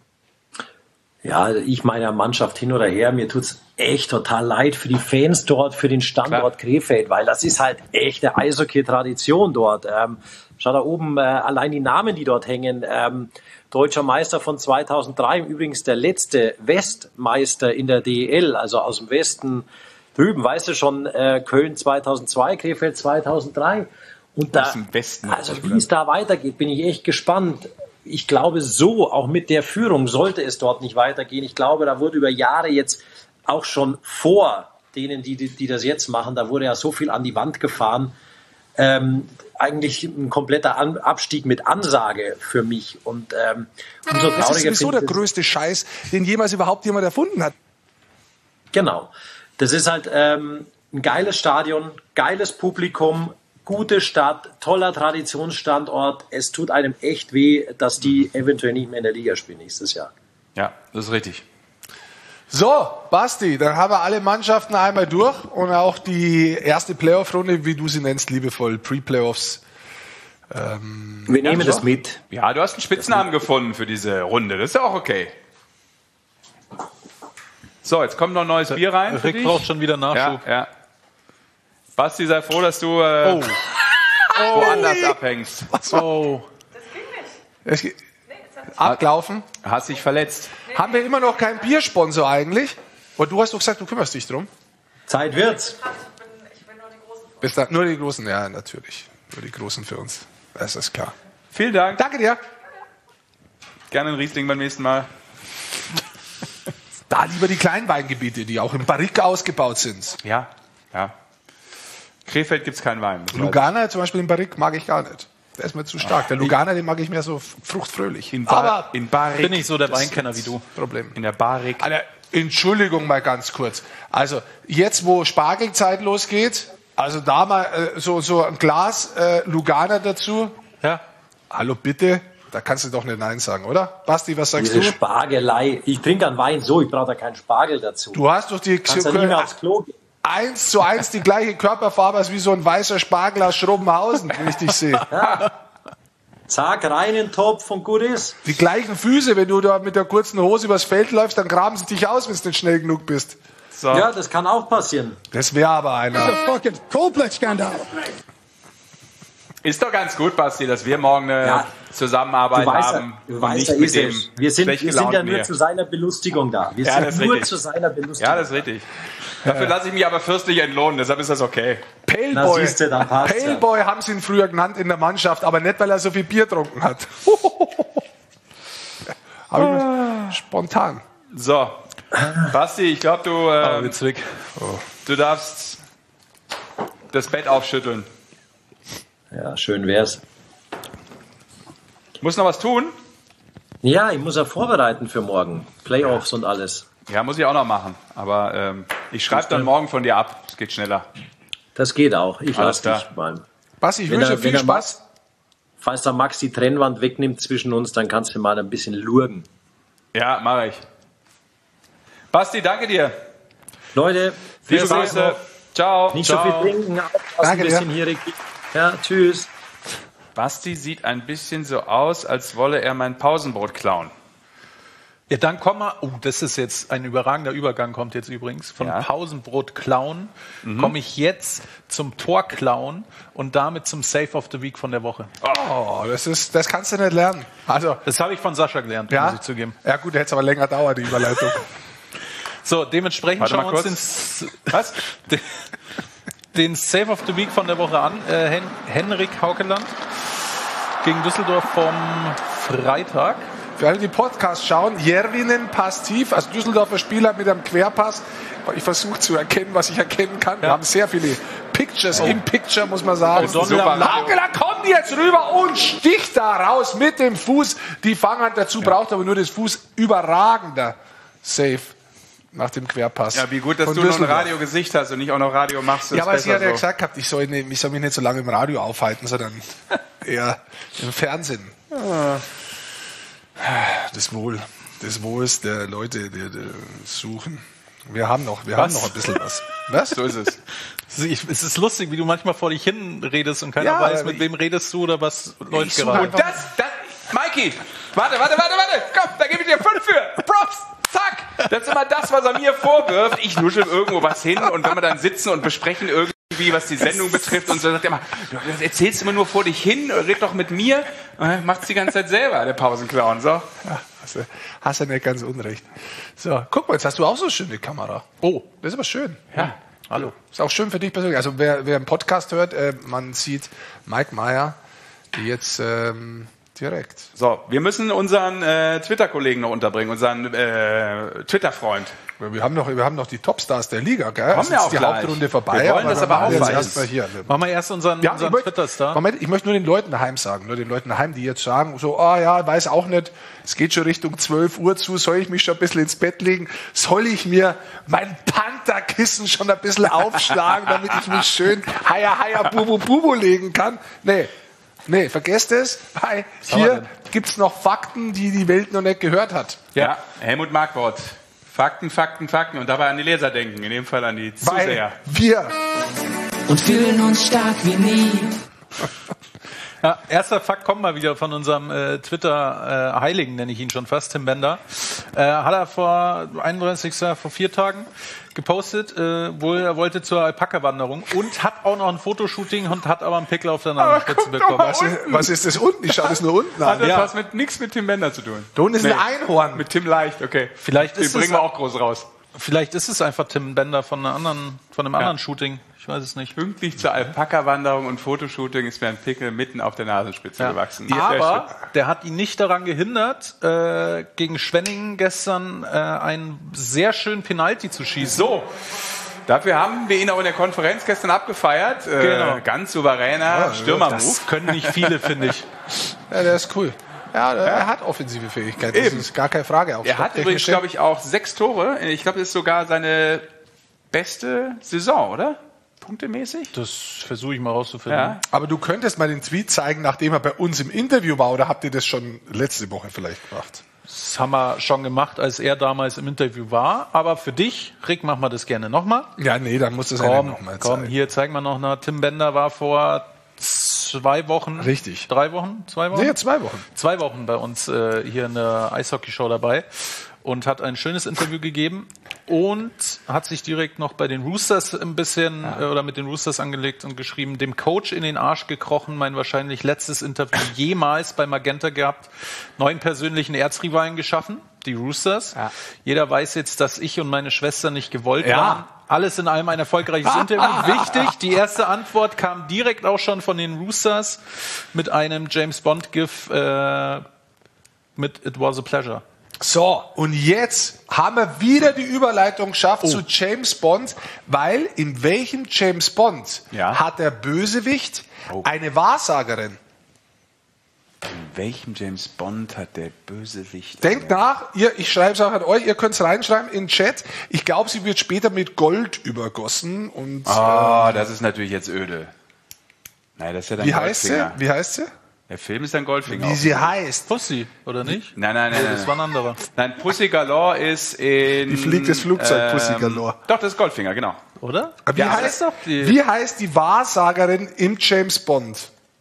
Ja, ich meiner Mannschaft hin oder her, mir tut's echt total leid für die Fans dort, für den Standort Klar. Krefeld, weil das ist halt echte Eishockey-Tradition dort. Ähm, schau da oben, äh, allein die Namen, die dort hängen. Ähm, Deutscher Meister von zweitausenddrei, übrigens der letzte Westmeister in der D E L, also aus dem Westen drüben, weißt du schon, äh, Köln zweitausendzwei, Krefeld zweitausenddrei. Und da, also wie es da weitergeht, bin ich echt gespannt. Ich glaube, so, auch mit der Führung, sollte es dort nicht weitergehen. Ich glaube, da wurde über Jahre jetzt auch schon vor denen, die, die, die das jetzt machen, da wurde ja so viel an die Wand gefahren. Ähm, eigentlich ein kompletter An- Abstieg mit Ansage für mich. Und ähm, umso trauriger das ist sowieso der größte Scheiß, den jemals überhaupt jemand erfunden hat. Genau. Das ist halt ähm, ein geiles Stadion, geiles Publikum, gute Stadt, toller Traditionsstandort. Es tut einem echt weh, dass die eventuell nicht mehr in der Liga spielen nächstes Jahr. Ja, das ist richtig. So, Basti, dann haben wir alle Mannschaften einmal durch und auch die erste Playoff-Runde, wie du sie nennst, liebevoll, Pre-Playoffs. Ähm, wir nehmen ja, das mit. Ja, du hast einen Spitznamen gefunden für diese Runde, das ist ja auch okay. So, jetzt kommt noch ein neues Bier rein. Rick braucht schon wieder Nachschub. Ja, ja. Basti, sei froh, dass du äh, oh. woanders oh. abhängst. Was war? Oh. Das ging nicht. Abgelaufen. Hast dich verletzt. Haben wir immer noch keinen Biersponsor eigentlich? Und du hast doch gesagt, du kümmerst dich drum. Zeit wird's. Ich bin nur die Großen. Bis dann, nur die Großen, ja, natürlich. Nur die Großen für uns. Das ist klar. Vielen Dank. Danke dir. Gerne ein Riesling beim nächsten Mal. Da lieber die Kleinweingebiete, die auch im Barrique ausgebaut sind. Ja, ja. Krefeld gibt's keinen Wein. Lugana zum Beispiel im Barrique mag ich gar nicht. Der ist mir zu stark. Der Lugana, den mag ich mehr so fruchtfröhlich. In Bar, Aber in Barrique bin ich so der Weinkenner wie du. Problem. In der Barrique. Also, Entschuldigung mal ganz kurz. Also jetzt, wo Spargelzeit losgeht, also da mal äh, so, so ein Glas äh, Lugana dazu. Ja. Hallo, bitte. Da kannst du doch nicht Nein sagen, oder? Basti, was sagst Diese du? Spargelei. Ich trinke an Wein so, ich brauche da keinen Spargel dazu. Du hast doch die Kannst ja nicht mehr aufs Klo gehen. Eins zu eins die gleiche Körperfarbe als wie so ein weißer Spargel aus Schrobenhausen, wenn ich dich sehe. Ja. Zack, rein in den Topf und gut ist. Die gleichen Füße, wenn du da mit der kurzen Hose übers Feld läufst, dann graben sie dich aus, wenn du nicht schnell genug bist. So. Ja, das kann auch passieren. Das wäre aber einer. Das ist ein fucking Coldplay-Skandal. Ist doch ganz gut, Basti, dass wir morgen eine ja, Zusammenarbeit du weißt, haben. Du weißt, nicht mit dem wir sind, wir sind ja nur mehr. Zu seiner Belustigung da. Wir ja, sind nur richtig. zu seiner Belustigung. Ja, das ist richtig. Dafür lasse ich mich aber fürstlich entlohnen, deshalb ist das okay. Paleboy, du, dann passt Paleboy ja. haben sie ihn früher genannt in der Mannschaft, aber nicht, weil er so viel Bier getrunken hat. Aber spontan. So, Basti, ich glaube, du, äh, oh. du darfst das Bett aufschütteln. Ja, schön wär's. Muss noch was tun? Ja, ich muss ja vorbereiten für morgen. Playoffs und alles. Ja, muss ich auch noch machen. Aber ähm, ich schreibe dann morgen von dir ab. Es geht schneller. Das geht auch. Ich Alles lasse dich mal. Basti, ich wünsche dir viel Spaß. Falls der Max die Trennwand wegnimmt zwischen uns, dann kannst du mal ein bisschen lurgen. Ja, mache ich. Basti, danke dir. Leute, Liebe Grüße. Ciao. Nicht Ciao. so viel trinken, aufpassen, Danke ein bisschen dir. hier. Ricky. Ja, tschüss. Basti sieht ein bisschen so aus, als wolle er mein Pausenbrot klauen. Ja, dann kommen wir, oh, das ist jetzt ein überragender Übergang, kommt jetzt übrigens, von Ja. Pausenbrot klauen, Mhm. komme ich jetzt zum Tor klauen und damit zum Save of the Week von der Woche. Oh, das ist, das kannst du nicht lernen. Also, Das habe ich von Sascha gelernt, ja, muss ich zugeben. ja gut, hätte es aber länger dauert, die Überleitung. So, dementsprechend Warte schauen mal wir uns kurz. den, was? den, den Save of the Week von der Woche an. Äh, Hen Henrik Haukeland gegen Düsseldorf vom Freitag. Für alle, die Podcast schauen, Järvinen passt tief, also Düsseldorfer Spieler mit einem Querpass. Ich versuche zu erkennen, was ich erkennen kann. Wir Ja. haben sehr viele Pictures im Picture, muss man sagen. Oh, Donner am Lago. Haukeland kommt jetzt rüber und sticht da raus mit dem Fuß. Die Fanghand dazu braucht aber nur das Fuß. Überragender Save nach dem Querpass. Ja, wie gut, dass von du noch ein Düsseldorf. Radiogesicht hast und nicht auch noch Radio machst. Ja, ist aber sie besser hat ja so. gesagt gehabt, ich soll, nicht, ich soll mich nicht so lange im Radio aufhalten, sondern eher im Fernsehen. Das Wohl, des Wohls der Leute, die, die suchen. Wir haben noch, wir Was? haben noch ein bisschen was. Was? So ist es. Es ist lustig, wie du manchmal vor dich hin redest und keiner Ja, weiß, aber mit ich- wem redest du oder was läuft Ich suche gerade. einfach- Das, das, Mikey, warte, warte, warte, warte, komm, da gebe ich dir fünf für. Props, zack. Das ist immer das, was er mir vorwirft. Ich nuschel irgendwo was hin und wenn wir dann sitzen und besprechen irgendwie, was die Sendung betrifft und so, sagt er immer, du das erzählst immer nur vor dich hin, red doch mit mir. Macht's die ganze Zeit selber, der Pausenclown, so. Ja, hast, du, hast du nicht ganz unrecht. So, guck mal, jetzt hast du auch so eine schöne Kamera. Oh, Das ist aber schön. Ja. Hallo. Ist auch schön für dich persönlich. Also wer, wer einen Podcast hört, äh, man sieht Mike Meyer jetzt ähm, direkt. So, wir müssen unseren äh, Twitter-Kollegen noch unterbringen, unseren äh, Twitter-Freund. Wir haben noch, wir haben noch die Topstars der Liga, gell? Kommen Es wir ist auch die gleich. Hauptrunde vorbei. Wir wollen das dann aber machen wir jetzt aufweisen. erstmal hier. machen wir erst unseren, Ja, unseren ich möchte- Twitter-Star. Moment, ich möchte nur den Leuten daheim sagen, nur den Leuten daheim, die jetzt sagen, so, ah ja, weiß auch nicht, es geht schon Richtung zwölf Uhr zu, soll ich mich schon ein bisschen ins Bett legen? Soll ich mir mein Pantherkissen schon ein bisschen aufschlagen, damit ich mich schön heia, heia, bubu, bubu legen kann? Nee, nee, vergesst es, weil hier gibt's noch Fakten, die die Welt noch nicht gehört hat. Ja, Helmut Markwort. Fakten, Fakten, Fakten und dabei an die Leser denken, in dem Fall an die Weil Zuseher. wir Und fühlen uns stark wie nie. Ja, erster Fakt kommt mal wieder von unserem äh, Twitter-Heiligen, nenne ich ihn schon fast, Tim Bender. Äh, hat er vor einunddreißigsten vor vier Tagen gepostet, äh, wohl er wollte zur Alpaka-Wanderung und hat auch noch ein Fotoshooting und hat aber einen Pickel auf der Nasenspitze bekommen. was, ist, was ist das unten? Ich schaue das nur unten Hat an. das Ja. was mit nichts mit Tim Bender zu tun? Da unten ist Nee. ein Einhorn. Mit Tim Leicht, okay. Vielleicht Den ist bringen es- wir auch groß raus. Vielleicht ist es einfach Tim Bender von, einer anderen, von einem anderen Shooting. Ich weiß es nicht. Pünktlich zur Alpaka-Wanderung und Fotoshooting ist mir ein Pickel mitten auf der Nasenspitze Ja. gewachsen. Sehr Aber schön. der hat ihn nicht daran gehindert, äh, gegen Schwenningen gestern äh, einen sehr schönen Penalty zu schießen. So, dafür haben wir ihn auch in der Konferenz gestern abgefeiert. Äh, Genau. Ganz souveräner Ja, Stürmermove. Das können nicht viele, finde ich. Ja, der ist cool. Ja, er hat offensive Fähigkeiten. Das Eben. ist gar keine Frage. Auch Er hat übrigens, glaube ich, auch sechs Tore. Ich glaube, das ist sogar seine beste Saison, oder? Punktemäßig? Das versuche ich mal rauszufinden. Ja. Aber du könntest mal den Tweet zeigen, nachdem er bei uns im Interview war, oder habt ihr das schon letzte Woche vielleicht gemacht? Das haben wir schon gemacht, als er damals im Interview war. Aber für dich, Rick, machen wir das gerne nochmal. Ja, nee, dann muss das Komm, nochmal komm, zeigen. hier zeigen wir noch nach. Tim Bender war vor zwei Wochen. Richtig. Drei Wochen? Zwei Wochen? Nee, zwei Wochen. Zwei Wochen bei uns äh, hier in der Eishockey-Show dabei und hat ein schönes Interview gegeben und hat sich direkt noch bei den Roosters ein bisschen äh, oder mit den Roosters angelegt und geschrieben, dem Coach in den Arsch gekrochen, mein wahrscheinlich letztes Interview jemals bei Magenta gehabt, neuen persönlichen Erzrivalen geschaffen, die Roosters. Ja. Jeder weiß jetzt, dass ich und meine Schwester nicht gewollt Ja. waren. Alles in allem ein erfolgreiches Interview. Wichtig, die erste Antwort kam direkt auch schon von den Roosters mit einem James Bond-Gif äh, mit It Was a Pleasure. So, und jetzt haben wir wieder die Überleitung geschafft zu James Bond, weil in welchem James Bond Ja. hat der Bösewicht eine Wahrsagerin? welchem James Bond hat der Bösewicht? Denkt nach, ihr, ich schreibe es auch an euch, ihr könnt es reinschreiben in den Chat. Ich glaube, sie wird später mit Gold übergossen. Und, Ah, oh, äh, das ist natürlich jetzt öde. Nein, das ist ja dann wie heißt sie? Goldfinger. Wie heißt sie? Der Film ist ein Goldfinger. Wie sie heißt. Pussy, oder nicht? Nein, nein, nein. Nee, das nein. war ein anderer. Nein, Pussy Galore ist in... Die fliegt das Flugzeug, ähm, Pussy Galore. Doch, das ist Goldfinger, genau. Oder? Wie, Ja, heißt, doch die- wie heißt die Wahrsagerin im James Bond?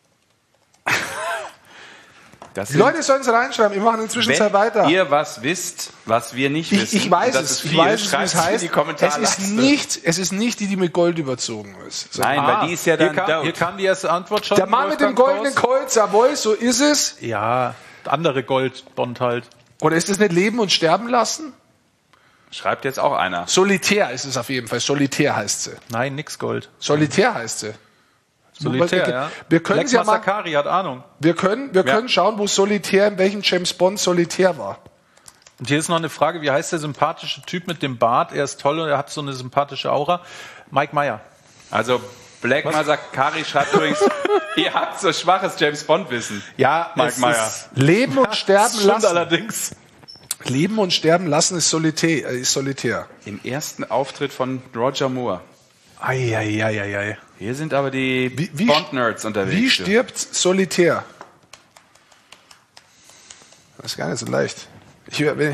Das Die sind- Leute sollen es reinschreiben, wir machen inzwischen Wenn weiter. ihr was wisst, was wir nicht Ich, wissen, ich weiß und das es, ist ich viel, weiß es, wie schreibt's es heißt. in die Kommentare. Es ist nicht, es ist nicht die, die mit Gold überzogen ist. So. Nein, weil die ist ja dann hier, kam, dope. hier kam die erste Antwort schon. Der Mann mit dem Wolfgang goldenen Kraus. Colt, Savoy, so ist es. Ja, andere Goldbond halt. Oder ist es nicht Leben und Sterben lassen? Schreibt jetzt auch einer. Solitär ist es auf jeden Fall. Solitär heißt sie. Nein, nix Gold. Solitär heißt sie. Solitär, wir, ja. Wir können Lex ja mal, Massacari hat Ahnung. wir können, wir Ja. können schauen, wo Solitär, in welchem James Bond Solitär war. Und hier ist noch eine Frage, wie heißt der sympathische Typ mit dem Bart? Er ist toll und er hat so eine sympathische Aura. Mike Meyer. Also Black Massacari schreibt übrigens, ihr habt so schwaches James Bond Wissen. Ja, Mike es Meyer. ist- Leben und Sterben Stimmt lassen. allerdings. Leben und Sterben lassen ist Solitär. Äh, ist Solitär. Im ersten Auftritt von Roger Moore. Eieieiei. Hier sind aber die Wie- wie- Bond-Nerds unterwegs. Wie stirbt Solitär? Das ist gar nicht so leicht. Ich, will-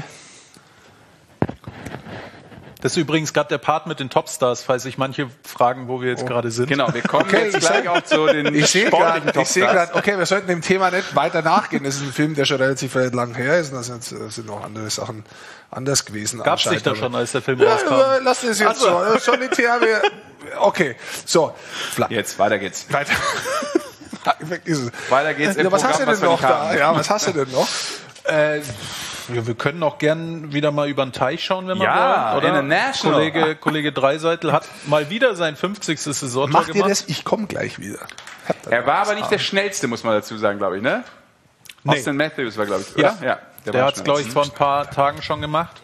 Das ist übrigens gerade der Part mit den Topstars, falls sich manche fragen, wo wir jetzt gerade sind. Genau, wir kommen Okay, jetzt ich gleich sag- auch zu den Ich sehe sportlichen gerade, ich sehe Topstars. gerade, okay, wir sollten dem Thema nicht weiter nachgehen. Das ist ein Film, der schon relativ lang her ist. Und da sind, das sind noch andere Sachen anders gewesen. Gab es nicht da anscheinend. schon, als der Film Ja, rauskam? ja, lass das jetzt Ach so. so. Solitär, wir, okay. So. Fla- Jetzt, weiter geht's. Weiter. Vergiss es. Weiter geht's im Ja, was hast du Programm, denn was wir noch nicht da? haben. Ja, was hast du denn noch? Äh, ja, wir können auch gern wieder mal über den Teich schauen, wenn wir Ja, wollen. Oder? International. Kollege, Kollege Dreiseitel hat mal wieder sein fünfzigstes Saisontor Macht ihr gemacht. das? Ich komme gleich wieder. Er war aber nicht der schnellste, muss man dazu sagen, glaube ich, ne? Nee. Austin Matthews war, glaube ich, Ja, oder? Ja. der, war hat es, glaube ich, schnell. vor ein paar Tagen schon gemacht.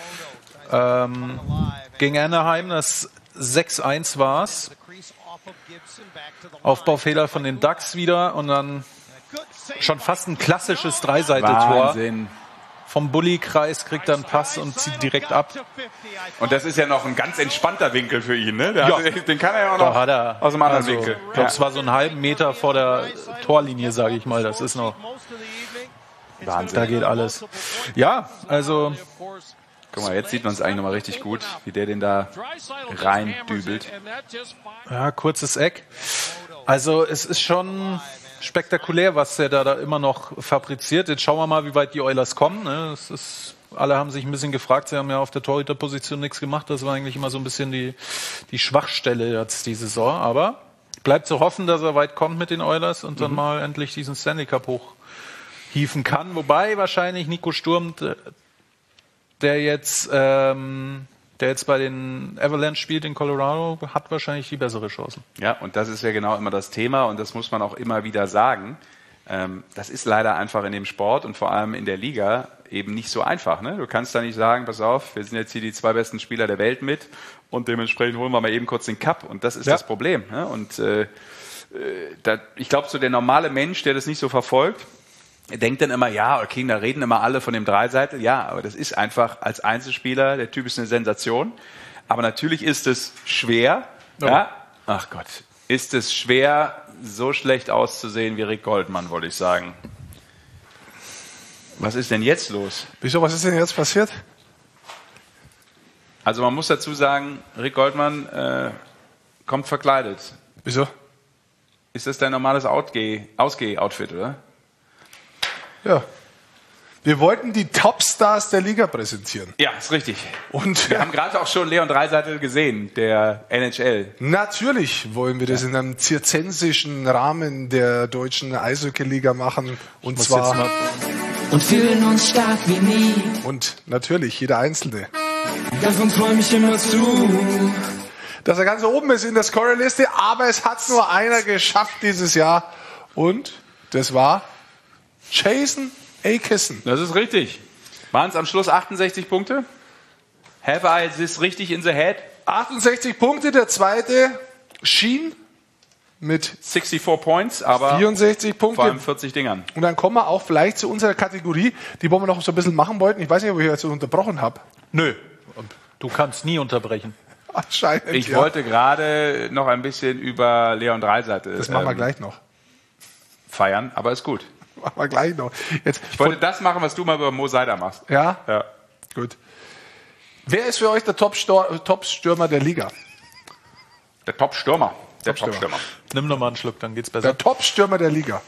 Ähm, gegen Anaheim, das sechs eins war es. Aufbaufehler von den Ducks wieder und dann schon fast ein klassisches Dreiseiteltor. Wahnsinn. Vom Bulli-Kreis kriegt er einen Pass und zieht direkt ab. Und das ist ja noch ein ganz entspannter Winkel für ihn, ne? Der Ja. hat, den kann er ja auch Da noch hat er, aus dem anderen also, Winkel. Ich glaube, es war so einen halben Meter vor der Torlinie, sage ich mal. Das ist noch. Wahnsinn. Da geht alles. Ja, also. Guck mal, jetzt sieht man es eigentlich nochmal richtig gut, wie der den da reindübelt. Ja, kurzes Eck. Also es ist schon spektakulär, was der da, da immer noch fabriziert. Jetzt schauen wir mal, wie weit die Oilers kommen. Ne? Es ist, alle haben sich ein bisschen gefragt, sie haben ja auf der Torhüterposition nichts gemacht. Das war eigentlich immer so ein bisschen die, die Schwachstelle jetzt die Saison. Aber bleibt zu hoffen, dass er weit kommt mit den Oilers und dann Mhm. mal endlich diesen Stanley Cup hochhieven kann. Wobei wahrscheinlich Nico Sturm, der jetzt, ähm, der jetzt bei den Avalanche spielt in Colorado, hat wahrscheinlich die bessere Chancen. Ja, und das ist ja genau immer das Thema und das muss man auch immer wieder sagen. Ähm, das ist leider einfach in dem Sport und vor allem in der Liga eben nicht so einfach. Ne? Du kannst da nicht sagen, pass auf, wir sind jetzt hier die zwei besten Spieler der Welt mit und dementsprechend holen wir mal eben kurz den Cup und das ist Ja. das Problem. Ne? Und äh, äh, da, ich glaube, so der normale Mensch, der das nicht so verfolgt, er denkt dann immer, ja, okay, da reden immer alle von dem Dreiseitel. Ja, aber das ist einfach als Einzelspieler, der Typ ist eine Sensation. Aber natürlich ist es schwer, Ja. ja, ach Gott, ist es schwer, so schlecht auszusehen wie Rick Goldman, wollte ich sagen. Was ist denn jetzt los? Wieso, was ist denn jetzt passiert? Also man muss dazu sagen, Rick Goldman äh, kommt verkleidet. Wieso? Ist das dein normales Outgeh- Ausgeh-Outfit, oder? Ja. Wir wollten die Topstars der Liga präsentieren. Ja, ist richtig. Und Wir haben gerade auch schon Leon Dreiseitel gesehen, der N H L. natürlich wollen wir das in einem zirzensischen Rahmen der deutschen Eishockey-Liga machen. Und muss zwar. jetzt mal- Und fühlen uns stark wie nie. Und natürlich jeder Einzelne. Das uns räum ich immer zu. Dass er ganz oben ist in der Scorerliste, aber es hat nur einer geschafft dieses Jahr. Und das war Jason Akeson. Das ist richtig. Waren es am Schluss achtundsechzig Punkte? Have I this richtig in the head? achtundsechzig Punkte, der zweite Sheen mit vierundsechzig Points, aber vierundsechzig Punkte. vor allem vierzig Dingern. Und dann kommen wir auch vielleicht zu unserer Kategorie, die wollen wir noch so ein bisschen machen wollten. Ich weiß nicht, ob ich jetzt so unterbrochen habe. Nö, du kannst nie unterbrechen. Anscheinend, Ich ja. wollte gerade noch ein bisschen über Leon Dreiseite Das machen wir ähm, gleich noch. feiern, aber ist gut. Machen wir gleich noch. Jetzt, Ich wollte das machen, was du mal über Mo Seider machst. Ja? Ja. Gut. Wer ist für euch der Top-Stor- Top-Stürmer der Liga? Der Top-Stürmer. Der Top-Stürmer. Top-Stürmer. Nimm noch mal einen Schluck, dann geht's besser. Der Top-Stürmer der Liga.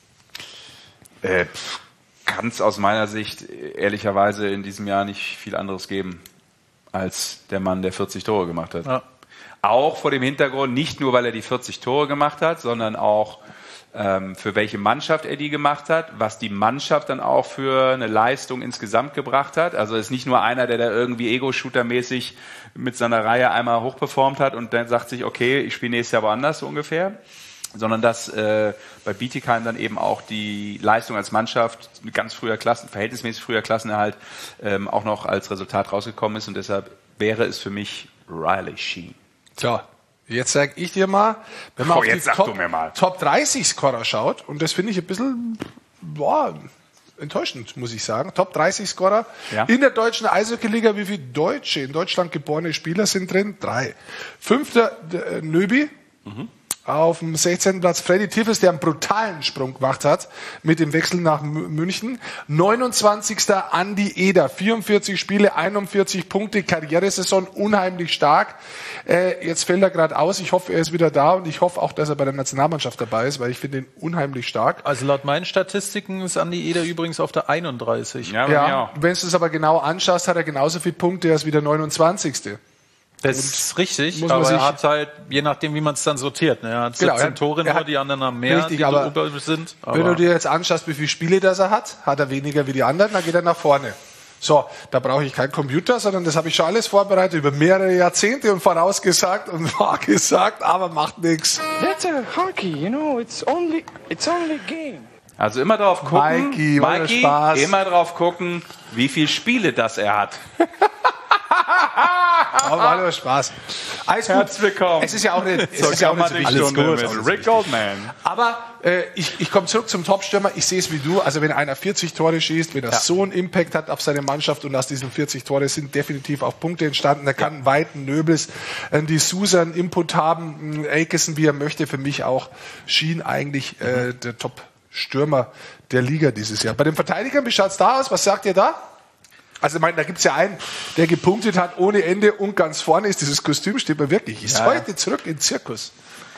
Äh, Kann es aus meiner Sicht ehrlicherweise in diesem Jahr nicht viel anderes geben als der Mann, der vierzig Tore gemacht hat. Ja. Auch vor dem Hintergrund, nicht nur, weil er die vierzig Tore gemacht hat, sondern auch ähm, für welche Mannschaft er die gemacht hat, was die Mannschaft dann auch für eine Leistung insgesamt gebracht hat. Also ist nicht nur einer, der da irgendwie Ego-Shooter-mäßig mit seiner Reihe einmal hochperformt hat und dann sagt sich, okay, ich spiele nächstes Jahr woanders so ungefähr, sondern dass äh, bei Bietigheim dann eben auch die Leistung als Mannschaft, ganz früher Klassen, verhältnismäßig früher Klassenerhalt, ähm, auch noch als Resultat rausgekommen ist und deshalb wäre es für mich Riley Sheen. So, jetzt sage ich dir mal, wenn man Oh, auf die jetzt sag Top, du mir mal. Top dreißig Scorer schaut, und das finde ich ein bisschen, boah, enttäuschend, muss ich sagen. Top dreißig Scorer Ja. in der deutschen Eishockey-Liga. Wie viele Deutsche, in Deutschland geborene Spieler sind drin? Drei. Fünfter äh, Nöbi. Mhm. Auf dem sechzehnten Platz Freddy Tiffes, der einen brutalen Sprung gemacht hat mit dem Wechsel nach M- München. neunundzwanzigster Andi Eder, vierundvierzig Spiele, einundvierzig Punkte, Karrieresaison, unheimlich stark. Äh, jetzt fällt er gerade aus. Ich hoffe, er ist wieder da und ich hoffe auch, dass er bei der Nationalmannschaft dabei ist, weil ich finde ihn unheimlich stark. Also laut meinen Statistiken ist Andi Eder übrigens auf der einunddreißig. Ja, bei mir auch. Wenn du es aber genau anschaust, hat er genauso viele Punkte, er ist wieder neunundzwanzigste Das ist richtig, muss man aber er sich- hat halt, je nachdem, wie man es dann sortiert, ne? Er hat Genau, siebzehn er- Tore er nur, hat- die anderen haben mehr, Richtig, die aber ober sind. Wenn du Aber dir jetzt anschaust, wie viele Spiele das er hat, hat er weniger wie die anderen, dann geht er nach vorne. So, da brauche ich keinen Computer, sondern das habe ich schon alles vorbereitet über mehrere Jahrzehnte und vorausgesagt und vorgesagt, aber macht nichts. That's a hockey, you know. It's only, it's only game. Also immer drauf gucken, Mikey, war Mikey, Spaß. immer drauf gucken, wie viele Spiele das er hat. Aber war nur Spaß. Alles gut. Herzlich willkommen. Es ist ja auch nicht, es Zur ist ja auch nicht so wichtig. Kammerdickstunde mit Rick Goldman. Aber äh, ich, ich komme zurück zum Topstürmer. Ich sehe es wie du. Also wenn einer vierzig Tore schießt, wenn er Ja. so einen Impact hat auf seine Mannschaft und aus diesen vierzig Tore sind definitiv auch Punkte entstanden. Da kann einen weiten Nöbels, äh, die Sousa einen Input haben, äh, Akeson, wie er möchte. Für mich auch Schien eigentlich äh, der Top-Stürmer der Liga dieses Jahr. Bei den Verteidigern, wie schaut's da aus? Was sagt ihr da? Also, ich meine, da gibt's ja einen, der gepunktet hat ohne Ende und ganz vorne ist dieses Kostüm, steht mir wirklich. Ist Ja. heute zurück in den Zirkus.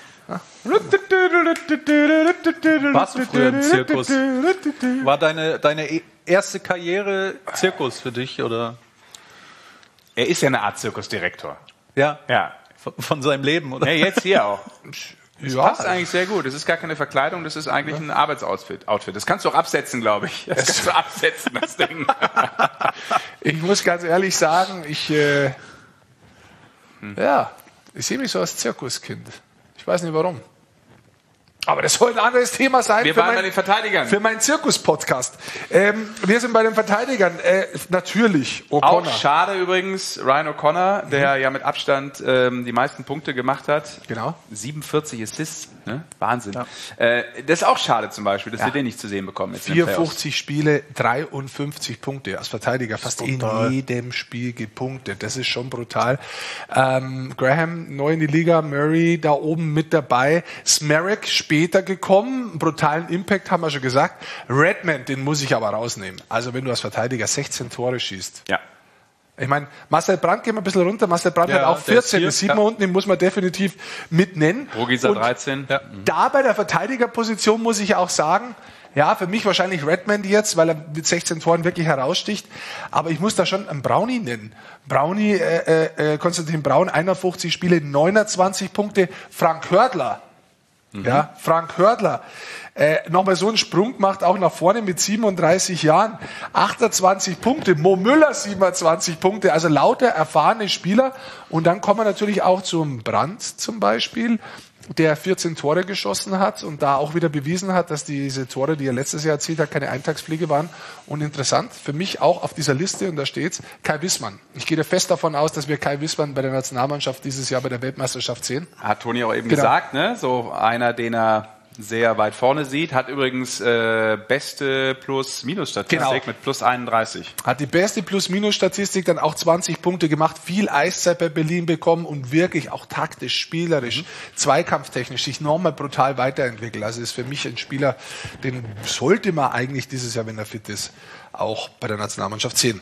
warst du früher im Zirkus? War deine, deine e- erste Karriere Zirkus für dich, oder? Er ist ja eine Art Zirkusdirektor. Ja, Ja. von, von seinem Leben, oder? Ja, jetzt hier auch. Das Ja. passt eigentlich sehr gut. Das ist gar keine Verkleidung, das ist eigentlich ein Arbeitsoutfit. Outfit. Das kannst du auch absetzen, glaube ich. Das kannst du absetzen, das Ding. Ich muss ganz ehrlich sagen, ich, äh, ja, ich sehe mich so als Zirkuskind. Ich weiß nicht warum. Aber das soll ein anderes Thema sein Wir für, waren bei mein, den Verteidigern. für meinen Zirkus-Podcast. Ähm, wir sind bei den Verteidigern. Äh, natürlich, Auch O'Connor. schade übrigens, Ryan O'Connor, der ja mit Abstand ähm, die meisten Punkte gemacht hat. Genau. siebenundvierzig Assists, ne? Wahnsinn. Äh, das ist auch schade zum Beispiel, dass wir den nicht zu sehen bekommen. Jetzt in den Playoffs. vierundfünfzig Spiele, dreiundfünfzig Punkte als Verteidiger, fast in brutal. jedem Spiel gepunktet. Das ist schon brutal. Ähm, Graham neu in die Liga, Murray da oben mit dabei, Smerek später gekommen, brutalen Impact haben wir schon gesagt. Redmond, den muss ich aber rausnehmen. Also wenn du als Verteidiger sechzehn Tore schießt. Ja. Ich meine, Marcel Brandt, gehen wir ein bisschen runter. Marcel Brandt Ja, hat auch der ist vierzehn, hier, das sieht ja. man unten, den muss man definitiv mit nennen. Rogisa Und dreizehn. Ja. da bei der Verteidigerposition muss ich auch sagen, ja, für mich wahrscheinlich Redmond jetzt, weil er mit sechzehn Toren wirklich heraussticht. Aber ich muss da schon einen Brownie nennen. Brownie, äh, äh, Konstantin Braun, einundfünfzig Spiele, neunundzwanzig Punkte. Frank Hördler, Mhm. ja, Frank Hördler, äh, nochmal so einen Sprung gemacht, auch nach vorne mit siebenunddreißig Jahren, achtundzwanzig Punkte, Mo Müller siebenundzwanzig Punkte, also lauter erfahrene Spieler. Und dann kommen wir natürlich auch zum Brandt zum Beispiel, der vierzehn Tore geschossen hat und da auch wieder bewiesen hat, dass diese Tore, die er letztes Jahr erzielt hat, keine Eintagsfliege waren. Und interessant, für mich auch auf dieser Liste, und da steht's, Kai Wissmann. Ich gehe fest davon aus, dass wir Kai Wissmann bei der Nationalmannschaft dieses Jahr bei der Weltmeisterschaft sehen. Hat Toni auch eben Genau. gesagt, ne? So einer, den er sehr weit vorne sieht, hat übrigens äh, beste Plus-Minus-Statistik Genau. mit plus einunddreißig. Hat die beste Plus-Minus-Statistik, dann auch zwanzig Punkte gemacht, viel Eiszeit bei Berlin bekommen und wirklich auch taktisch, spielerisch, mhm. zweikampftechnisch sich nochmal brutal weiterentwickelt. Also ist für mich ein Spieler, den sollte man eigentlich dieses Jahr, wenn er fit ist, auch bei der Nationalmannschaft sehen.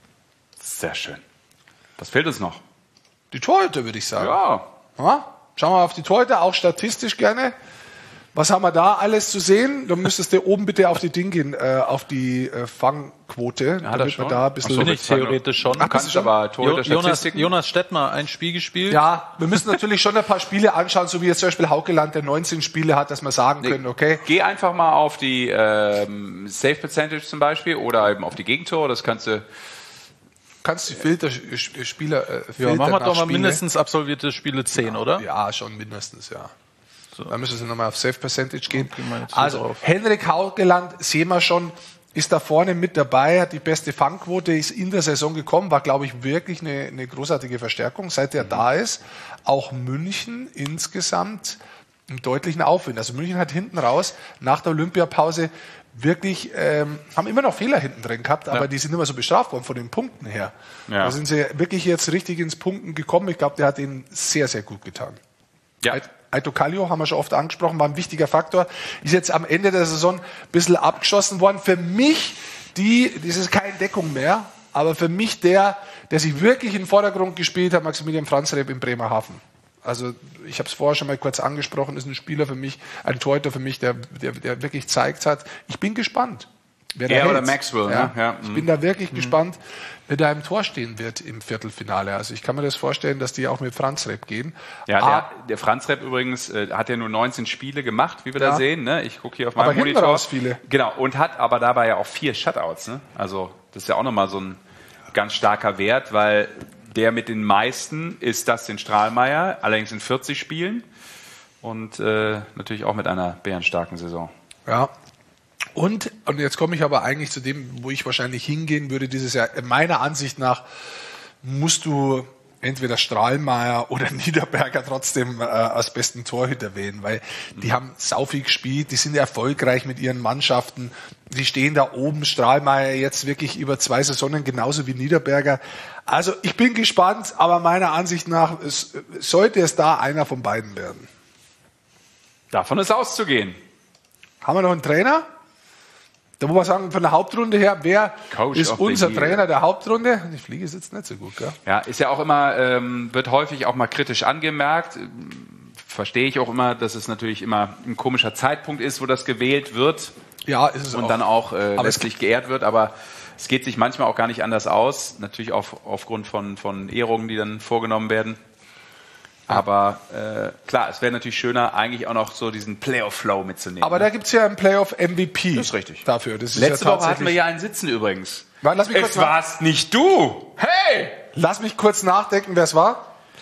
Sehr schön. Was fehlt uns noch? Die Torhüter, würde ich sagen. Ja. ja. Schauen wir mal auf die Torhüter, auch statistisch gerne. Was haben wir da alles zu sehen? Da müsstest du oben bitte auf die Ding gehen, äh, auf die äh, Fangquote. Ja, das schon. Da ein bisschen Ach so, bin ich theoretisch schon. Ach, kannst schon? Aber Jonas, Jonas Stettmer ein Spiel gespielt? Ja, wir müssen natürlich schon ein paar Spiele anschauen, so wie jetzt zum Beispiel Haukeland, der neunzehn Spiele hat, dass wir sagen Nee, können, okay. Geh einfach mal auf die ähm, Save Percentage zum Beispiel oder eben auf die Gegentore. Das kannst du. Kannst du die Filter, Spieler, äh, Filter Ja, machen wir doch mal Spiele. mindestens absolvierte Spiele zehn, ja, oder? Ja, schon mindestens, ja. So. Dann müssen Sie nochmal auf Save Percentage gehen. Okay, also, drauf. Henrik Haukeland, sehen wir schon, ist da vorne mit dabei, hat die beste Fangquote, ist in der Saison gekommen, war, glaube ich, wirklich eine, eine großartige Verstärkung, seit er mhm. da ist. Auch München insgesamt einen deutlichen Aufwind. Also München hat hinten raus, nach der Olympiapause, wirklich, ähm, haben immer noch Fehler hinten drin gehabt, aber ja. die sind immer so bestraft worden von den Punkten her. Ja. Da sind sie wirklich jetzt richtig ins Punkten gekommen. Ich glaube, der hat ihnen sehr, sehr gut getan. Ja. Aito Kallio haben wir schon oft angesprochen, war ein wichtiger Faktor. Ist jetzt am Ende der Saison ein bisschen abgeschossen worden. Für mich, die, das ist keine Deckung mehr, aber für mich der, der sich wirklich in den Vordergrund gespielt hat, Maximilian Franzreb in Bremerhaven. Also ich habe es vorher schon mal kurz angesprochen, ist ein Spieler für mich, ein Torhüter für mich, der, der, der wirklich zeigt hat. Ich bin gespannt. Wer er da oder hält. Maxwell. Ja, Ne? Ja. Ich bin da wirklich mhm. gespannt, wer da im Tor stehen wird im Viertelfinale. Also ich kann mir das vorstellen, dass die auch mit Franzreb gehen. Ja, ah, der, der Franzreb übrigens äh, hat ja nur neunzehn Spiele gemacht, wie wir ja. da sehen. Ne? Ich gucke hier auf meinem aber Monitor. Raus viele. Genau, und hat aber dabei ja auch vier Shutouts. Ne? Also das ist ja auch nochmal so ein ganz starker Wert, weil der mit den meisten ist Dustin Strahlmeier, allerdings in vierzig Spielen und äh, natürlich auch mit einer bärenstarken Saison. Ja. Und, und jetzt komme ich aber eigentlich zu dem, wo ich wahrscheinlich hingehen würde dieses Jahr. Meiner Ansicht nach musst du entweder Strahlmeier oder Niederberger trotzdem äh, als besten Torhüter wählen, weil die mhm. haben sau viel gespielt, die sind erfolgreich mit ihren Mannschaften, die stehen da oben, Strahlmeier jetzt wirklich über zwei Saisonen genauso wie Niederberger. Also ich bin gespannt, aber meiner Ansicht nach es, sollte es da einer von beiden werden. Davon ist auszugehen. Haben wir noch einen Trainer? Da muss man sagen, von der Hauptrunde her, wer Coach ist of unser the Year. Trainer der Hauptrunde? Die Fliege sitzt nicht so gut, gell? Ja, ist ja auch immer, ähm, wird häufig auch mal kritisch angemerkt. Verstehe ich auch immer, dass es natürlich immer ein komischer Zeitpunkt ist, wo das gewählt wird. Ja, ist es und auch. dann auch äh, Aber letztlich geehrt wird. Aber es geht sich manchmal auch gar nicht anders aus. Natürlich auf, aufgrund von, von Ehrungen, die dann vorgenommen werden. Aber äh, klar, es wäre natürlich schöner, eigentlich auch noch so diesen Playoff-Flow mitzunehmen. Aber ne? da gibt's ja einen Playoff-M V P. Das ist richtig. Dafür. Das ist Letzte ja Woche hatten wir ja einen Sitzen übrigens. Warte, lass mich kurz Es warst nicht du! Hey! Lass mich kurz nachdenken, wer es war.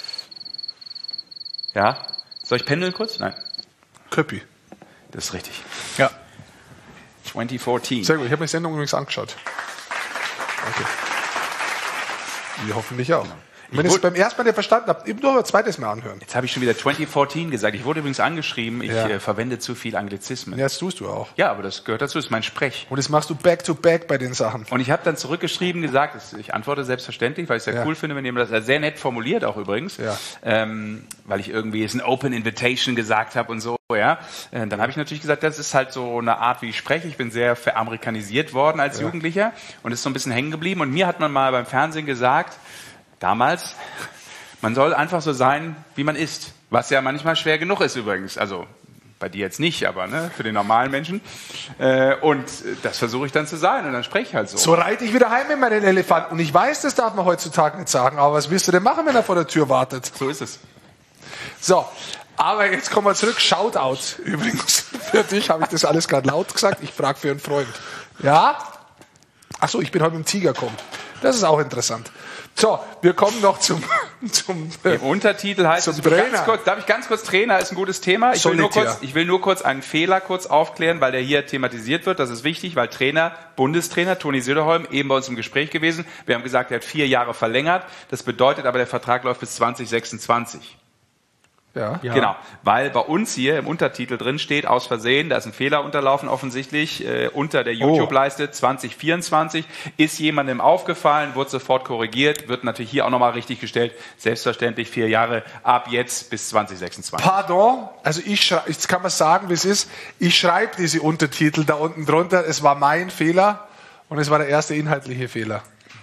Ja? Soll ich pendeln kurz? Nein. Köppi. Das ist richtig. Ja. zwanzig vierzehn. Sehr gut, ich habe mir die Sendung übrigens angeschaut. Okay. Wir hoffentlich auch. Wenn ich es beim ersten Mal nicht verstanden habe, eben nur ein zweites Mal anhören. Jetzt habe ich schon wieder zwanzig vierzehn gesagt. Ich wurde übrigens angeschrieben, ich Ja. äh, verwende zu viel Anglizismen. Ja, das tust du auch. Ja, aber das gehört dazu, das ist mein Sprech. Und das machst du back-to-back bei den Sachen. Und ich habe dann zurückgeschrieben, gesagt, das- ich antworte selbstverständlich, weil ich es sehr Ja. cool finde, wenn jemand das sehr nett formuliert auch übrigens, Ja. ähm, weil ich irgendwie es ein Open Invitation gesagt habe und so. Ja, äh, dann habe ich natürlich gesagt, das ist halt so eine Art, wie ich spreche. Ich bin sehr veramerikanisiert worden als Ja. Jugendlicher und ist so ein bisschen hängen geblieben. Und mir hat man mal beim Fernsehen gesagt, damals, man soll einfach so sein, wie man ist. Was ja manchmal schwer genug ist übrigens. Also bei dir jetzt nicht, aber ne, für den normalen Menschen. Äh, und das versuche ich dann zu sein und dann spreche ich halt so. So reite ich wieder heim mit meinen Elefanten. Und ich weiß, das darf man heutzutage nicht sagen. Aber was willst du denn machen, wenn er vor der Tür wartet? So ist es. So, aber jetzt kommen wir zurück. Shoutout übrigens. Für dich habe ich das alles gerade laut gesagt. Ich frage für einen Freund. Ja? Ach so, ich bin heute mit dem Tiger gekommen. Das ist auch interessant. So, wir kommen noch zum zum Im Untertitel heißt es, Trainer. ganz kurz, darf ich ganz kurz, Trainer ist ein gutes Thema. Ich will, nur kurz, ich will nur kurz einen Fehler kurz aufklären, weil der hier thematisiert wird. Das ist wichtig, weil Trainer, Bundestrainer Toni Söderholm, eben bei uns im Gespräch gewesen. Wir haben gesagt, er hat vier Jahre verlängert. Das bedeutet aber, der Vertrag läuft bis zwanzig sechsundzwanzig. Ja. Ja. Genau, weil bei uns hier im Untertitel drin steht, aus Versehen, da ist ein Fehler unterlaufen offensichtlich, äh, unter der YouTube-Leiste zwanzig vierundzwanzig, ist jemandem aufgefallen, wurde sofort korrigiert, wird natürlich hier auch nochmal richtig gestellt, selbstverständlich vier Jahre ab jetzt bis zwanzig sechsundzwanzig. Pardon, also ich schreibe, jetzt kann man sagen, wie es ist, ich schreibe diese Untertitel da unten drunter, es war mein Fehler und es war der erste inhaltliche Fehler.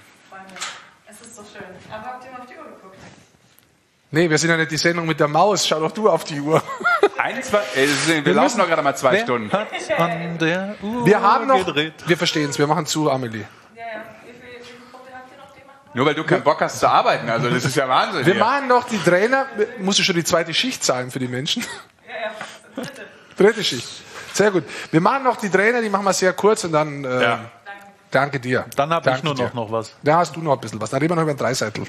Es ist so schön. Aber habt ihr mal auf die Uhr geguckt? Nee, wir sind ja nicht die Sendung mit der Maus. Schau doch du auf die Uhr. einundzwanzig, äh, wir, wir laufen noch gerade mal zwei Stunden. An der Uhr wir haben noch, gedreht. wir verstehen es, wir machen zu, Amelie. Ja, ja. Wie viele Punkte habt ihr noch? Die machen? Nur weil du keinen Bock hast zu arbeiten, also das ist ja Wahnsinn. Wir hier. machen noch die Trainer, musst du schon die zweite Schicht zahlen für die Menschen? Ja, ja, dritte. Dritte Schicht. Sehr gut. Wir machen noch die Trainer, die machen wir sehr kurz und dann äh, ja. danke dir. Dann habe ich nur dir. noch, noch was. Da hast du noch ein bisschen was. Dann reden wir noch über den Dreiseitel.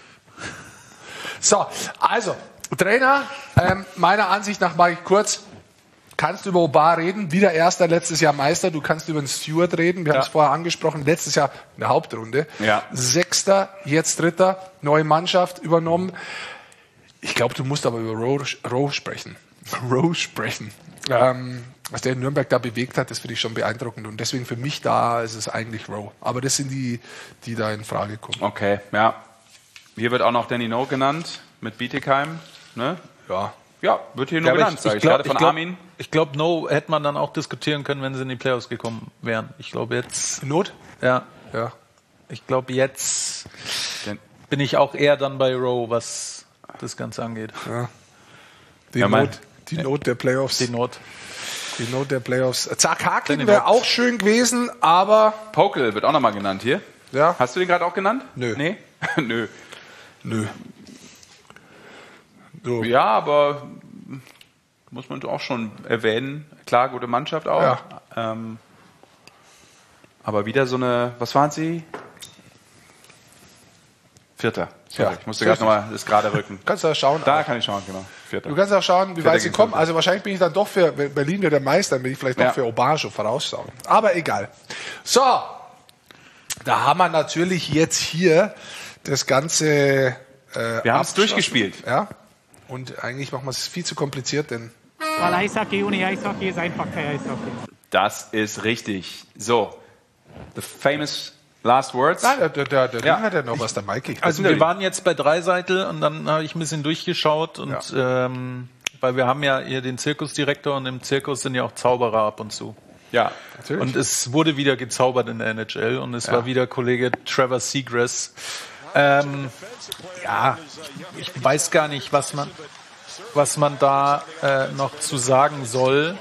So, also, Trainer, ähm, meiner Ansicht nach mache ich kurz, kannst du über Obar reden, wieder Erster, letztes Jahr Meister, du kannst über den Stewart reden, wir ja. haben es vorher angesprochen, letztes Jahr in der Hauptrunde, ja. Sechster, jetzt Dritter, neue Mannschaft übernommen. Ich glaube, du musst aber über Rowe, Rowe sprechen. Rowe sprechen. Ähm, was der in Nürnberg da bewegt hat, das finde ich schon beeindruckend und deswegen für mich da ist es eigentlich Rowe. Aber das sind die, die da in Frage kommen. Okay, ja. Hier wird auch noch Danny No genannt mit Bietigheim. Ne? Ja. Ja, wird hier nur ja, genannt, ich, sage ich ich glaub, gerade von ich glaub, Armin. Ich glaube, No hätte man dann auch diskutieren können, wenn sie in die Playoffs gekommen wären. Ich glaube jetzt... Not? Ja. Ja. Ich glaube jetzt bin ich auch eher dann bei Rowe, was das Ganze angeht. Ja. Die, ja, Not, die Not der Playoffs. Die Not. Die Not der Playoffs. Zach Harkin wäre auch schön gewesen, aber... Pokel wird auch nochmal genannt hier. Ja. Hast du den gerade auch genannt? Nö. Nee? Nö. Nö. So. Ja, aber muss man auch schon erwähnen. Klar, gute Mannschaft auch. Ja. Ähm, aber wieder so eine, was waren sie? Vierter. Sorry, Ja. ich musste gerade nochmal das gerade rücken. Kannst du da schauen. Da auch. kann ich schauen, genau. Vierter. Du kannst auch schauen, wie Vierter weit sie gegen kommen. Fünfter. Also wahrscheinlich bin ich dann doch für Berlin wieder der Meister, bin ich vielleicht doch Ja. für Obanjo voraussagen. Aber egal. So, da haben wir natürlich jetzt hier das Ganze äh, Wir haben es durchgespielt. Ja. Und eigentlich machen wir es viel zu kompliziert, denn... Weil Eishockey ohne Eishockey ist einfach kein Eishockey. Das ist richtig. So, the famous last words. Nein, der, der, der, der Ja. Ding hat ja noch was, der Mikey. Also wir waren jetzt bei Dreiseitel und dann habe ich ein bisschen durchgeschaut und Ja. ähm, weil wir haben ja hier den Zirkusdirektor und im Zirkus sind ja auch Zauberer ab und zu. Ja, natürlich. Und es wurde wieder gezaubert in der N H L und es Ja. war wieder Kollege Trevor Seagrass. Ähm, ja, ich weiß gar nicht, was man, was man da äh, noch zu sagen soll.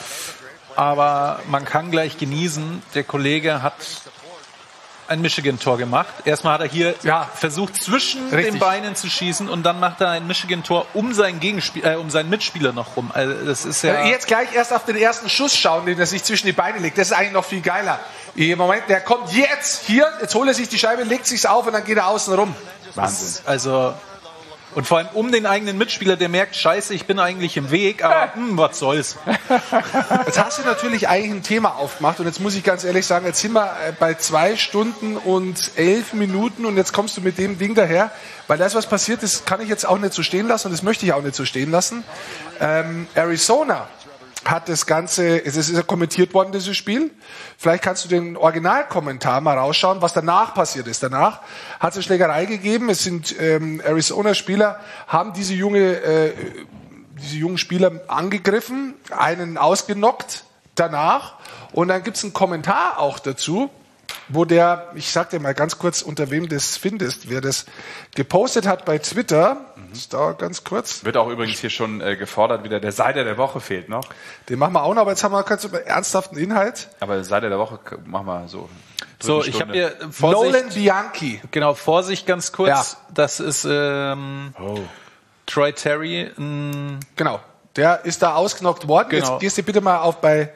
Aber man kann gleich genießen. Der Kollege hat ein Michigan-Tor gemacht. Erstmal hat er hier Ja. versucht, zwischen Richtig. den Beinen zu schießen und dann macht er ein Michigan-Tor um seinen Gegenspiel, äh, um seinen Mitspieler noch rum. Also das ist ja. Äh, Jetzt gleich erst auf den ersten Schuss schauen, den er sich zwischen die Beine legt. Das ist eigentlich noch viel geiler. Im Moment, der kommt jetzt hier, jetzt holt er sich die Scheibe, legt sich's auf und dann geht er außen rum. Wahnsinn. Also, und vor allem um den eigenen Mitspieler, der merkt, scheiße, ich bin eigentlich im Weg, aber hm, was soll's. Jetzt hast du natürlich eigentlich ein Thema aufgemacht und jetzt muss ich ganz ehrlich sagen, jetzt sind wir äh, bei zwei Stunden und elf Minuten und jetzt kommst du mit dem Ding daher, weil das, was passiert ist, kann ich jetzt auch nicht so stehen lassen und das möchte ich auch nicht so stehen lassen. Ähm, Arizona hat das Ganze, es ist ja kommentiert worden, dieses Spiel. Vielleicht kannst du den Originalkommentar mal rausschauen, was danach passiert ist. Danach hat es eine Schlägerei gegeben. Es sind ähm, Arizona-Spieler, haben diese junge, äh, diese jungen Spieler angegriffen, einen ausgenockt danach. Und dann gibt es einen Kommentar auch dazu, wo der, ich sag dir mal ganz kurz, unter wem das findest, wer das gepostet hat bei Twitter. Das dauert ganz kurz. Wird auch übrigens hier schon äh, gefordert, wieder der Seider der Woche fehlt noch. Den machen wir auch noch, aber jetzt haben wir ganz ernsthaften Inhalt. Aber Seider der Woche k- machen wir so. So, ich habe hier Vorsicht, Nolan Bianchi. Genau, Vorsicht ganz kurz. Ja. Das ist ähm, Oh. Troy Terry. Ein Genau. Der ist da ausgenockt worden. Genau. Jetzt gehst du bitte mal auf bei,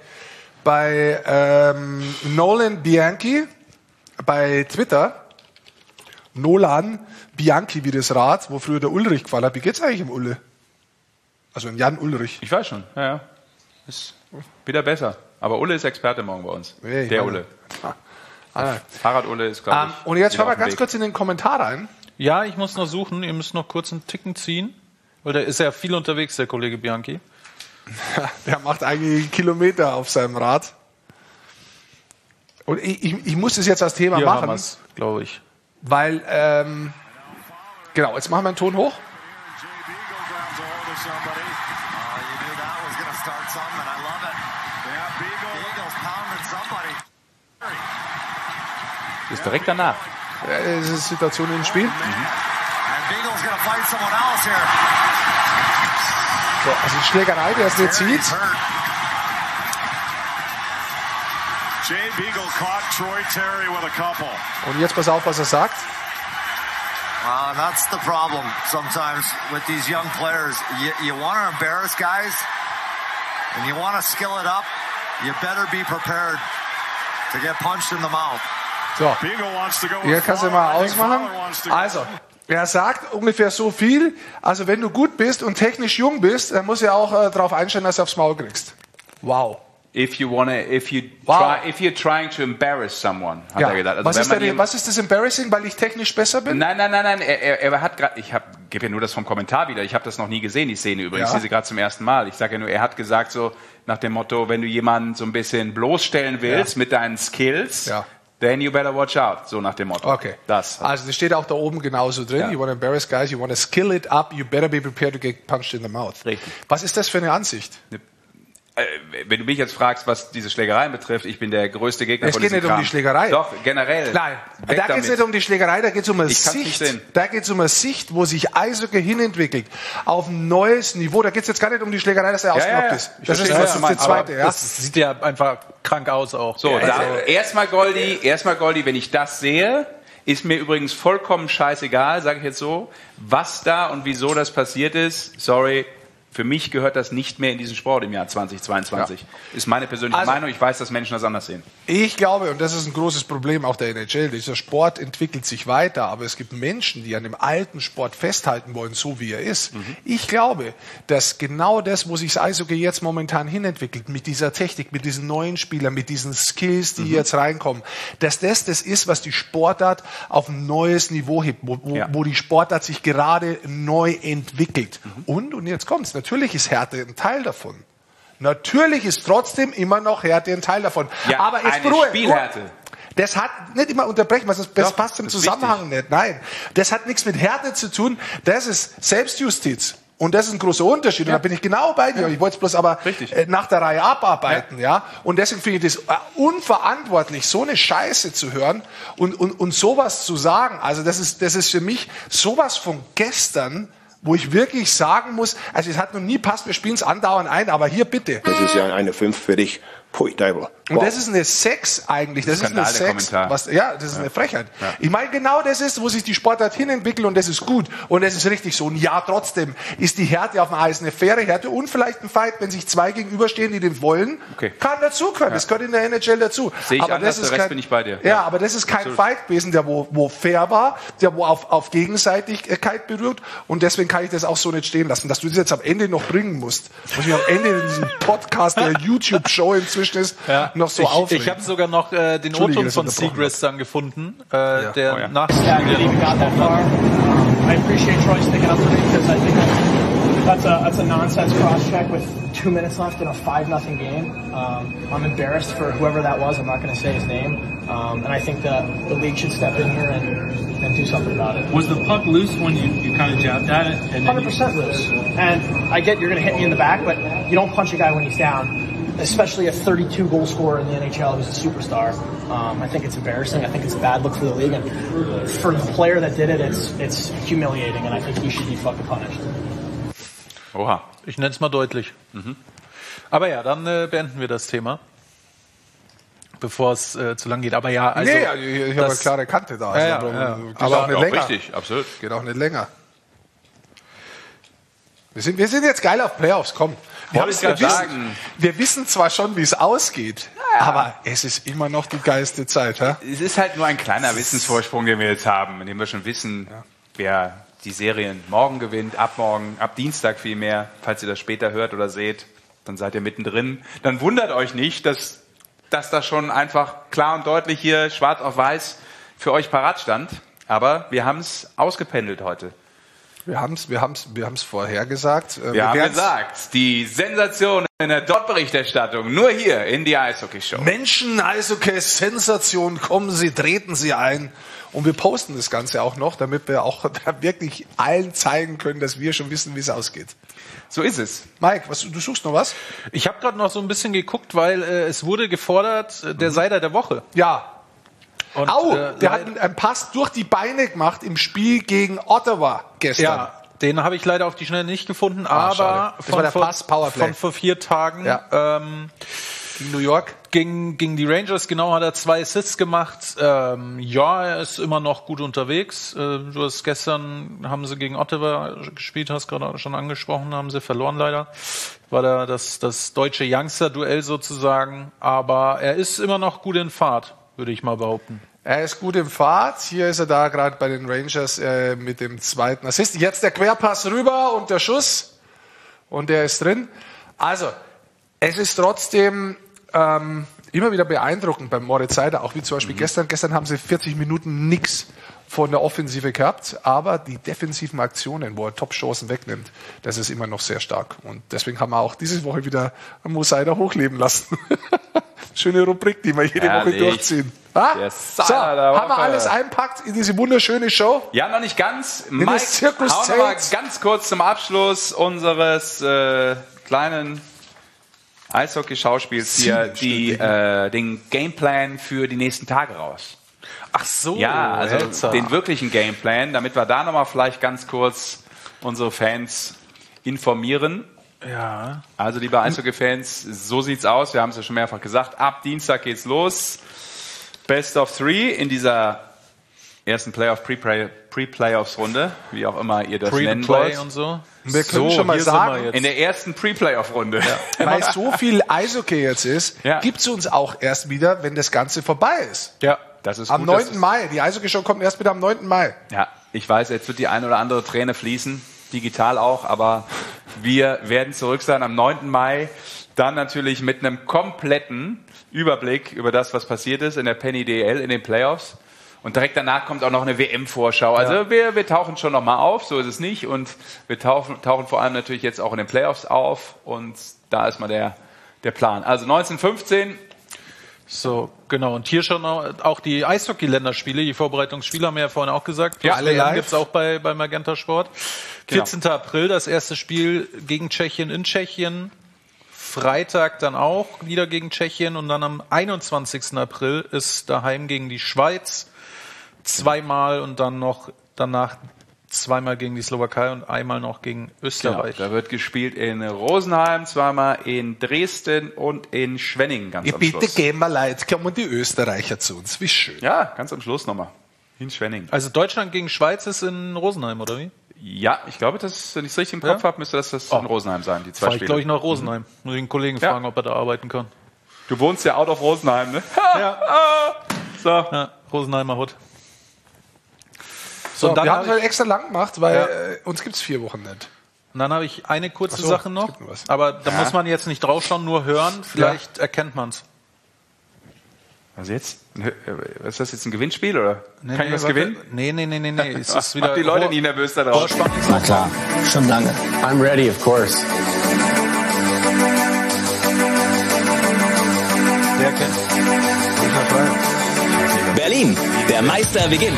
bei ähm, Nolan Bianchi bei Twitter Nolan Bianchi wie das Rad, wo früher der Ulrich gefallen hat. Wie geht's eigentlich im Ulle? Also im Jan Ulrich. Ich weiß schon, ja, ja. Ist wieder besser. Aber Ulle ist Experte morgen bei uns. Nee, der meine, Ulle. Ah. Fahrrad-Ulle ist, glaube ich. Um, und jetzt schauen wir ganz Weg. kurz in den Kommentar rein. Ja, ich muss noch suchen. Ihr müsst noch kurz einen Ticken ziehen. Weil der ist ja viel unterwegs, der Kollege Bianchi. Der macht einige Kilometer auf seinem Rad. Und ich, ich, ich muss das jetzt als Thema Hier machen. glaube ich. Weil, ähm, genau, jetzt machen wir den Ton hoch. Das ist direkt danach. Ja, das ist die Situation im Spiel. Mhm. So, also die Schlägerei, der es nicht sieht. Und jetzt pass auf, was er sagt. Uh, that's the problem sometimes with these young players. You, you want to embarrass guys and you want to skill it up. You better be prepared to get punched in the mouth. So, hier kannst du mal ausmachen. Also, er sagt ungefähr so viel. Also, wenn du gut bist und technisch jung bist, dann musst du ja auch äh, darauf einstellen, dass du aufs Maul kriegst. Wow. If you wanna, if you wow. try, if you're trying to embarrass someone, hat ja. er gedacht. Also was, ist wenn denn, was ist das Embarrassing, weil ich technisch besser bin? Nein, nein, nein, nein. Er, er, er hat gerade, ich gebe ja nur das vom Kommentar wieder. Ich habe das noch nie gesehen, die Szene übrigens. Ja. Ich sehe sie gerade zum ersten Mal. Ich sage ja nur, er hat gesagt so nach dem Motto, wenn du jemanden so ein bisschen bloßstellen willst ja. mit deinen Skills. Ja. Then you better watch out, so nach dem Motto. Okay. Das. Also das steht auch da oben genauso drin. Ja. You want to embarrass guys, you want to skill it up, you better be prepared to get punched in the mouth. Richtig. Was ist das für eine Ansicht? Ne, äh, wenn du mich jetzt fragst, was diese Schlägereien betrifft, ich bin der größte Gegner es von diesem Es geht nicht Kram. um die Schlägerei. Doch, generell. Nein, da geht es nicht um die Schlägerei, da geht es um eine ich Sicht. Da geht es um eine Sicht, wo sich Eishockey hinentwickelt. Auf ein neues Niveau. Da geht es jetzt gar nicht um die Schlägerei, dass er ja, ausgenockt ja, ja. ist. Das ist, das ist die zweite. Ja. Das sieht ja einfach krank aus auch. So, also, da, erstmal Goldi, erstmal Goldi, wenn ich das sehe, ist mir übrigens vollkommen scheißegal, sage ich jetzt so, was da und wieso das passiert ist. Sorry, für mich gehört das nicht mehr in diesen Sport im Jahr zweitausendzweiundzwanzig. Ja. Ist meine persönliche also, Meinung. Ich weiß, dass Menschen das anders sehen. Ich glaube, und das ist ein großes Problem auch der N H L, dieser Sport entwickelt sich weiter, aber es gibt Menschen, die an dem alten Sport festhalten wollen, so wie er ist. Mhm. Ich glaube, dass genau das, wo sich das Eishockey jetzt momentan hinentwickelt, mit dieser Technik, mit diesen neuen Spielern, mit diesen Skills, die mhm. jetzt reinkommen, dass das das ist, was die Sportart auf ein neues Niveau hebt, wo, wo, ja. wo die Sportart sich gerade neu entwickelt. Mhm. Und, und jetzt kommt's, natürlich ist Härte ein Teil davon. Natürlich ist trotzdem immer noch Härte ein Teil davon. Ja, aber jetzt eine Spielhärte. Das hat nicht immer unterbrechen, was das, das passt im Zusammenhang nicht. Nein, das hat nichts mit Härte zu tun. Das ist Selbstjustiz. Und das ist ein großer Unterschied. Ja. Und da bin ich genau bei dir. Ich wollte es bloß aber Richtig. nach der Reihe abarbeiten. Ja. ja. Und deswegen finde ich das unverantwortlich, so eine Scheiße zu hören und, und, und sowas zu sagen. Also das ist, das ist für mich sowas von gestern, wo ich wirklich sagen muss, also es hat noch nie passt, wir spielen es andauernd ein, aber hier bitte. Das ist ja eine fünf für dich. Pui, Teufel. Und wow. das ist eine Sex eigentlich, das, das ist eine Sex, was, ja, das ist ja. eine Frechheit. Ja. Ich meine, genau das ist, wo sich die Sportart hinentwickelt und das ist gut und das ist richtig so. Und ja, trotzdem ist die Härte auf dem Eis eine faire Härte und vielleicht ein Fight, wenn sich zwei gegenüberstehen, die den wollen, okay. kann dazugehören. Ja. Das gehört in der N H L dazu. Sehe ich aber anders, das ist der Rest kein, bin ich bei dir. Ja, ja, aber das ist kein Absolut. Fight gewesen, der wo, wo fair war, der wo auf, auf Gegenseitigkeit berührt und deswegen kann ich das auch so nicht stehen lassen. Dass du das jetzt am Ende noch bringen musst, muss ich am Ende in diesem Podcast der YouTube-Show inzwischen ist, ja. noch so aufregen. Ich, ich habe sogar noch äh, den O-Ton von Segrist dann gefunden, äh, ja. der oh, ja. nach I appreciate Troy sticking up for me because I think that's a that's a nonsense cross check with two minutes left in a five nothing game. Um, I'm embarrassed for whoever that was. I'm not going to say his name, um, and I think the the league should step in here and and do something about it. Was the puck loose when you you kind of jabbed at it? one hundred percent loose. And I get you're going to hit me in the back, but you don't punch a guy when he's down. Especially a thirty-two goal scorer in the N H L who's a superstar. Um, I think it's embarrassing. I think it's a bad look for the league. And for the player that did it, it's it's humiliating, and I think he should be fucking punished. Oha. Ich nenne es mal deutlich. Mhm. Aber ja, dann äh, beenden wir das Thema, bevor es äh, zu lang geht. Aber ja, also... Nee, ich, ich habe eine klare Kante da. Also, ja, aber ja. Geht aber auch nicht auch länger. Richtig, absolut. Geht auch nicht länger. Wir sind, wir sind jetzt geil auf Playoffs, komm. Wir, Wollte ich wir, grad wissen, sagen. wir wissen zwar schon, wie es ausgeht, Ja. aber es ist immer noch die geilste Zeit. Ja? Es ist halt nur ein kleiner Wissensvorsprung, den wir jetzt haben, in dem wir schon wissen, wer die Serien morgen gewinnt, ab morgen, ab Dienstag vielmehr. Falls ihr das später hört oder seht, dann seid ihr mittendrin. Dann wundert euch nicht, dass, dass das schon einfach klar und deutlich hier schwarz auf weiß für euch parat stand. Aber wir haben es ausgependelt heute. Wir haben es wir haben's, wir haben's vorher gesagt. Wir, wir haben werden's- gesagt, die Sensation in der Dort-Berichterstattung nur hier in die Eishockey-Show. Menschen, Eishockey, Sensation, kommen Sie, treten Sie ein. Und wir posten das Ganze auch noch, damit wir auch wirklich allen zeigen können, dass wir schon wissen, wie es ausgeht. So ist es. Mike, was, du suchst noch was? Ich habe gerade noch so ein bisschen geguckt, weil äh, es wurde gefordert, äh, der Seider der Woche. Ja. Und, Au, äh, der hat einen Pass durch die Beine gemacht im Spiel gegen Ottawa gestern. Ja, den habe ich leider auf die Schnelle nicht gefunden, Ah, aber schade. Das war der vor, Pass Powerplay. von vor vier Tagen Ja. ähm, Gegen New York. Gegen, gegen die Rangers, genau, hat er zwei Assists gemacht. Ähm, ja, er ist immer noch gut unterwegs. Äh, du hast gestern, haben sie gegen Ottawa gespielt, hast gerade schon angesprochen, haben sie verloren leider. War da das, das deutsche Youngster-Duell sozusagen. Aber er ist immer noch gut in Fahrt, würde ich mal behaupten. Er ist gut im Fahrt. Hier ist er da gerade bei den Rangers äh, mit dem zweiten Assist. Jetzt der Querpass rüber und der Schuss. Und der ist drin. Also, es ist trotzdem ähm, immer wieder beeindruckend beim Moritz Seider, auch wie zum Beispiel mhm. gestern. Gestern haben sie vierzig Minuten nix von der Offensive gehabt, aber die defensiven Aktionen, wo er Top-Chancen wegnimmt, das ist immer noch sehr stark. Und deswegen haben wir auch diese Woche wieder Mo Seider hochleben lassen. Schöne Rubrik, die wir jede Herrlich. Woche durchziehen. Ah? Yes, So, Seider der haben wir Woche. alles einpackt in diese wunderschöne Show? Ja, noch nicht ganz. In Mike, das Circus hau noch mal Zelt. ganz kurz zum Abschluss unseres äh, kleinen Eishockey-Schauspiels hier die, äh, den Gameplan für die nächsten Tage raus. Ach so. Ja, also Hälzer. den wirklichen Gameplan, damit wir da nochmal vielleicht ganz kurz unsere Fans informieren. Ja. Also liebe Eishockey-Fans, so sieht's aus. Wir haben es ja schon mehrfach gesagt. Ab Dienstag geht's los. Best of Three in dieser ersten Playoff Pre-Playoffs-Runde, wie auch immer ihr das nennen Pre-Play wollt. und so. Wir können So, schon mal hier sind wir sagen, jetzt. In der ersten Pre-Playoff-Runde. weil so viel Eishockey jetzt ist, Ja. gibt's uns auch erst wieder, wenn das Ganze vorbei ist. Ja. Das ist Am gut, dass neunten Mai. Die Eishockey-Show kommt erst wieder am neunten Mai. Ja, ich weiß, jetzt wird die ein oder andere Träne fließen, digital auch, aber wir werden zurück sein am neunten Mai. Dann natürlich mit einem kompletten Überblick über das, was passiert ist in der Penny D L in den Playoffs. Und direkt danach kommt auch noch eine W M-Vorschau. Also Ja. wir, wir tauchen schon nochmal auf, so ist es nicht. Und wir tauchen, tauchen vor allem natürlich jetzt auch in den Playoffs auf. Und da ist mal der, der Plan. Also neunzehn fünfzehn. So, genau. Und hier schon auch die Eishockey-Länderspiele, die Vorbereitungsspiele haben wir ja vorhin auch gesagt. Ja, alle live. Gibt es auch bei, bei Magenta Sport. Genau. vierzehnten April das erste Spiel gegen Tschechien in Tschechien. Freitag dann auch wieder gegen Tschechien. Und dann am einundzwanzigsten April ist daheim gegen die Schweiz zweimal und dann noch danach zweimal gegen die Slowakei und einmal noch gegen Österreich. Genau, da wird gespielt in Rosenheim, zweimal in Dresden und in Schwenningen ganz Ja, am bitte Schluss. gehen wir leid, kommen die Österreicher zu uns. Wie schön. Ja, ganz am Schluss nochmal. In Schwenningen. Also Deutschland gegen Schweiz ist in Rosenheim, oder wie? Ja, ich glaube, das, wenn ich es richtig im Kopf Ja? habe, müsste das, das Oh. in Rosenheim sein, die zwei Fahr ich, Spiele. glaube ich, nach Rosenheim. Muss ich einen Kollegen Ja. fragen, ob er da arbeiten kann. Du wohnst ja out of Rosenheim, ne? Ja. So. Ja, Rosenheimer Hut. So, und dann wir haben hab es halt ich- extra lang gemacht, weil Ja. äh, uns gibt's vier Wochen nicht. Und dann habe ich eine kurze Ach so, Sache es noch, gibt noch was. aber da Ja. muss man jetzt nicht draufschauen, nur hören. Vielleicht erkennt man es. Was jetzt? Ist das jetzt ein Gewinnspiel, oder? Kann ich was gewinnen? Nee, nee, nee, nee, nee. Es ist wieder Macht die Leute Rohr- nie nervös da drauf. Rohrspannung. Na klar, schon lange. I'm ready, of course. Wer kennt? Berlin, der Meister beginnt.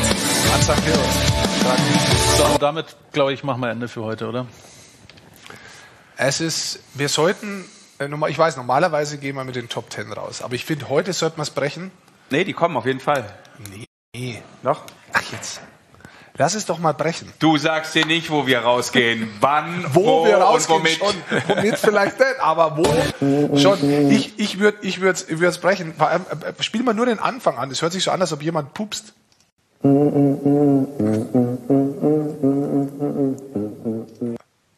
So, und damit, glaube ich, machen wir Ende für heute, oder? Es ist, wir sollten, äh, normal- ich weiß, normalerweise gehen wir mit den Top Ten raus, aber ich finde, heute sollten wir es brechen. Nee, die kommen auf jeden Fall. Nee. Noch? Ach jetzt. Lass es doch mal brechen. Du sagst dir nicht, wo wir rausgehen. Wann, Wo, wo, wir und rausgehen, womit. schon. Womit vielleicht nicht, aber wo schon. Ich, ich würde ich würd's, ich würd's brechen. Vor allem, äh, spiel mal nur den Anfang an. Es hört sich so an, als ob jemand pupst.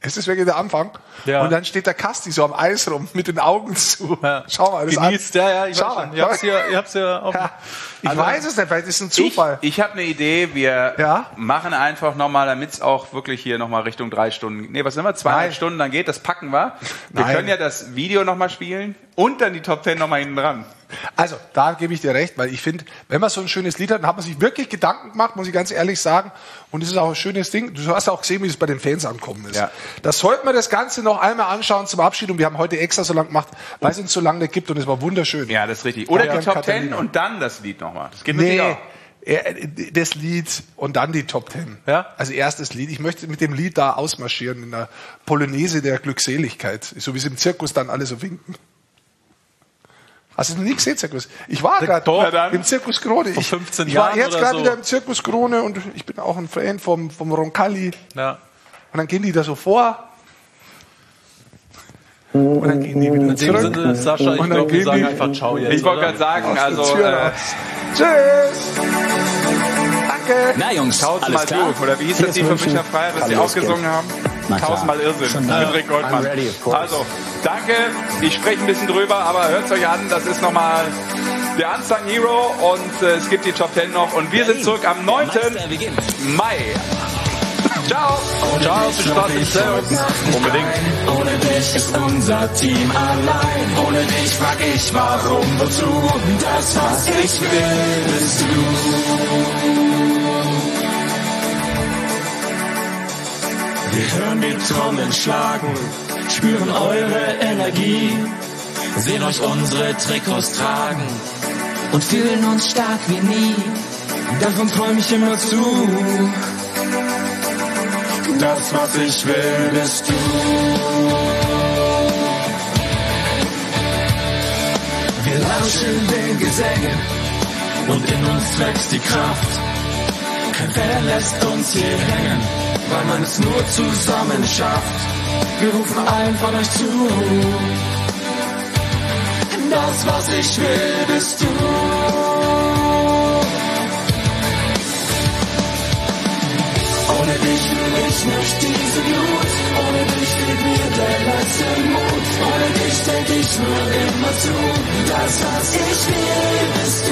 Es ist wirklich der Anfang. Ja. Und dann steht der Kasti so am Eis rum mit den Augen zu. Ja. Schau mal, das Genießt, an. ja, ja, ich Schau weiß mal. schon. Ihr habt's ja, ihr habt's ja auch. Ja. Ich Also, weiß es nicht, vielleicht ist es ein Zufall. Ich, ich habe eine Idee, wir Ja? machen einfach nochmal, damit es auch wirklich hier nochmal Richtung drei Stunden, nee, was sind wir, zweieinhalb Nein. Stunden, dann geht, das packen wir. Wir Nein. können ja das Video nochmal spielen und dann die Top Ten nochmal hinten dran. Also, da gebe ich dir recht, weil ich finde, wenn man so ein schönes Lied hat, dann hat man sich wirklich Gedanken gemacht, muss ich ganz ehrlich sagen. Und es ist auch ein schönes Ding. Du hast auch gesehen, wie es bei den Fans ankommen ist. Ja. Das sollten wir das Ganze noch einmal anschauen zum Abschied. Und wir haben heute extra so lang gemacht, weil es uns so lange nicht gibt. Und es war wunderschön. Ja, das ist richtig. Oder Ja, die Top Katharina. Ten und dann das Lied nochmal. Das geht Nee, natürlich auch. äh, das Lied und dann die Top Ten. Ja? Also erstes Lied. Ich möchte mit dem Lied da ausmarschieren in der Polonaise der Glückseligkeit. So wie sie im Zirkus dann alle so winken. Hast du noch nie gesehen, Zirkus? Ich war gerade im Zirkus Krone. Vor Ich, fünfzehn ich war Jahren jetzt oder gerade so. wieder im Zirkus Krone und ich bin auch ein Fan vom, vom Roncalli. Ja. Und dann gehen die da so vor. Und dann gehen die wieder In dem zurück. Sinne, Sascha, ich Und dann glaube, wir gehen sagen die- einfach Ciao jetzt. Ich wollte oder? gerade sagen, Aus der also Tür äh, raus. Tschüss. Danke. Na Jungs, tausendmal alles klar? du. Oder wie hieß das die von Micha Freier, was sie auch gesungen haben? Na klar. Tausendmal Irrsinn Ja. mit Rick Goldmann. I'm ready, of course. Also, danke. Ich spreche ein bisschen drüber, aber hört es euch an. Das ist nochmal der Unsung Hero und äh, es gibt die Top Ten noch. Und wir sind zurück am neunten Mai. Ciao. Ciao, viel Spaß im Servus. Unbedingt. Ohne dich ist unser Team allein. Ohne dich frag ich warum, wozu. Das, was ich will, bist du. Wir hören die Trommeln schlagen, spüren eure Energie, sehen euch unsere Trikots tragen und fühlen uns stark wie nie. Davon träum ich immer zu. Das, was ich will, bist du. Wir lauschen den Gesängen und in uns wächst die Kraft. Kein Fan lässt uns hier hängen, weil man es nur zusammen schafft. Wir rufen allen von euch zu. Das, was ich will, bist du. Ohne dich fühl ich nicht diese Glut. Ohne dich fehlt mir der letzte Mut. Ohne dich denk ich nur immer zu. Das, was ich will, bist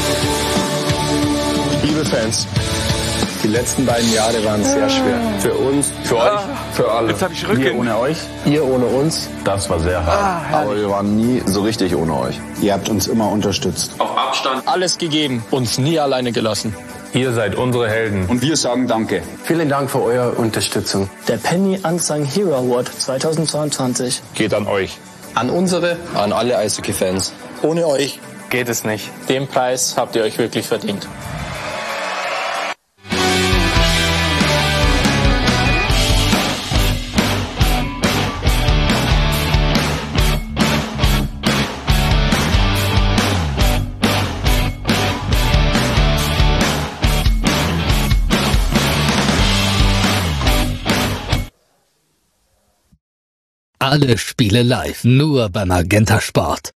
du. Liebe Fans, die letzten beiden Jahre waren sehr schwer. Für uns, für euch, für alle. Jetzt hab ich Rücken. Wir ohne euch, ihr ohne uns. Das war sehr hart. Aber wir waren nie so richtig ohne euch. Ihr habt uns immer unterstützt. Auf Abstand. Alles gegeben, uns nie alleine gelassen. Ihr seid unsere Helden. Und wir sagen Danke. Vielen Dank für eure Unterstützung. Der Penny Unsung Hero Award zweitausendzweiundzwanzig Geht an euch. an unsere, An alle Eishockey-Fans. ohne euch geht es nicht. Den Preis habt ihr euch wirklich verdient. Alle Spiele live, nur bei Magenta Sport.